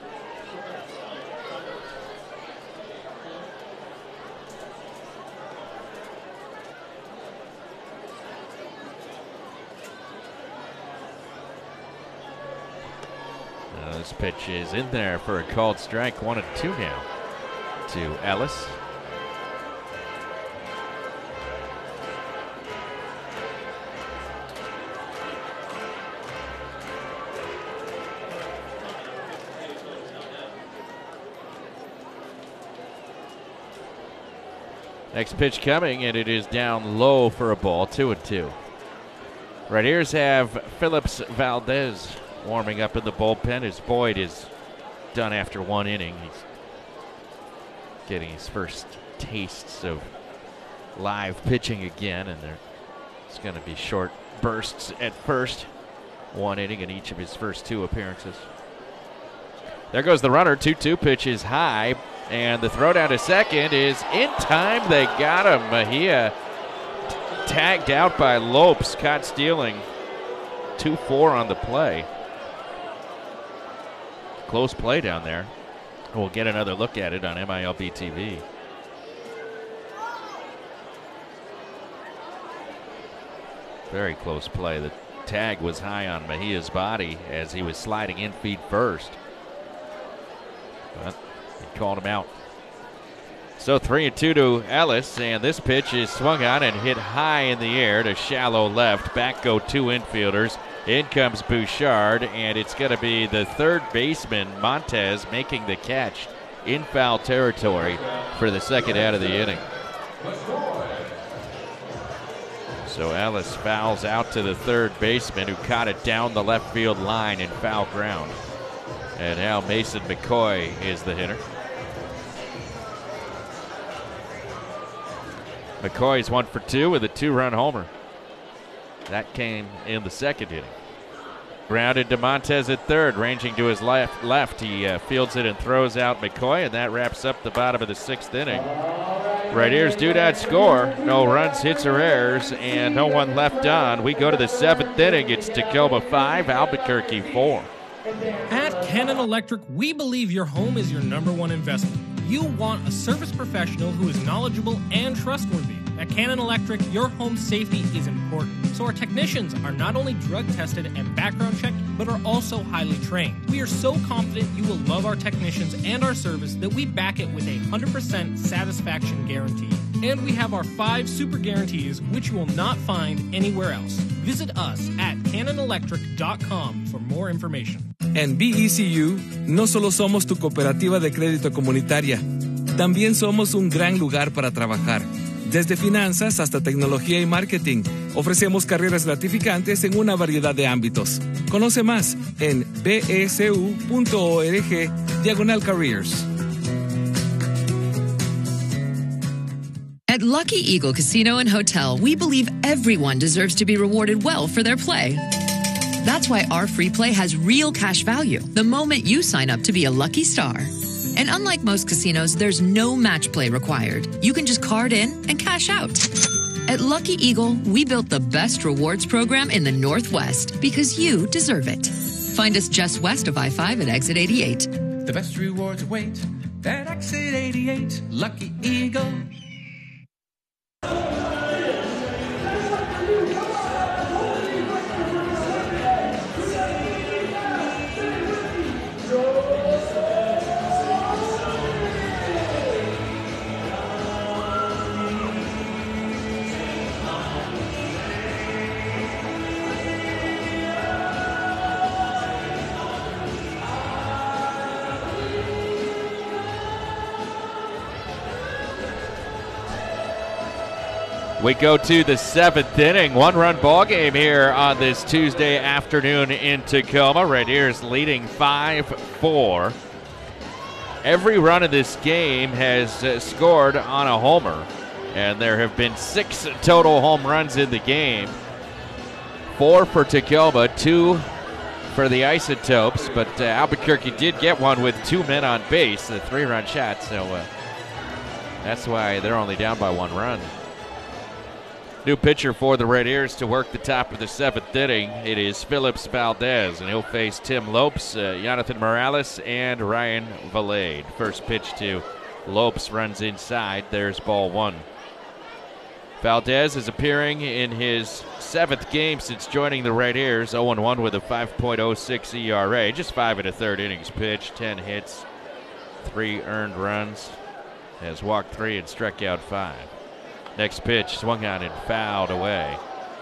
This pitch is in there for a called strike, one and two now to Ellis. Next pitch coming, and it is down low for a ball, two and two. Rainiers have Phillips Valdez warming up in the bullpen as Boyd is done after one inning. He's getting his first tastes of live pitching again, and there's going to be short bursts at first. One inning in each of his first two appearances. There goes the runner. two two pitch is high, and the throw down to second is in time. They got him. Mejia tagged out by Lopes, caught stealing. two four on the play. Close play down there. We'll get another look at it on M I L B T V. Very close play. The tag was high on Mejia's body as he was sliding in feet first. But he called him out. So three and two to Ellis, and this pitch is swung on and hit high in the air to shallow left. Back go two infielders. In comes Bouchard, and it's going to be the third baseman, Montez, making the catch in foul territory for the second out of the inning. So Ellis fouls out to the third baseman, who caught it down the left field line in foul ground. And now Mason McCoy is the hitter. McCoy's one for two with a two-run homer. That came in the second inning. Grounded to Montez at third, ranging to his left. Left, he uh, fields it and throws out McCoy, and that wraps up the bottom of the sixth inning. Rainiers do not score. No runs, hits, or errors, and no one left on. We go to the seventh inning. It's Tacoma five, Albuquerque four. At Cannon Electric, we believe your home is your number one investment. You want a service professional who is knowledgeable and trustworthy. At Cannon Electric, your home safety is important, so our technicians are not only drug tested and background checked, but are also highly trained. We are so confident you will love our technicians and our service that we back it with a one hundred percent satisfaction guarantee. And we have our five super guarantees, which you will not find anywhere else. Visit us at cannon electric dot com for more information. En B E C U, no solo somos tu cooperativa de crédito comunitaria, también somos un gran lugar para trabajar. Desde finanzas hasta tecnología y marketing, ofrecemos carreras gratificantes en una variedad de ámbitos. Conoce más en b e c u punto org diagonal careers. At Lucky Eagle Casino and Hotel, we believe everyone deserves to be rewarded well for their play. That's why our free play has real cash value the moment you sign up to be a lucky star. And unlike most casinos, there's no match play required. You can just card in and cash out. At Lucky Eagle, we built the best rewards program in the Northwest because you deserve it. Find us just west of I five at exit eighty-eight. The best rewards await at exit eighty-eight. Lucky Eagle. We go to the seventh inning, one-run ball game here on this Tuesday afternoon in Tacoma. Rainiers leading five four. Every run of this game has uh, scored on a homer, and there have been six total home runs in the game. Four for Tacoma, two for the Isotopes, but uh, Albuquerque did get one with two men on base, the three-run shot, so uh, that's why they're only down by one run. New pitcher for the Rainiers to work the top of the seventh inning. It is Phillips Valdez, and he'll face Tim Lopes, uh, Jonathan Morales, and Ryan Valade. First pitch to Lopes runs inside. There's ball one. Valdez is appearing in his seventh game since joining the Rainiers, oh and one with a five point oh six E R A. Just five and a third innings pitched, ten hits, three earned runs. Has walked three and struck out five. Next pitch swung on and fouled away.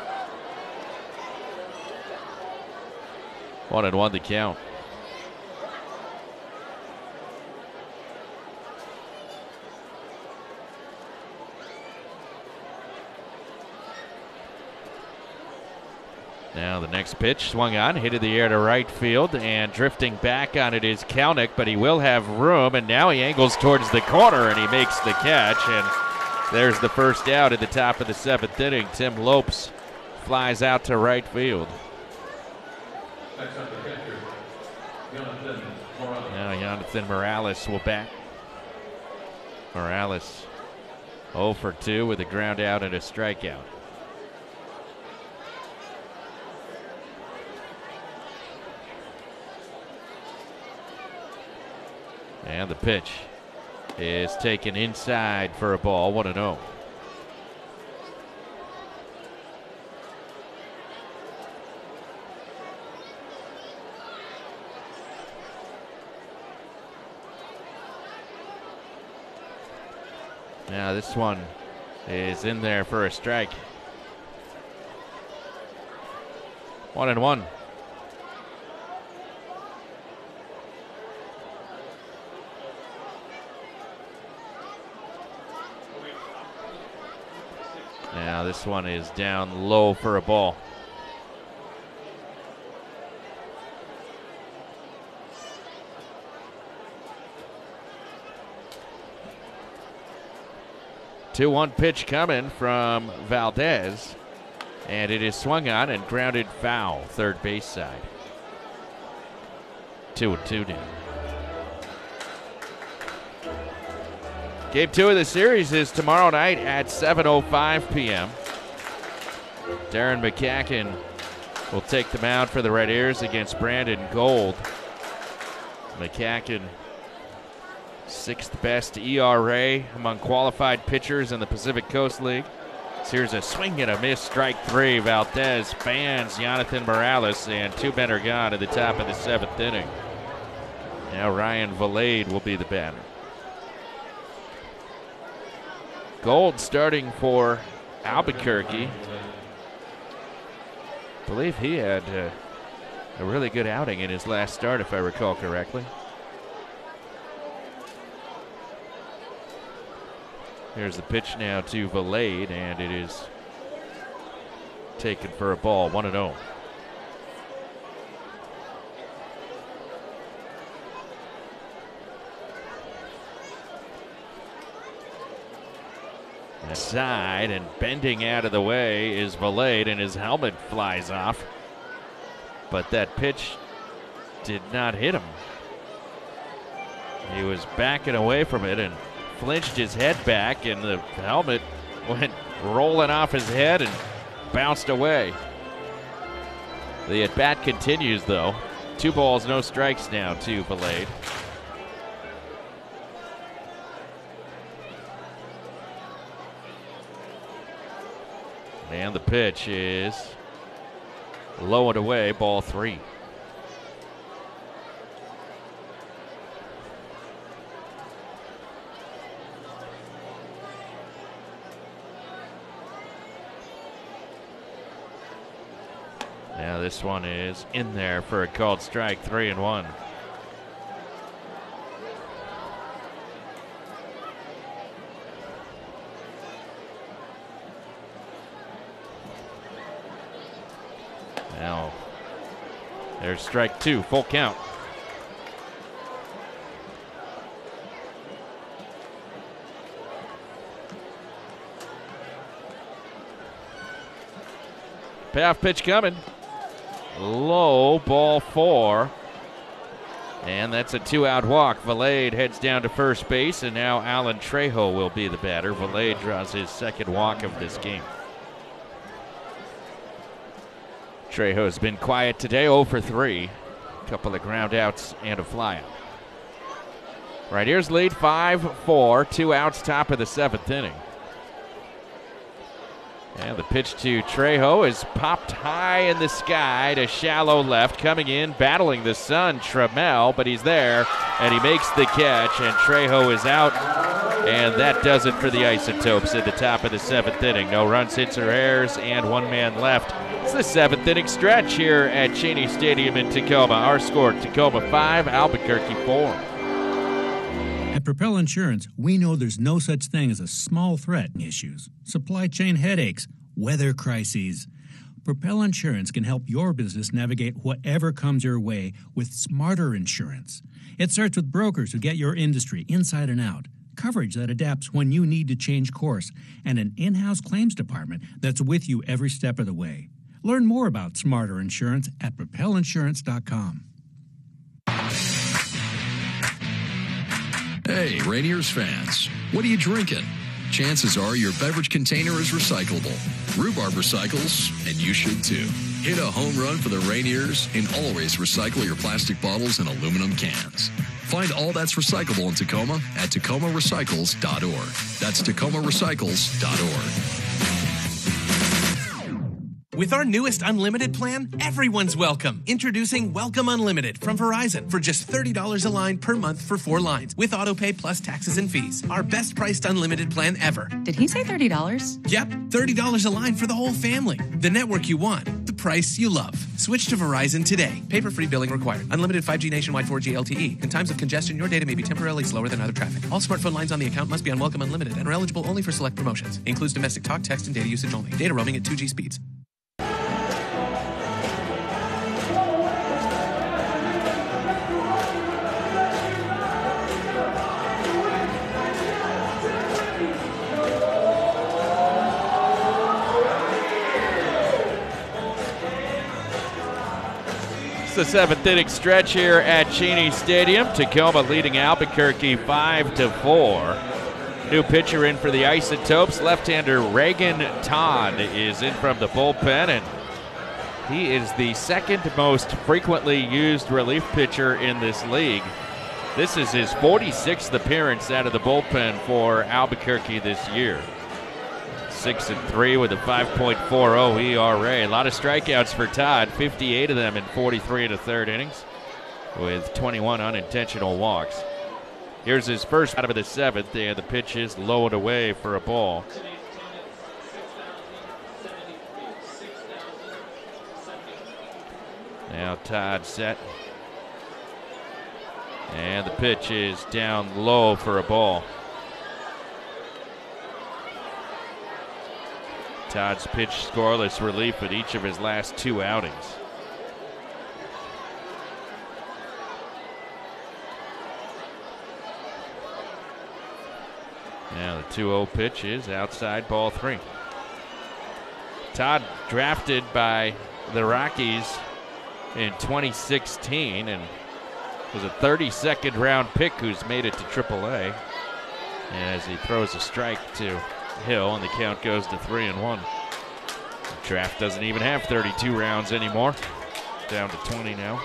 One and one the count. Now the next pitch swung on, hit in the air to right field, and drifting back on it is Kalnick, but he will have room, and now he angles towards the corner and he makes the catch, and there's the first out at the top of the seventh inning. Tim Lopes flies out to right field. Now Jonathan Morales will bat. Morales oh for two with a ground out and a strikeout. And the pitch is taken inside for a ball, one and oh. Now this one is in there for a strike. One and one. Now this one is down low for a ball. two one pitch coming from Valdez, and it is swung on and grounded foul, third base side. Two and two down. Game two of the series is tomorrow night at seven oh five p.m. Darren McCacken will take the mound for the Red Ears against Brandon Gold. McCacken, sixth best E R A among qualified pitchers in the Pacific Coast League. So here's a swing and a miss, strike three. Valdez fans Jonathan Morales, and two men are gone at the top of the seventh inning. Now Ryan Valade will be the batter. Gold starting for Albuquerque. I believe he had uh, a really good outing in his last start, if I recall correctly. Here's the pitch now to Valade, and it is taken for a ball, one and oh. Side, and bending out of the way is Valade, and his helmet flies off. But that pitch did not hit him. He was backing away from it and flinched his head back, and the helmet went rolling off his head and bounced away. The at-bat continues, though. Two balls, no strikes now to Valade. And the pitch is low and away, ball three. Now this one is in there for a called strike, three and one. Now, there's strike two, full count. Payoff pitch coming. Low, ball four. And that's a two-out walk. Valade heads down to first base, and now Alan Trejo will be the batter. Valade draws his second walk of this game. Trejo's been quiet today, oh for three. A couple of ground outs and a flyout. Right, here's lead five four, two outs, top of the seventh inning. And the pitch to Trejo is popped high in the sky to shallow left. Coming in, battling the sun, Trammell, but he's there, and he makes the catch, and Trejo is out. And that does it for the Isotopes at the top of the seventh inning. No runs, hits, or errors, and one man left. It's the seventh inning stretch here at Cheney Stadium in Tacoma. Our score, Tacoma five, Albuquerque four. At Propel Insurance, we know there's no such thing as a small threat issues, supply chain headaches, weather crises. Propel Insurance can help your business navigate whatever comes your way with smarter insurance. It starts with brokers who get your industry inside and out, coverage that adapts when you need to change course, and an in-house claims department that's with you every step of the way. Learn more about smarter insurance at propel insurance dot com. Hey, Rainiers fans, what are you drinking? Chances are your beverage container is recyclable. Rhubarb recycles, and you should too. Hit a home run for the Rainiers and always recycle your plastic bottles and aluminum cans. Find all that's recyclable in Tacoma at tacoma recycles dot org. That's tacoma recycles dot org. With our newest unlimited plan, everyone's welcome. Introducing Welcome Unlimited from Verizon for just thirty dollars a line per month for four lines with autopay plus taxes and fees. Our best priced unlimited plan ever. Did he say thirty dollars? Yep, thirty dollars a line for the whole family. The network you want, the price you love. Switch to Verizon today. Paper-free billing required. Unlimited five G nationwide four G L T E. In times of congestion, your data may be temporarily slower than other traffic. All smartphone lines on the account must be on Welcome Unlimited and are eligible only for select promotions. Includes domestic talk, text, and data usage only. Data roaming at two G speeds. The seventh inning stretch here at Cheney Stadium. Tacoma leading Albuquerque five to four. New pitcher in for the Isotopes. Left-hander Reagan Todd is in from the bullpen, and he is the second most frequently used relief pitcher in this league. This is his forty-sixth appearance out of the bullpen for Albuquerque this year. Six and three with a five point four oh E R A. A lot of strikeouts for Todd, fifty-eight of them in forty-three and a third innings, with twenty-one unintentional walks. Here's his first out of the seventh, and the pitch is low and away for a ball. Now Todd set. And the pitch is down low for a ball. Todd's pitched scoreless relief at each of his last two outings. Now the two oh pitch is outside, ball three. Todd drafted by the Rockies in twenty sixteen and was a thirty-second round pick who's made it to triple A. And as he throws a strike to Hill, and the count goes to three and one. The draft doesn't even have thirty-two rounds anymore. Down to twenty now.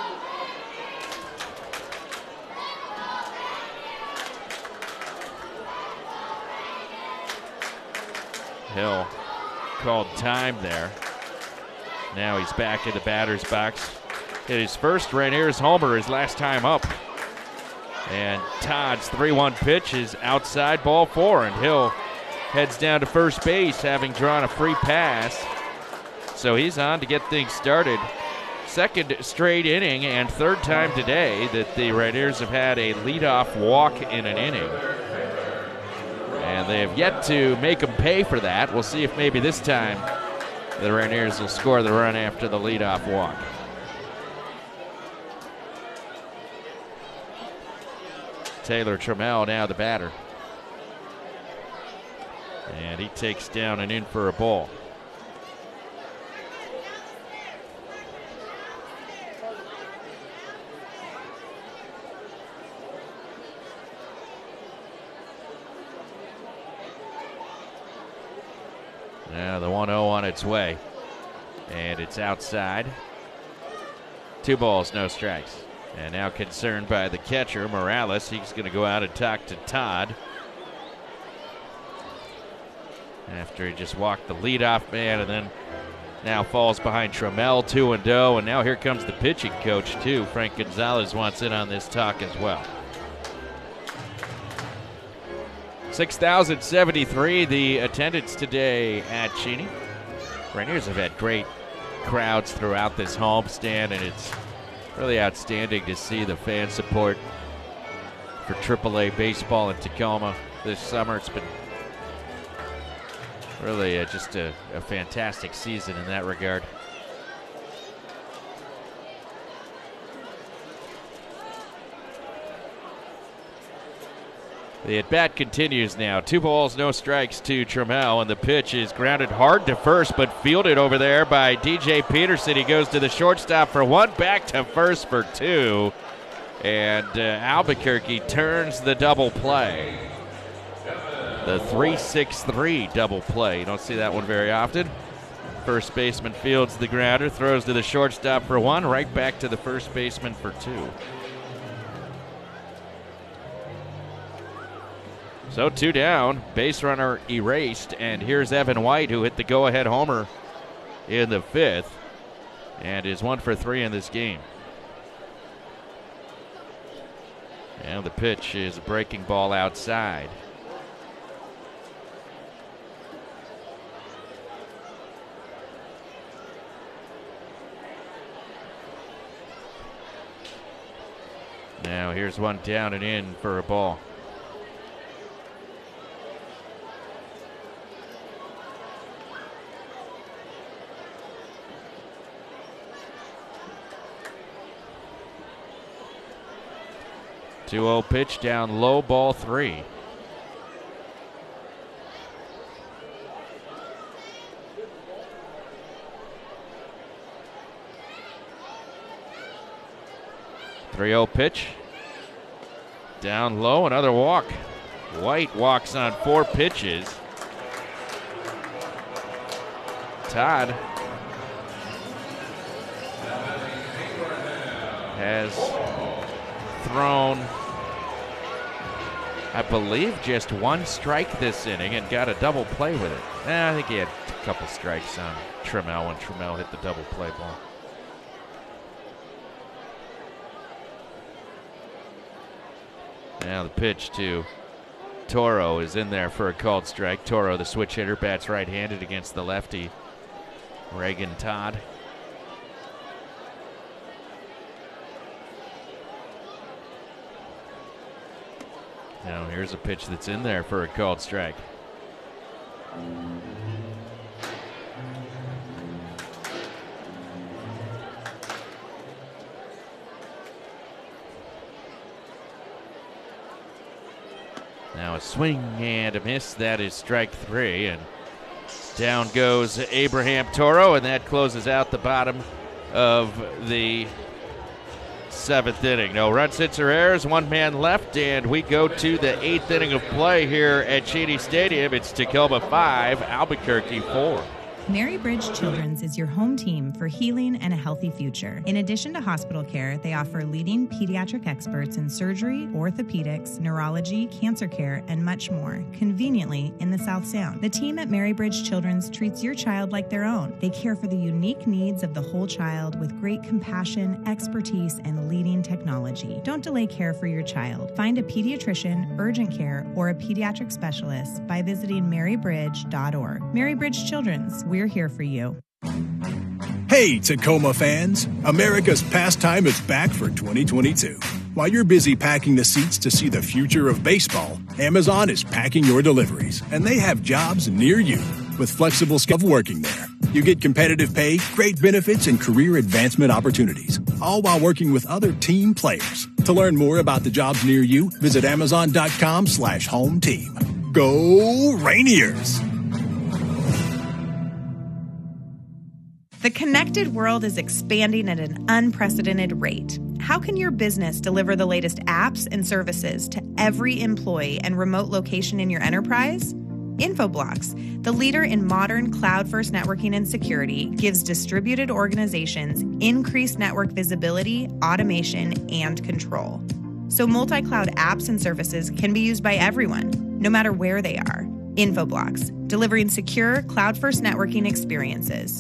Hill called time there. Now he's back in the batter's box. Hit his first Rainiers homer his last time up. And Todd's three one pitch is outside, ball four, and Hill heads down to first base, having drawn a free pass. So he's on to get things started. Second straight inning and third time today that the Rainiers have had a leadoff walk in an inning. And they have yet to make them pay for that. We'll see if maybe this time the Rainiers will score the run after the leadoff walk. Taylor Trammell now the batter. And he takes down and in for a ball. Now the one oh on its way. And it's outside. Two balls, no strikes. And now concerned by the catcher, Morales. He's going to go out and talk to Todd. After he just walked the leadoff man and then now falls behind Trammell, two and oh. And now here comes the pitching coach, too. Frank Gonzalez wants in on this talk as well. six thousand seventy-three, the attendance today at Cheney. Rainiers have had great crowds throughout this homestand, and it's really outstanding to see the fan support for triple A baseball in Tacoma this summer. It's been really uh, just a, a fantastic season in that regard. The at-bat continues now. Two balls, no strikes to Trammell, and the pitch is grounded hard to first, but fielded over there by D J Peterson. He goes to the shortstop for one, back to first for two, and uh, Albuquerque turns the double play. The three six three double play. You don't see that one very often. First baseman fields the grounder, throws to the shortstop for one, right back to the first baseman for two. So two down, base runner erased, and here's Evan White, who hit the go-ahead homer in the fifth and is one for three in this game. And the pitch is a breaking ball outside. Now here's one down and in for a ball. two oh pitch down low, ball three. three oh pitch down low, another walk. White walks on four pitches. Todd has thrown, I believe, just one strike this inning and got a double play with it. Eh, I think he had a couple strikes on Trammell when Trammell hit the double play ball. Now the pitch to Toro is in there for a called strike. Toro, the switch hitter, bats right-handed against the lefty Reagan Todd. Now here's a pitch that's in there for a called strike. Now a swing and a miss. That is strike three. And down goes Abraham Toro, and that closes out the bottom of the seventh inning. No runs, hits, or errors. One man left, and we go to the eighth inning of play here at Cheney Stadium. It's Tacoma five, Albuquerque four. Mary Bridge Children's is your home team for healing and a healthy future. In addition to hospital care, they offer leading pediatric experts in surgery, orthopedics, neurology, cancer care, and much more, conveniently in the South Sound. The team at Mary Bridge Children's treats your child like their own. They care for the unique needs of the whole child with great compassion, expertise, and leading technology. Don't delay care for your child. Find a pediatrician, urgent care, or a pediatric specialist by visiting mary bridge dot org. Mary Bridge Children's, we're here for you. Hey, Tacoma fans! America's Pastime is back for twenty twenty-two. While you're busy packing the seats to see the future of baseball, Amazon is packing your deliveries, and they have jobs near you with flexible schedule working there. You get competitive pay, great benefits, and career advancement opportunities, all while working with other team players. To learn more about the jobs near you, visit amazon.com slash home team. Go Rainiers! The connected world is expanding at an unprecedented rate. How can your business deliver the latest apps and services to every employee and remote location in your enterprise? Infoblox, the leader in modern cloud-first networking and security, gives distributed organizations increased network visibility, automation, and control. So multi-cloud apps and services can be used by everyone, no matter where they are. Infoblox, delivering secure cloud-first networking experiences.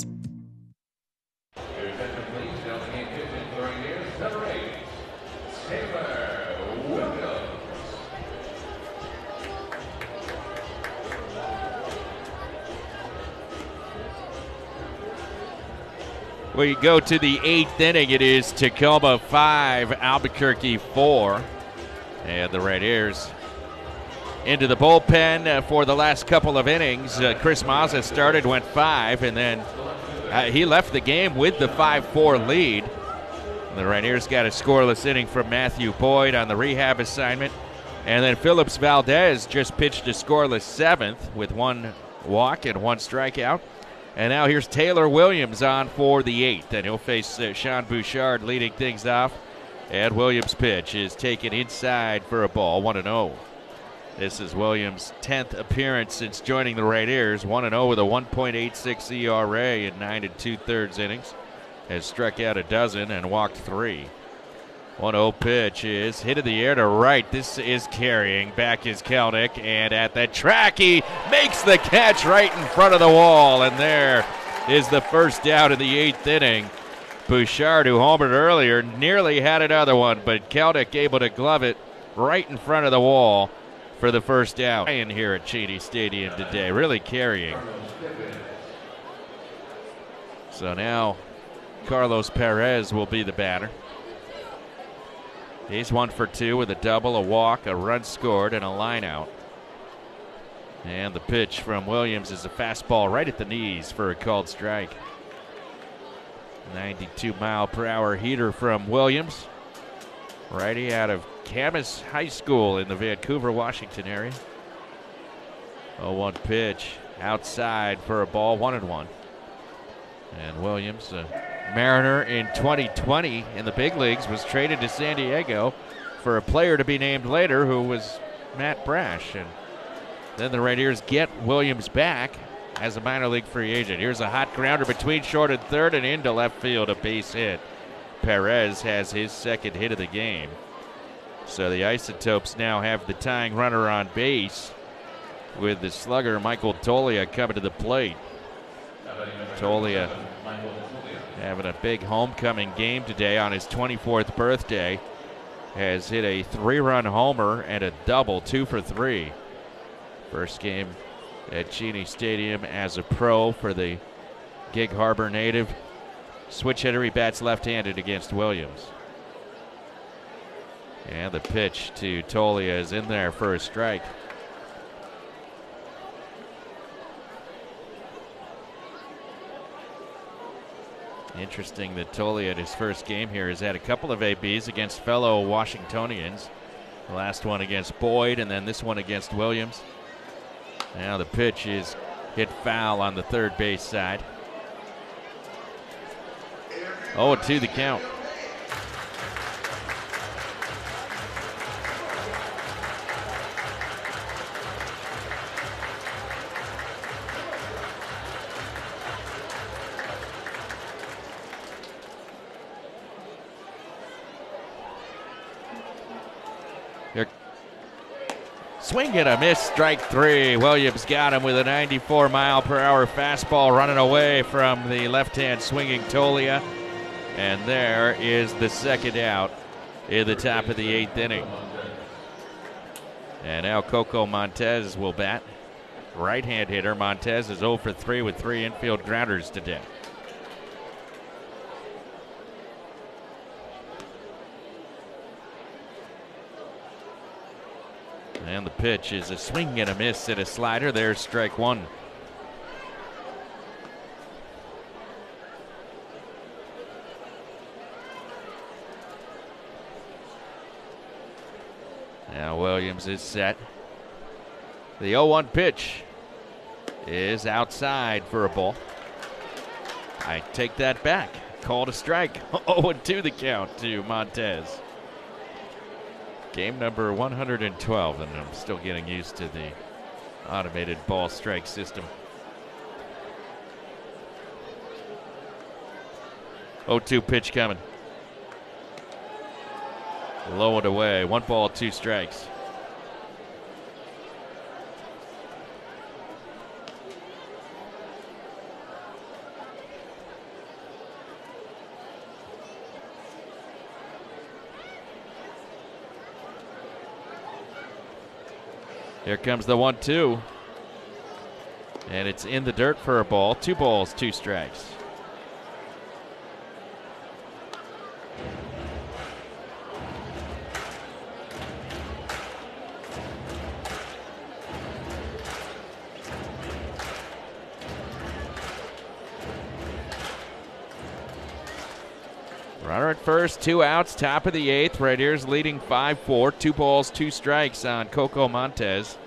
We go to the eighth inning. It is Tacoma five, Albuquerque four. And the Rainiers into the bullpen uh, for the last couple of innings. Uh, Chris Mazza started, went five, and then uh, he left the game with the five four lead. And the Rainiers got a scoreless inning from Matthew Boyd on the rehab assignment. And then Phillips Valdez just pitched a scoreless seventh with one walk and one strikeout. And now here's Taylor Williams on for the eighth, and he'll face uh, Sean Bouchard leading things off. And Williams' pitch is taken inside for a ball, one and oh. This is Williams' tenth appearance since joining the Rainiers, one and oh with a one point eight six E R A in nine and two-thirds innings. Has struck out a dozen and walked three. one oh pitch is hit in the air to right. This is carrying. Back is Kelnick, and at the track he makes the catch right in front of the wall, and there is the first out in the eighth inning. Bouchard, who homered earlier, nearly had another one, but Kelnick able to glove it right in front of the wall for the first out. In here at Cheney Stadium today, really carrying. So now Carlos Perez will be the batter. He's one for two with a double, a walk, a run scored, and a line out. And the pitch from Williams is a fastball right at the knees for a called strike. ninety-two mile per hour heater from Williams. Righty out of Camas High School in the Vancouver, Washington area. oh one pitch outside for a ball, one and one. And Williams, uh, Mariner in twenty twenty in the big leagues, was traded to San Diego for a player to be named later who was Matt Brash. And then the Rainiers get Williams back as a minor league free agent. Here's a hot grounder between short and third and into left field, a base hit. Perez has his second hit of the game. So the Isotopes now have the tying runner on base with the slugger Michael Toglia coming to the plate. Toglia having a big homecoming game today on his twenty-fourth birthday. Has hit a three-run homer and a double, two for three. First game at Cheney Stadium as a pro for the Gig Harbor native. Switch hitter, he bats left-handed against Williams. And the pitch to Toglia is in there for a strike. Interesting that Toglia at his first game here has had a couple of A Bs against fellow Washingtonians. The last one against Boyd and then this one against Williams. Now the pitch is hit foul on the third base side. oh two the count. Swing and a miss, strike three. Williams got him with a ninety-four mile per hour fastball running away from the left-hand swinging Toglia. And there is the second out in the top of the eighth inning. And now Coco Montez will bat. Right-hand hitter. Montez is oh for three with three infield grounders today. And the pitch is a swing and a miss at a slider. There's strike one. Now Williams is set. The oh one pitch is outside for a ball. I take that back. Called a strike. oh two the count to Montez. Game number one hundred twelve, and I'm still getting used to the automated ball strike system. oh two pitch coming. Low and away. One ball, two strikes. Here comes the one two. And it's in the dirt for a ball. Two balls, two strikes. Runner at first, two outs, top of the eighth. Rainiers leading five four. Two balls, two strikes on Coco Montez.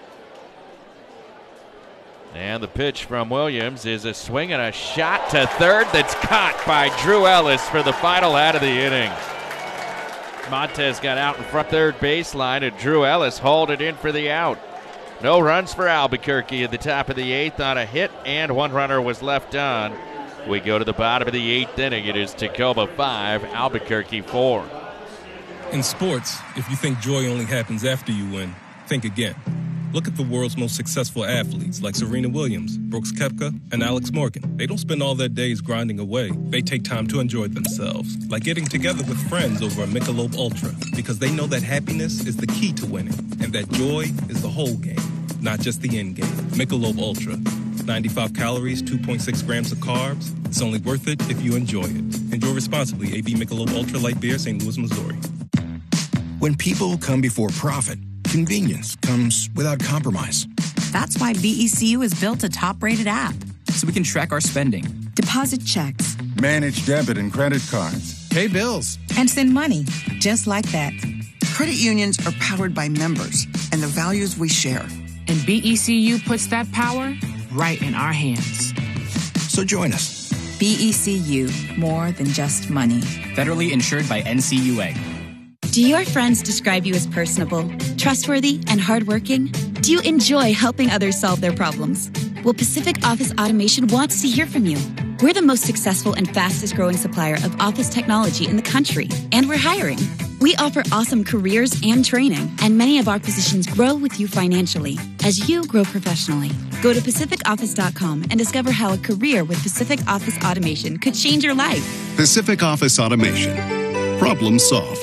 And the pitch from Williams is a swing and a shot to third that's caught by Drew Ellis for the final out of the inning. Montez got out in front third baseline, and Drew Ellis hauled it in for the out. No runs for Albuquerque at the top of the eighth on a hit, and one runner was left on. We go to the bottom of the eighth inning. It is Tacoma five, Albuquerque four. In sports, if you think joy only happens after you win, think again. Look at the world's most successful athletes like Serena Williams, Brooks Koepka, and Alex Morgan. They don't spend all their days grinding away. They take time to enjoy themselves, like getting together with friends over a Michelob Ultra, because they know that happiness is the key to winning, and that joy is the whole game, not just the end game. Michelob Ultra. ninety-five calories, two point six grams of carbs. It's only worth it if you enjoy it. Enjoy responsibly. A B Michelob Ultra Light Beer, Saint Louis, Missouri. When people come before profit, convenience comes without compromise. That's why B E C U has built a top-rated app. So we can track our spending. Deposit checks. Manage debit and credit cards. Pay bills. And send money, just like that. Credit unions are powered by members and the values we share. And B E C U puts that power right in our hands. So join us. B E C U, more than just money. Federally insured by N C U A. Do Do your friends describe you as personable, trustworthy, and hardworking? Do you enjoy helping others solve their problems? Well, Pacific Office Automation wants to hear from you. We're the most successful and fastest growing supplier of office technology in the country, and we're hiring. We offer awesome careers and training, and many of our positions grow with you financially as you grow professionally. Go to Pacific Office dot com and discover how a career with Pacific Office Automation could change your life. Pacific Office Automation. Problem solved.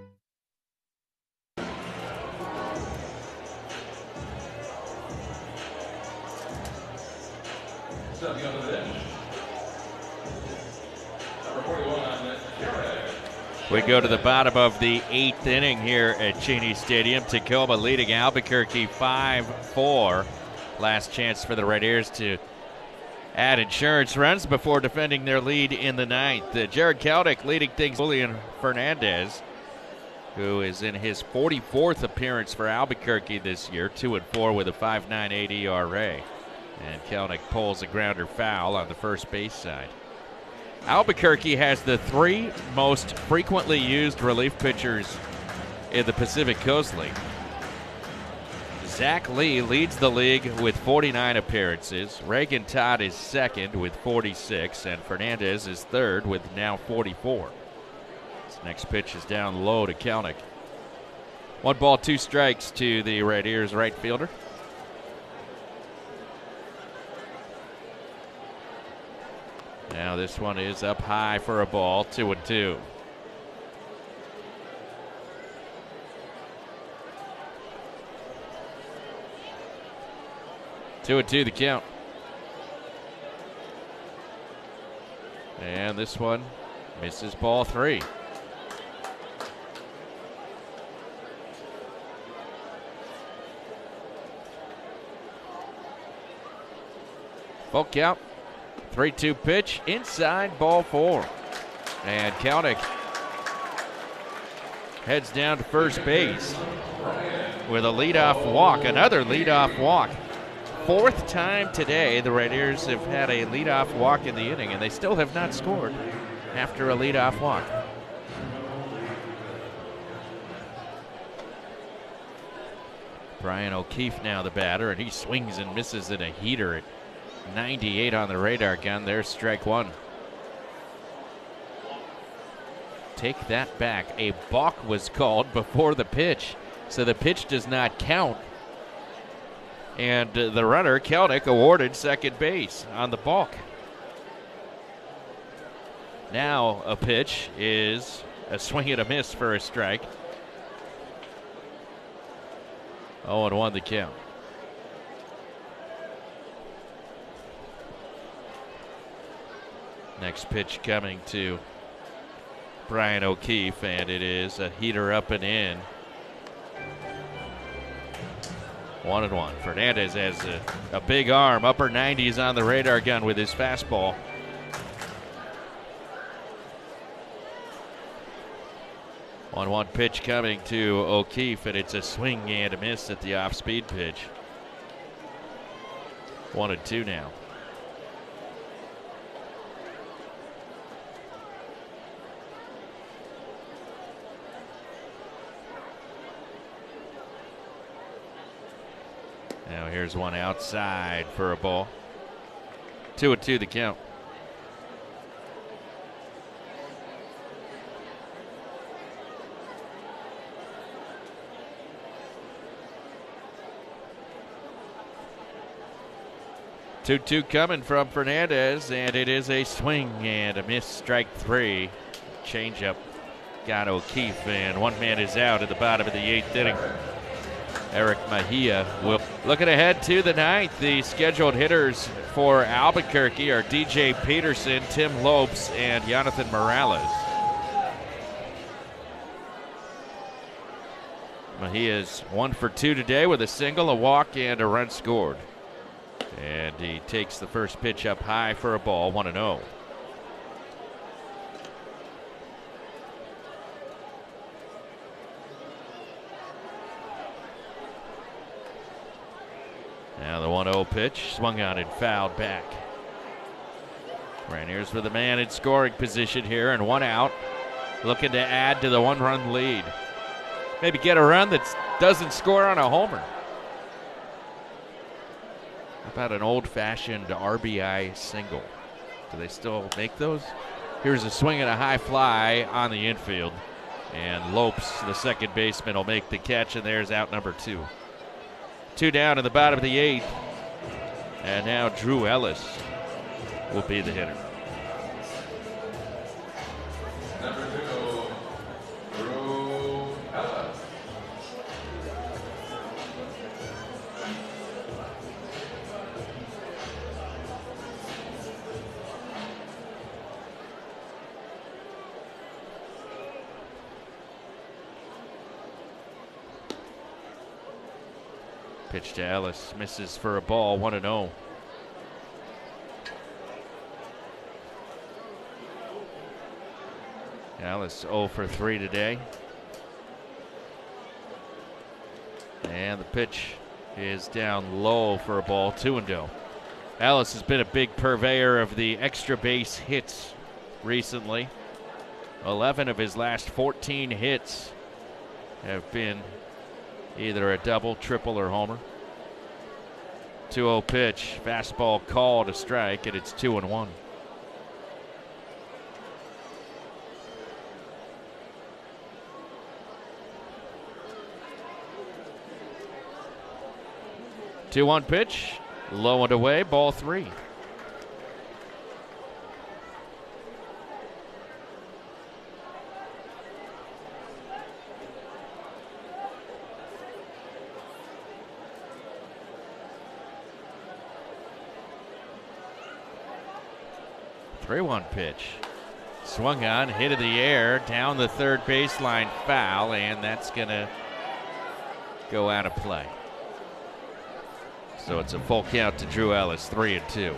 We go to the bottom of the eighth inning here at Cheney Stadium. Tacoma leading Albuquerque five four. Last chance for the Red Ears to add insurance runs before defending their lead in the ninth. Uh, Jared Kelnick leading things. Julian Fernandez, who is in his forty-fourth appearance for Albuquerque this year, two and four with a five point nine eight E R A. And Kelnick pulls a grounder foul on the first base side. Albuquerque has the three most frequently used relief pitchers in the Pacific Coast League. Zach Lee leads the league with forty-nine appearances. Reagan Todd is second with forty-six, and Fernandez is third with now forty-four. This next pitch is down low to Kelnick. One ball, two strikes to the Red Ears right fielder. Now this one is up high for a ball, two and two. Two and two the count. And this one misses ball three. Full count. three two pitch, inside, ball four. And Kelnick heads down to first base with a leadoff walk, another leadoff walk. Fourth time today the Red Ears have had a leadoff walk in the inning, and they still have not scored after a leadoff walk. Brian O'Keefe now the batter, and he swings and misses in a heater at ninety-eight on the radar gun. There's strike one. Take that back. A balk was called before the pitch, so the pitch does not count. And uh, the runner, Kelnick, awarded second base on the balk. Now a pitch is a swing and a miss for a strike. oh and one the count. Next pitch coming to Brian O'Keefe, and it is a heater up and in. One and one. Fernandez has a, a big arm, upper nineties on the radar gun with his fastball. one one pitch coming to O'Keefe, and it's a swing and a miss at the off-speed pitch. One and two now. Now here's one outside for a ball. Two and two the count. two two coming from Fernandez, and it is a swing and a miss, strike three. Changeup got O'Keefe, and one man is out at the bottom of the eighth inning. Eric Mejia will. Looking ahead to the ninth, the scheduled hitters for Albuquerque are D J Peterson, Tim Lopes, and Jonathan Morales. Mejia's one for two today with a single, a walk, and a run scored. And he takes the first pitch up high for a ball, one and oh. Now the one oh pitch, swung on and fouled back. Rainiers with a man in scoring position here, and one out, looking to add to the one-run lead. maybe get a run that doesn't score on a homer. How about an old-fashioned R B I single? Do they still make those? Here's a swing and a high fly on the infield. And Lopes, the second baseman, will make the catch, and there's out number two. Two down in the bottom of the eighth. And now Drew Ellis will be the hitter. Number two, Drew Ellis. Pitch to Ellis, misses for a ball, one and oh. Ellis oh for three today. And the pitch is down low for a ball, two and oh. Ellis has been a big purveyor of the extra base hits recently. eleven of his last fourteen hits have been either a double, triple, or homer. two oh pitch, fastball called a strike, and it's two and one. two one pitch, low and away, ball three. three one pitch. Swung on, hit in the air, down the third baseline, foul, and that's going to go out of play. So it's a full count to Drew Ellis, three and two.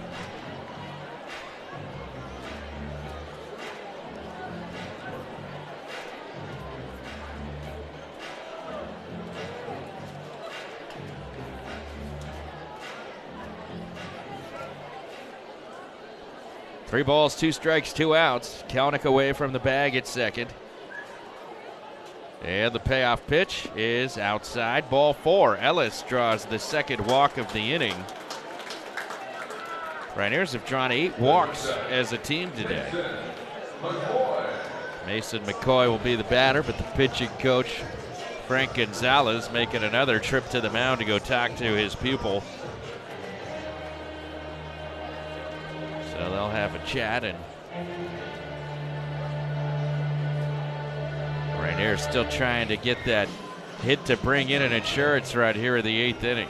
Three balls, two strikes, two outs. Kelenic away from the bag at second. And the payoff pitch is outside. Ball four. Ellis draws the second walk of the inning. Pioneers have drawn eight walks as a team today. Mason McCoy will be the batter, but the pitching coach, Frank Gonzalez, making another trip to the mound to go talk to his pupil. So they'll have a chat, and Rainier still trying to get that hit to bring in an insurance run here in the eighth inning.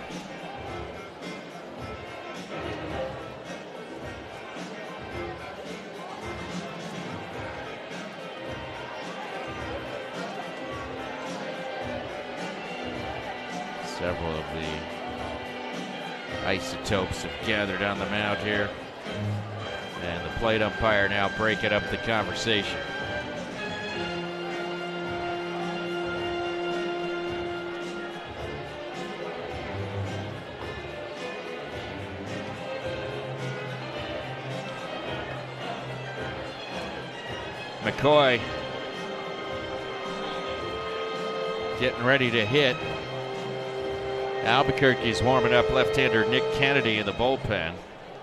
Several of the isotopes have gathered on the mound here. And the plate umpire now breaking up the conversation. McCoy getting ready to hit. Albuquerque's warming up left-hander Nick Kennedy in the bullpen.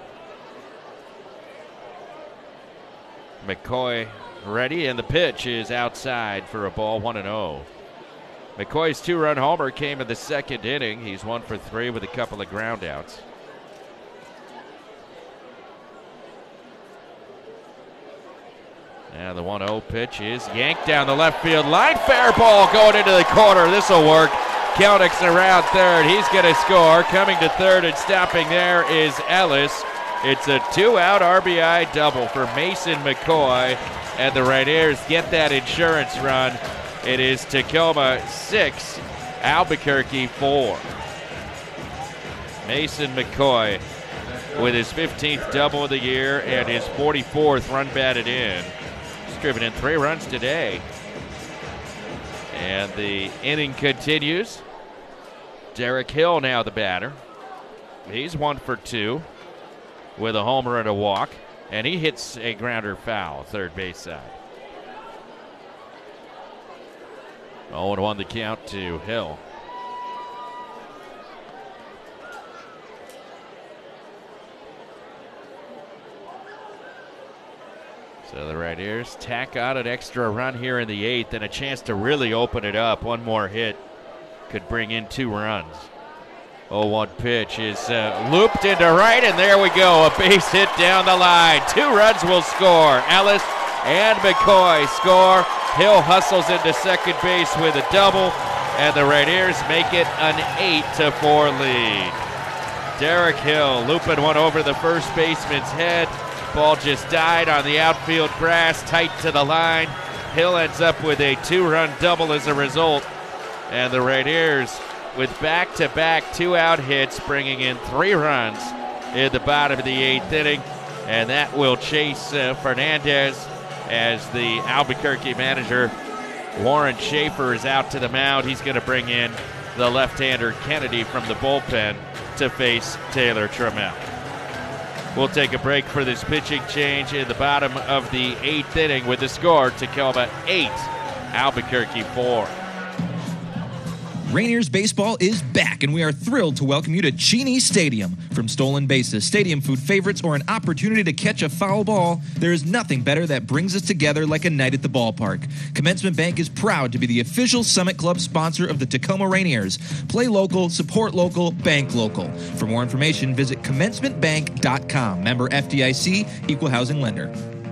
McCoy ready, and the pitch is outside for a ball, one and oh. McCoy's two-run homer came in the second inning. He's one for three with a couple of groundouts. And the one oh pitch is yanked down the left field line. Fair ball going into the corner. This will work. Kelenick's around third. He's going to score. Coming to third and stopping there is Ellis. It's a two-out R B I double for Mason McCoy, and the Rainiers get that insurance run. It is Tacoma six, Albuquerque four. Mason McCoy with his fifteenth double of the year and his forty-fourth run batted in. He's driven in three runs today. And the inning continues. Derek Hill now the batter. He's one for two with a homer and a walk, and he hits a grounder foul, third base side. oh and one the count to Hill. So the Rainiers tack on an extra run here in the eighth and a chance to really open it up. One more hit could bring in two runs. oh one pitch is uh, looped into right, and there we go. A base hit down the line. Two runs will score. Ellis and McCoy score. Hill hustles into second base with a double, and the Rainiers make it an eight to four lead. Derek Hill looping one over the first baseman's head. Ball just died on the outfield grass, tight to the line. Hill ends up with a two-run double as a result. And the Rainiers, with back-to-back two-out hits, bringing in three runs in the bottom of the eighth inning. And that will chase uh, Fernandez as the Albuquerque manager, Warren Schaefer, is out to the mound. He's going to bring in the left-hander Kennedy from the bullpen to face Taylor Trammell. We'll take a break for this pitching change in the bottom of the eighth inning with the score: Tacoma eight, Albuquerque four. Rainiers baseball is back, and we are thrilled to welcome you to Cheney Stadium. From stolen bases, stadium food favorites, or an opportunity to catch a foul ball, there is nothing better that brings us together like a night at the ballpark. Commencement Bank is proud to be the official Summit Club sponsor of the Tacoma Rainiers. Play local, support local, bank local. For more information, visit commencement bank dot com. Member F D I C, Equal Housing Lender.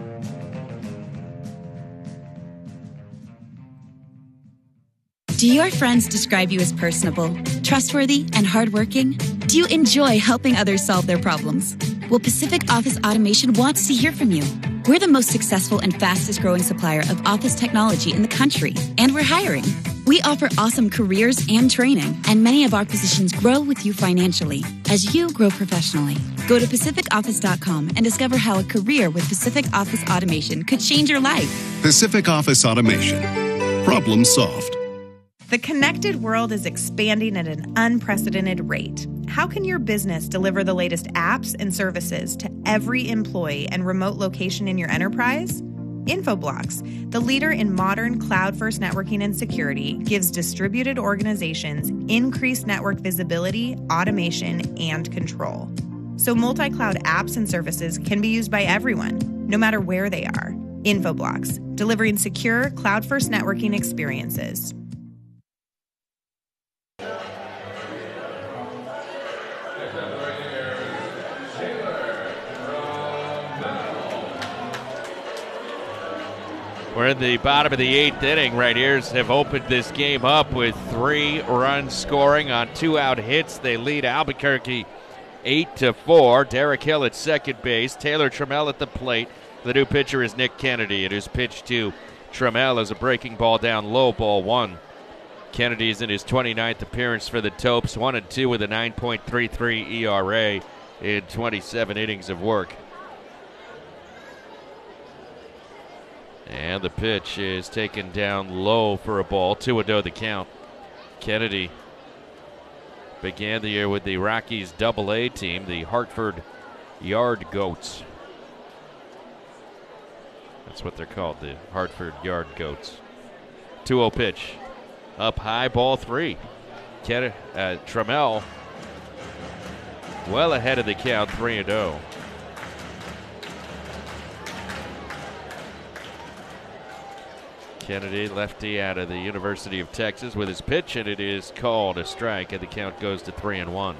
Do your friends describe you as personable, trustworthy, and hardworking? Do you enjoy helping others solve their problems? Well, Pacific Office Automation wants to hear from you. We're the most successful and fastest growing supplier of office technology in the country, and we're hiring. We offer awesome careers and training, and many of our positions grow with you financially as you grow professionally. Go to pacific office dot com and discover how a career with Pacific Office Automation could change your life. Pacific Office Automation. Problem solved. The connected world is expanding at an unprecedented rate. How can your business deliver the latest apps and services to every employee and remote location in your enterprise? Infoblox, the leader in modern cloud-first networking and security, gives distributed organizations increased network visibility, automation, and control. So multi-cloud apps and services can be used by everyone, no matter where they are. Infoblox, delivering secure cloud-first networking experiences. We're in the bottom of the eighth inning. Rainiers have opened this game up with three runs scoring on two-out hits. They lead Albuquerque eight to four. Derek Hill at second base. Taylor Trammell at the plate. The new pitcher is Nick Kennedy. It is pitched to Trammell as a breaking ball down low, ball one. Kennedy is in his twenty-ninth appearance for the Topes, one and two with a nine point three three E R A in twenty-seven innings of work. And the pitch is taken down low for a ball. two and oh the count. Kennedy began the year with the Rockies Double A team, the Hartford Yard Goats. That's what they're called, the Hartford Yard Goats. two oh pitch. Up high, ball three. Ken, uh, Trammell well ahead of the count, three and oh. Kennedy, lefty out of the University of Texas, with his pitch, and it is called a strike, and the count goes to three and one.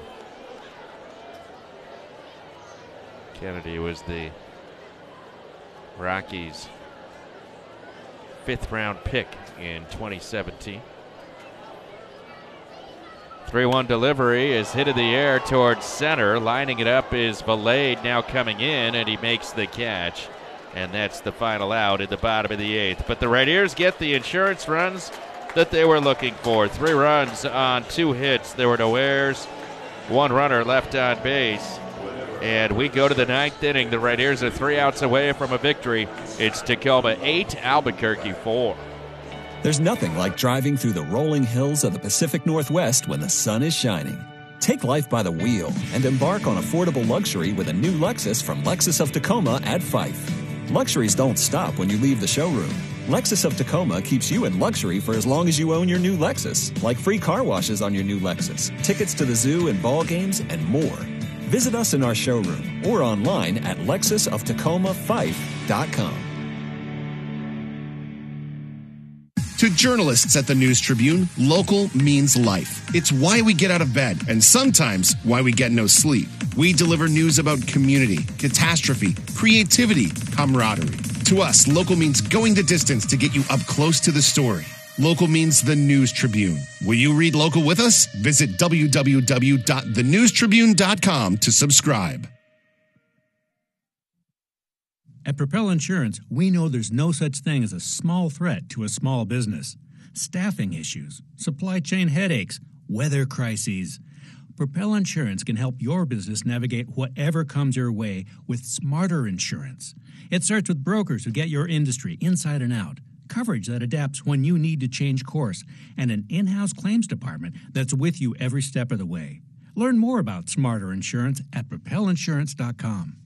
Kennedy was the Rockies' fifth round pick in twenty seventeen. three one delivery is hit in the air towards center. Lining it up is Valade, now coming in, and he makes the catch. And that's the final out in the bottom of the eighth. But the Rainiers get the insurance runs that they were looking for. Three runs on two hits. There were no errors. One runner left on base. And we go to the ninth inning. The Rainiers are three outs away from a victory. It's Tacoma eight, Albuquerque four. There's nothing like driving through the rolling hills of the Pacific Northwest when the sun is shining. Take life by the wheel and embark on affordable luxury with a new Lexus from Lexus of Tacoma at Fife. Luxuries don't stop when you leave the showroom. Lexus of Tacoma keeps you in luxury for as long as you own your new Lexus, like free car washes on your new Lexus, tickets to the zoo and ball games, and more. Visit us in our showroom or online at lexus of tacoma fife dot com. To journalists at the News Tribune, local means life. It's why we get out of bed and sometimes why we get no sleep. We deliver news about community, catastrophe, creativity, camaraderie. To us, local means going the distance to get you up close to the story. Local means the News Tribune. Will you read local with us? Visit w w w dot the news tribune dot com to subscribe. At Propel Insurance, we know there's no such thing as a small threat to a small business. Staffing issues, supply chain headaches, weather crises. Propel Insurance can help your business navigate whatever comes your way with smarter insurance. It starts with brokers who get your industry inside and out, coverage that adapts when you need to change course, and an in-house claims department that's with you every step of the way. Learn more about smarter insurance at propel insurance dot com.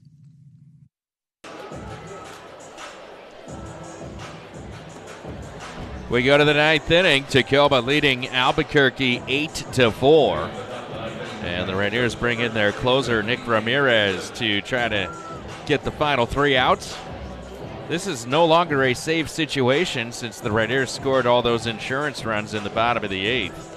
We go to the ninth inning. Tacoma leading Albuquerque eight to four. And the Rainiers bring in their closer, Nick Ramirez, to try to get the final three outs. This is no longer a safe situation since the Rainiers scored all those insurance runs in the bottom of the eighth.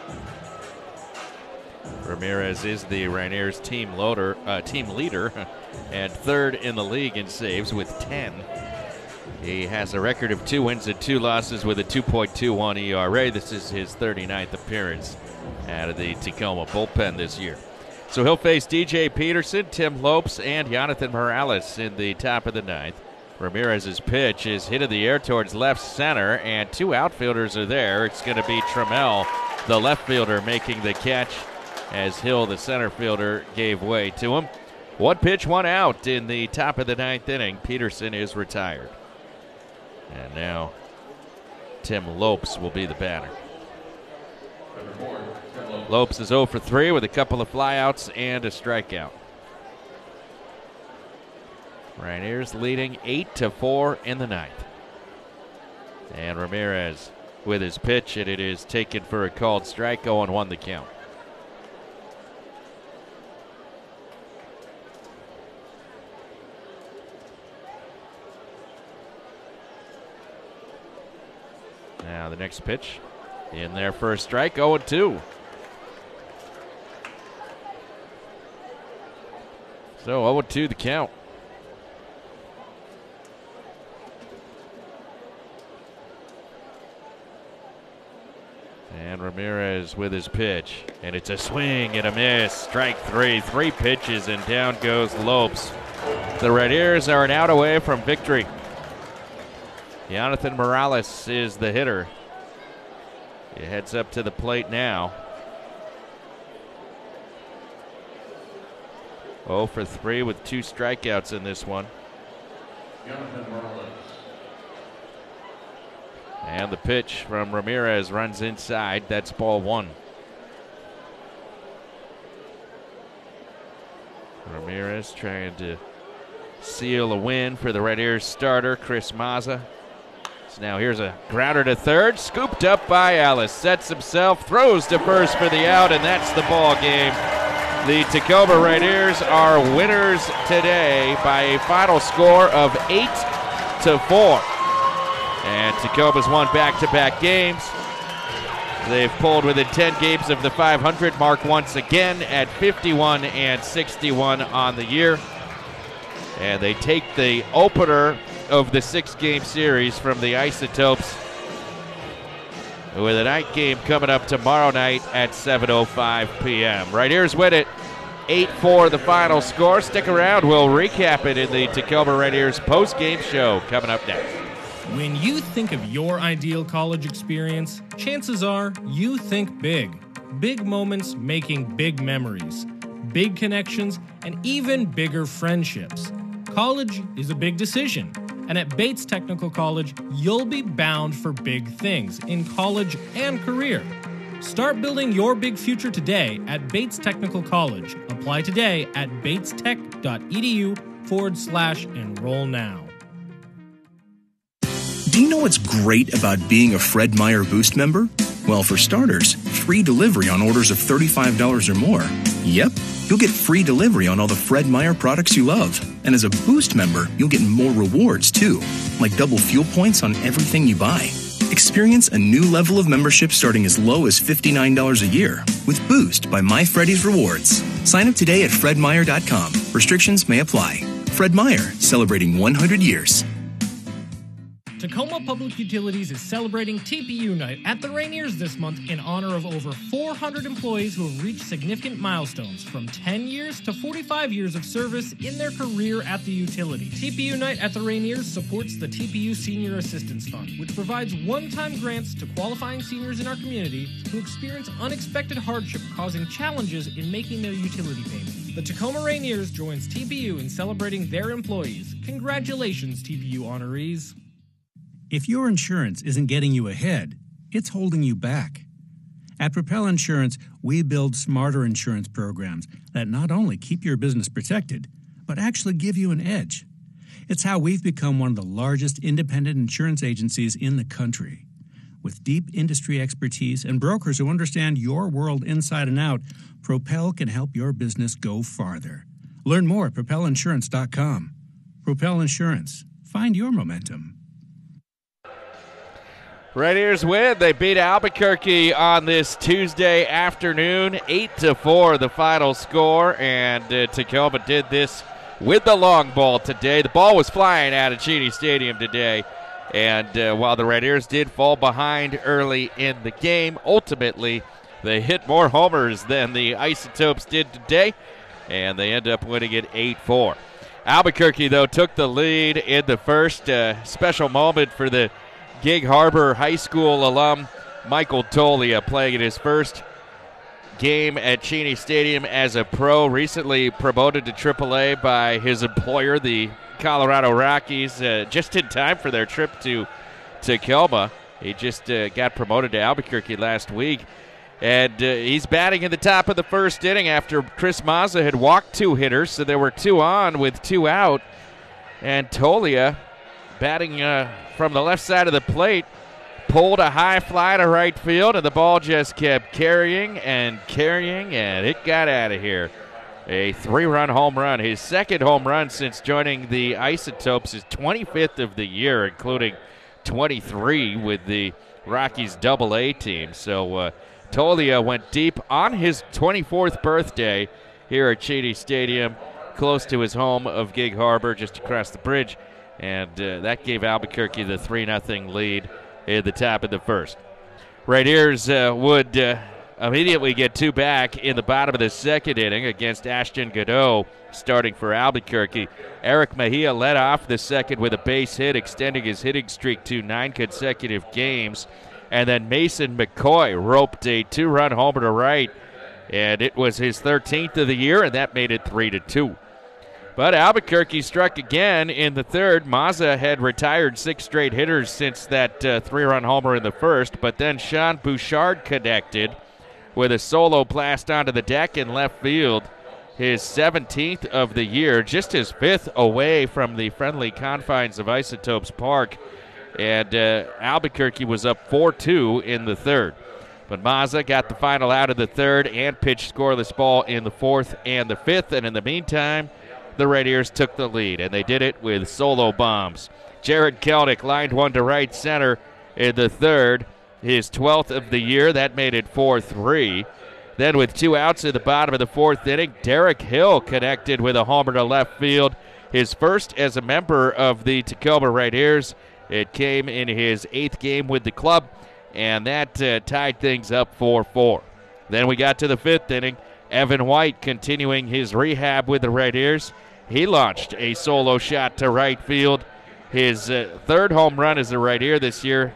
Ramirez is the Rainiers team loader, uh, team leader and third in the league in saves with ten. He has a record of two wins and two losses with a two point two one E R A. This is his thirty-ninth appearance out of the Tacoma bullpen this year. So he'll face D J Peterson, Tim Lopes, and Jonathan Morales in the top of the ninth. Ramirez's pitch is hit in the air towards left center, and two outfielders are there. It's going to be Trammell, the left fielder, making the catch as Hill, the center fielder, gave way to him. One pitch, one out in the top of the ninth inning. Peterson is retired. And now Tim Lopes will be the batter. Lopes is oh for three with a couple of flyouts and a strikeout. Rainiers leading eight to four in the ninth. And Ramirez with his pitch, and it is taken for a called strike. oh and one the count. Now the next pitch in there for a strike, oh and two. So oh and two the count. And Ramirez with his pitch, and it's a swing and a miss. Strike three, three pitches, and down goes Lopes. The Rainiers are an out away from victory. Jonathan Morales is the hitter. He heads up to the plate now. oh for three with two strikeouts in this one. Jonathan Morales. And the pitch from Ramirez runs inside. That's ball one. Ramirez trying to seal a win for the Rainiers starter, Chris Mazza. So now here's a grounder to third, scooped up by Alice. Sets himself, throws to first for the out, and that's the ball game. The Tacoma Rainiers are winners today by a final score of eight to four. And Tacoma's won back-to-back games. They've pulled within ten games of the five hundred mark once again at fifty-one and sixty-one on the year. And they take the opener of the six-game series from the Isotopes with a night game coming up tomorrow night at seven oh five p.m. Rainiers win it eight four, the final score. Stick around. We'll recap it in the Tacoma Rainiers post-game show coming up next. When you think of your ideal college experience, chances are you think big. Big moments making big memories, big connections, and even bigger friendships. College is a big decision, and at Bates Technical College, you'll be bound for big things in college and career. Start building your big future today at Bates Technical College. Apply today at bates tech dot e d u forward slash enroll now. Do you know what's great about being a Fred Meyer Boost member? Well, for starters, free delivery on orders of thirty-five dollars or more. Yep, you'll get free delivery on all the Fred Meyer products you love. And as a Boost member, you'll get more rewards, too, like double fuel points on everything you buy. Experience a new level of membership starting as low as fifty-nine dollars a year with Boost by My Freddy's Rewards. Sign up today at fred meyer dot com. Restrictions may apply. Fred Meyer, celebrating one hundred years. Tacoma Public Utilities is celebrating T P U Night at the Rainiers this month in honor of over four hundred employees who have reached significant milestones, from ten years to forty-five years of service in their career at the utility. T P U Night at the Rainiers supports the T P U Senior Assistance Fund, which provides one-time grants to qualifying seniors in our community who experience unexpected hardship causing challenges in making their utility payments. The Tacoma Rainiers joins T P U in celebrating their employees. Congratulations, T P U honorees. If your insurance isn't getting you ahead, it's holding you back. At Propel Insurance, we build smarter insurance programs that not only keep your business protected, but actually give you an edge. It's how we've become one of the largest independent insurance agencies in the country. With deep industry expertise and brokers who understand your world inside and out, Propel can help your business go farther. Learn more at propel insurance dot com. Propel Insurance. Find your momentum. Rainiers win. They beat Albuquerque on this Tuesday afternoon, eight to four, the final score, and uh, Tacoma did this with the long ball today. The ball was flying out of Cheney Stadium today, and uh, while the Rainiers did fall behind early in the game, ultimately they hit more homers than the Isotopes did today, and they end up winning it eight four. Albuquerque, though, took the lead in the first. Uh, special moment for the Gig Harbor High School alum Michael Tolia, playing in his first game at Cheney Stadium as a pro, recently promoted to triple A by his employer, the Colorado Rockies, uh, just in time for their trip to Tacoma. He just uh, got promoted to Albuquerque last week, and uh, he's batting in the top of the first inning after Chris Mazza had walked two hitters, so there were two on with two out, and Tolia, batting uh, from the left side of the plate, pulled a high fly to right field, and the ball just kept carrying and carrying, and it got out of here. A three-run home run, his second home run since joining the Isotopes, his twenty-fifth of the year, including twenty-three with the Rockies double A team. So uh, Tolia went deep on his twenty-fourth birthday here at Cheney Stadium, close to his home of Gig Harbor, just across the bridge. And uh, that gave Albuquerque the three nothing lead in the top of the first. Rainiers uh, would uh, immediately get two back in the bottom of the second inning against Ashton Godot, starting for Albuquerque. Eric Mejia led off the second with a base hit, extending his hitting streak to nine consecutive games. And then Mason McCoy roped a two-run homer to right, and it was his thirteenth of the year, and that made it three to two. But Albuquerque struck again in the third. Mazza had retired six straight hitters since that uh, three-run homer in the first, but then Sean Bouchard connected with a solo blast onto the deck in left field, his seventeenth of the year, just his fifth away from the friendly confines of Isotopes Park, and uh, Albuquerque was up four two in the third. But Mazza got the final out of the third and pitched scoreless ball in the fourth and the fifth, and in the meantime, the Rainiers took the lead, and they did it with solo bombs. Jared Kelnick lined one to right center in the third, his twelfth of the year. That made it four three. Then with two outs in the bottom of the fourth inning, Derek Hill connected with a homer to left field, his first as a member of the Tacoma Rainiers. It came in his eighth game with the club, and that uh, tied things up four four. Then we got to the fifth inning. Evan White continuing his rehab with the Rainiers. He launched a solo shot to right field. His uh, third home run as a Rainier this year.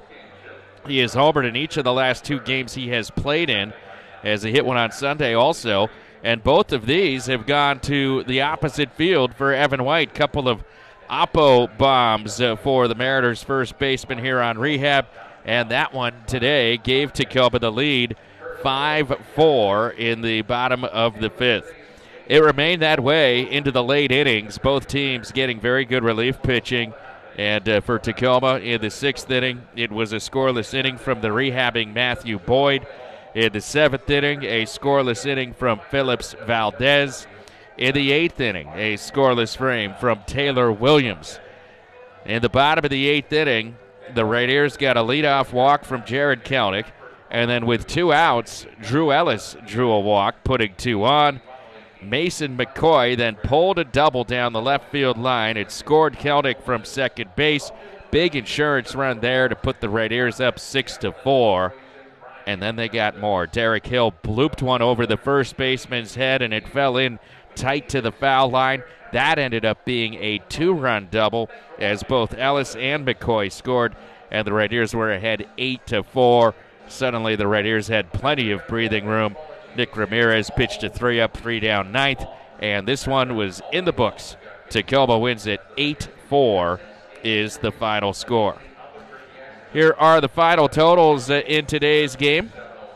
He has homered in each of the last two games he has played in, as he hit one on Sunday also. And both of these have gone to the opposite field for Evan White. Couple of oppo bombs uh, for the Mariners' first baseman here on rehab. And that one today gave Tacoma the lead, five four in the bottom of the fifth. It remained that way into the late innings, both teams getting very good relief pitching And uh, for Tacoma in the sixth inning, it was a scoreless inning from the rehabbing Matthew Boyd. In the seventh inning, a scoreless inning from Phillips Valdez. In the eighth inning, a scoreless frame from Taylor Williams. In the bottom of the eighth inning, the Rainiers got a leadoff walk from Jared Kelnick. And then with two outs, Drew Ellis drew a walk, putting two on. Mason McCoy then pulled a double down the left field line. It scored Kelnick from second base. Big insurance run there to put the Rainiers up six to four. And then they got more. Derek Hill blooped one over the first baseman's head, and it fell in tight to the foul line. That ended up being a two-run double as both Ellis and McCoy scored, and the Rainiers were ahead eight to four. Suddenly the Rainiers had plenty of breathing room. Nick Ramirez pitched a three up, three down ninth, and this one was in the books. Tacoma wins it eight four is the final score. Here are the final totals uh, in today's game.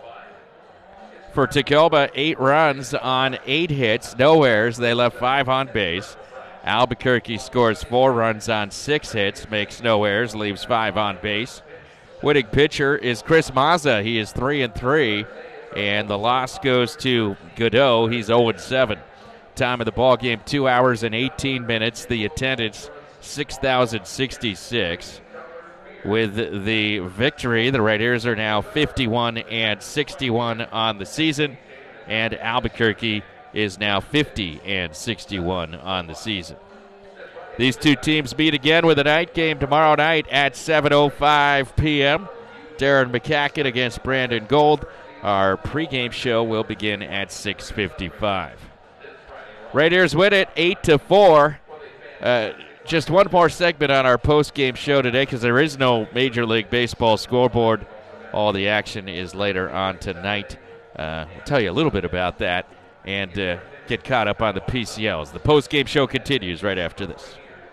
For Tacoma, eight runs on eight hits, no errors. They left five on base. Albuquerque scores four runs on six hits, makes no errors, leaves five on base. Winning pitcher is Chris Mazza. He is three and three, and the loss goes to Godot. He's oh and seven. Time of the ball game, two hours and eighteen minutes. The attendance, six thousand sixty-six. With the victory, the Rainiers are now fifty-one and sixty-one on the season, and Albuquerque is now fifty and sixty-one on the season. These two teams meet again with a night game tomorrow night at seven oh five p.m. Darren McCacken against Brandon Gold. Our pregame show will begin at six fifty-five. Rainiers win it eight to four. Uh, Just one more segment on our post-game show today because there is no Major League Baseball scoreboard. All the action is later on tonight. Uh, we'll tell you a little bit about that and uh, get caught up on the P C Ls. The post-game show continues right after this.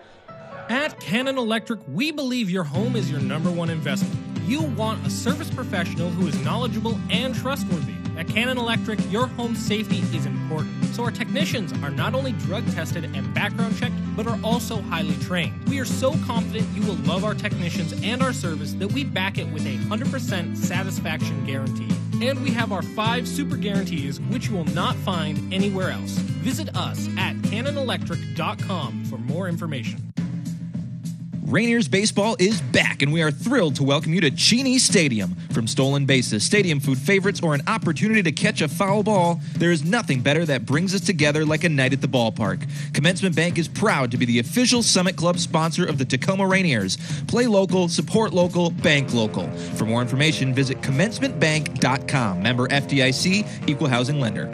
At Cannon Electric, we believe your home is your number one investment. You want a service professional who is knowledgeable and trustworthy. At Cannon Electric, your home safety is important, so our technicians are not only drug tested and background checked, but are also highly trained. We are so confident you will love our technicians and our service that we back it with a one hundred percent satisfaction guarantee. And we have our five super guarantees, which you will not find anywhere else. Visit us at cannon electric dot com for more information. Rainiers baseball is back, and we are thrilled to welcome you to Cheney Stadium. From stolen bases, stadium food favorites, or an opportunity to catch a foul ball, there is nothing better that brings us together like a night at the ballpark. Commencement Bank is proud to be the official Summit Club sponsor of the Tacoma Rainiers. Play local, support local, bank local. For more information, visit commencement bank dot com. Member F D I C, Equal Housing Lender.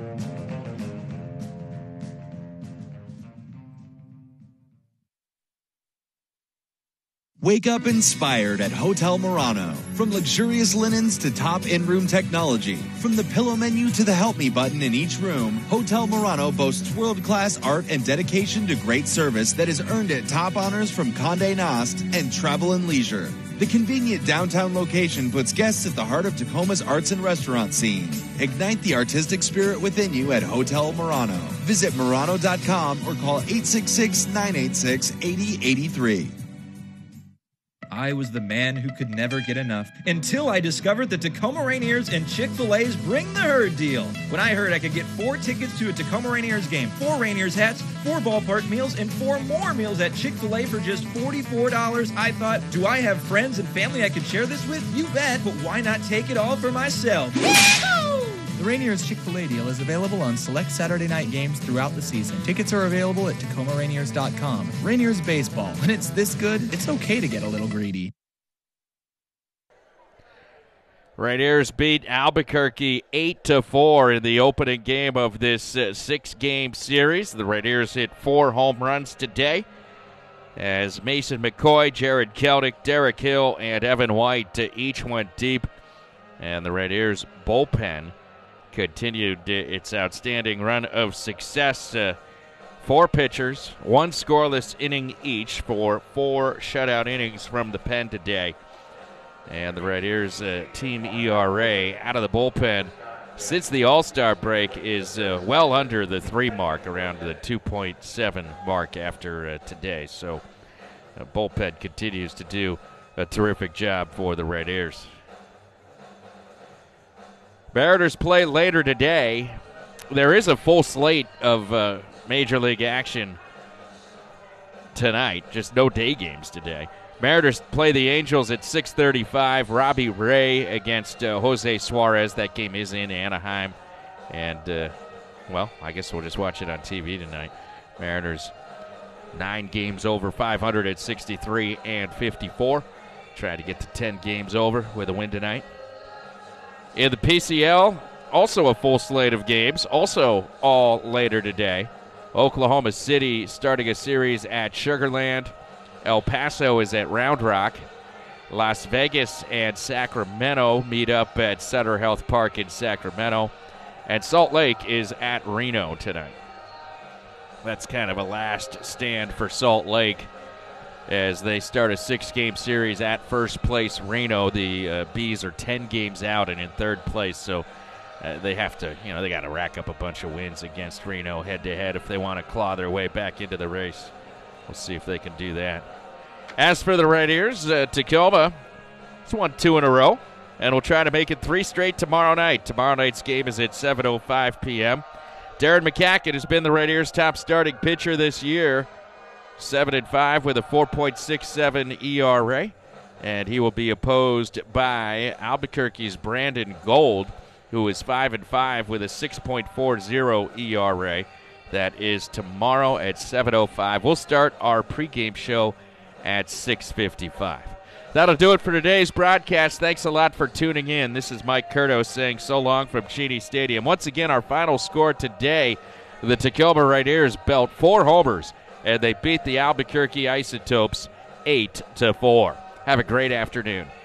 Wake up inspired at Hotel Murano. From luxurious linens to top in-room technology, from the pillow menu to the Help Me button in each room, Hotel Murano boasts world-class art and dedication to great service that has earned it top honors from Condé Nast and Travel and Leisure. The convenient downtown location puts guests at the heart of Tacoma's arts and restaurant scene. Ignite the artistic spirit within you at Hotel Murano. Visit Murano dot com or call eight six six, nine eight six, eight zero eight three. I was the man who could never get enough until I discovered the Tacoma Rainiers and Chick-fil-A's Bring the Herd deal. When I heard I could get four tickets to a Tacoma Rainiers game, four Rainiers hats, four ballpark meals, and four more meals at Chick-fil-A for just forty-four dollars, I thought, do I have friends and family I could share this with? You bet, but why not take it all for myself? The Rainiers Chick-fil-A deal is available on select Saturday night games throughout the season. Tickets are available at tacoma rainiers dot com. Rainiers baseball. When it's this good, it's okay to get a little greedy. Rainiers beat Albuquerque eight to four in the opening game of this uh, six-game series. The Rainiers hit four home runs today as Mason McCoy, Jared Kelnick, Derek Hill, and Evan White uh, each went deep. And the Rainiers bullpen continued its outstanding run of success. Uh, four pitchers, one scoreless inning each for four shutout innings from the pen today. And the Rainiers uh, team E R A out of the bullpen since the All-Star break is uh, well under the three mark, around the two point seven mark after uh, today. So The bullpen continues to do a terrific job for the Red Ears. Mariners play later today. There is a full slate of uh, Major League action tonight, just no day games today. Mariners play the Angels at six thirty-five. Robbie Ray against uh, Jose Suarez. That game is in Anaheim. And, uh, well, I guess we'll just watch it on T V tonight. Mariners nine games over five hundred at sixty-three and fifty-four. Try to get to ten games over with a win tonight. In the P C L, also a full slate of games, also all later today. Oklahoma City starting a series at Sugar Land. El Paso is at Round Rock. Las Vegas and Sacramento meet up at Sutter Health Park in Sacramento. And Salt Lake is at Reno tonight. That's kind of a last stand for Salt Lake as they start a six-game series at first place Reno. The uh, Bees are ten games out and in third place, so uh, they have to, you know, they got to rack up a bunch of wins against Reno head-to-head if they want to claw their way back into the race. We'll see if they can do that. As for the Red Ears, uh, Tacoma has won two in a row, and will try to make it three straight tomorrow night. Tomorrow night's game is at seven oh five p.m. Darren McCacken has been the Red Ears' top starting pitcher this year, seven and five with a four point six seven E R A, and he will be opposed by Albuquerque's Brandon Gold, who is five and five with a six point four oh E R A. That is tomorrow at seven oh five. We'll start our pregame show at six fifty-five. That'll do it for today's broadcast. Thanks a lot for tuning in. This is Mike Curto saying so long from Cheney Stadium. Once again, our final score today, the Tacoma Red Ears belt four homers, and they beat the Albuquerque Isotopes eight to four. Have a great afternoon.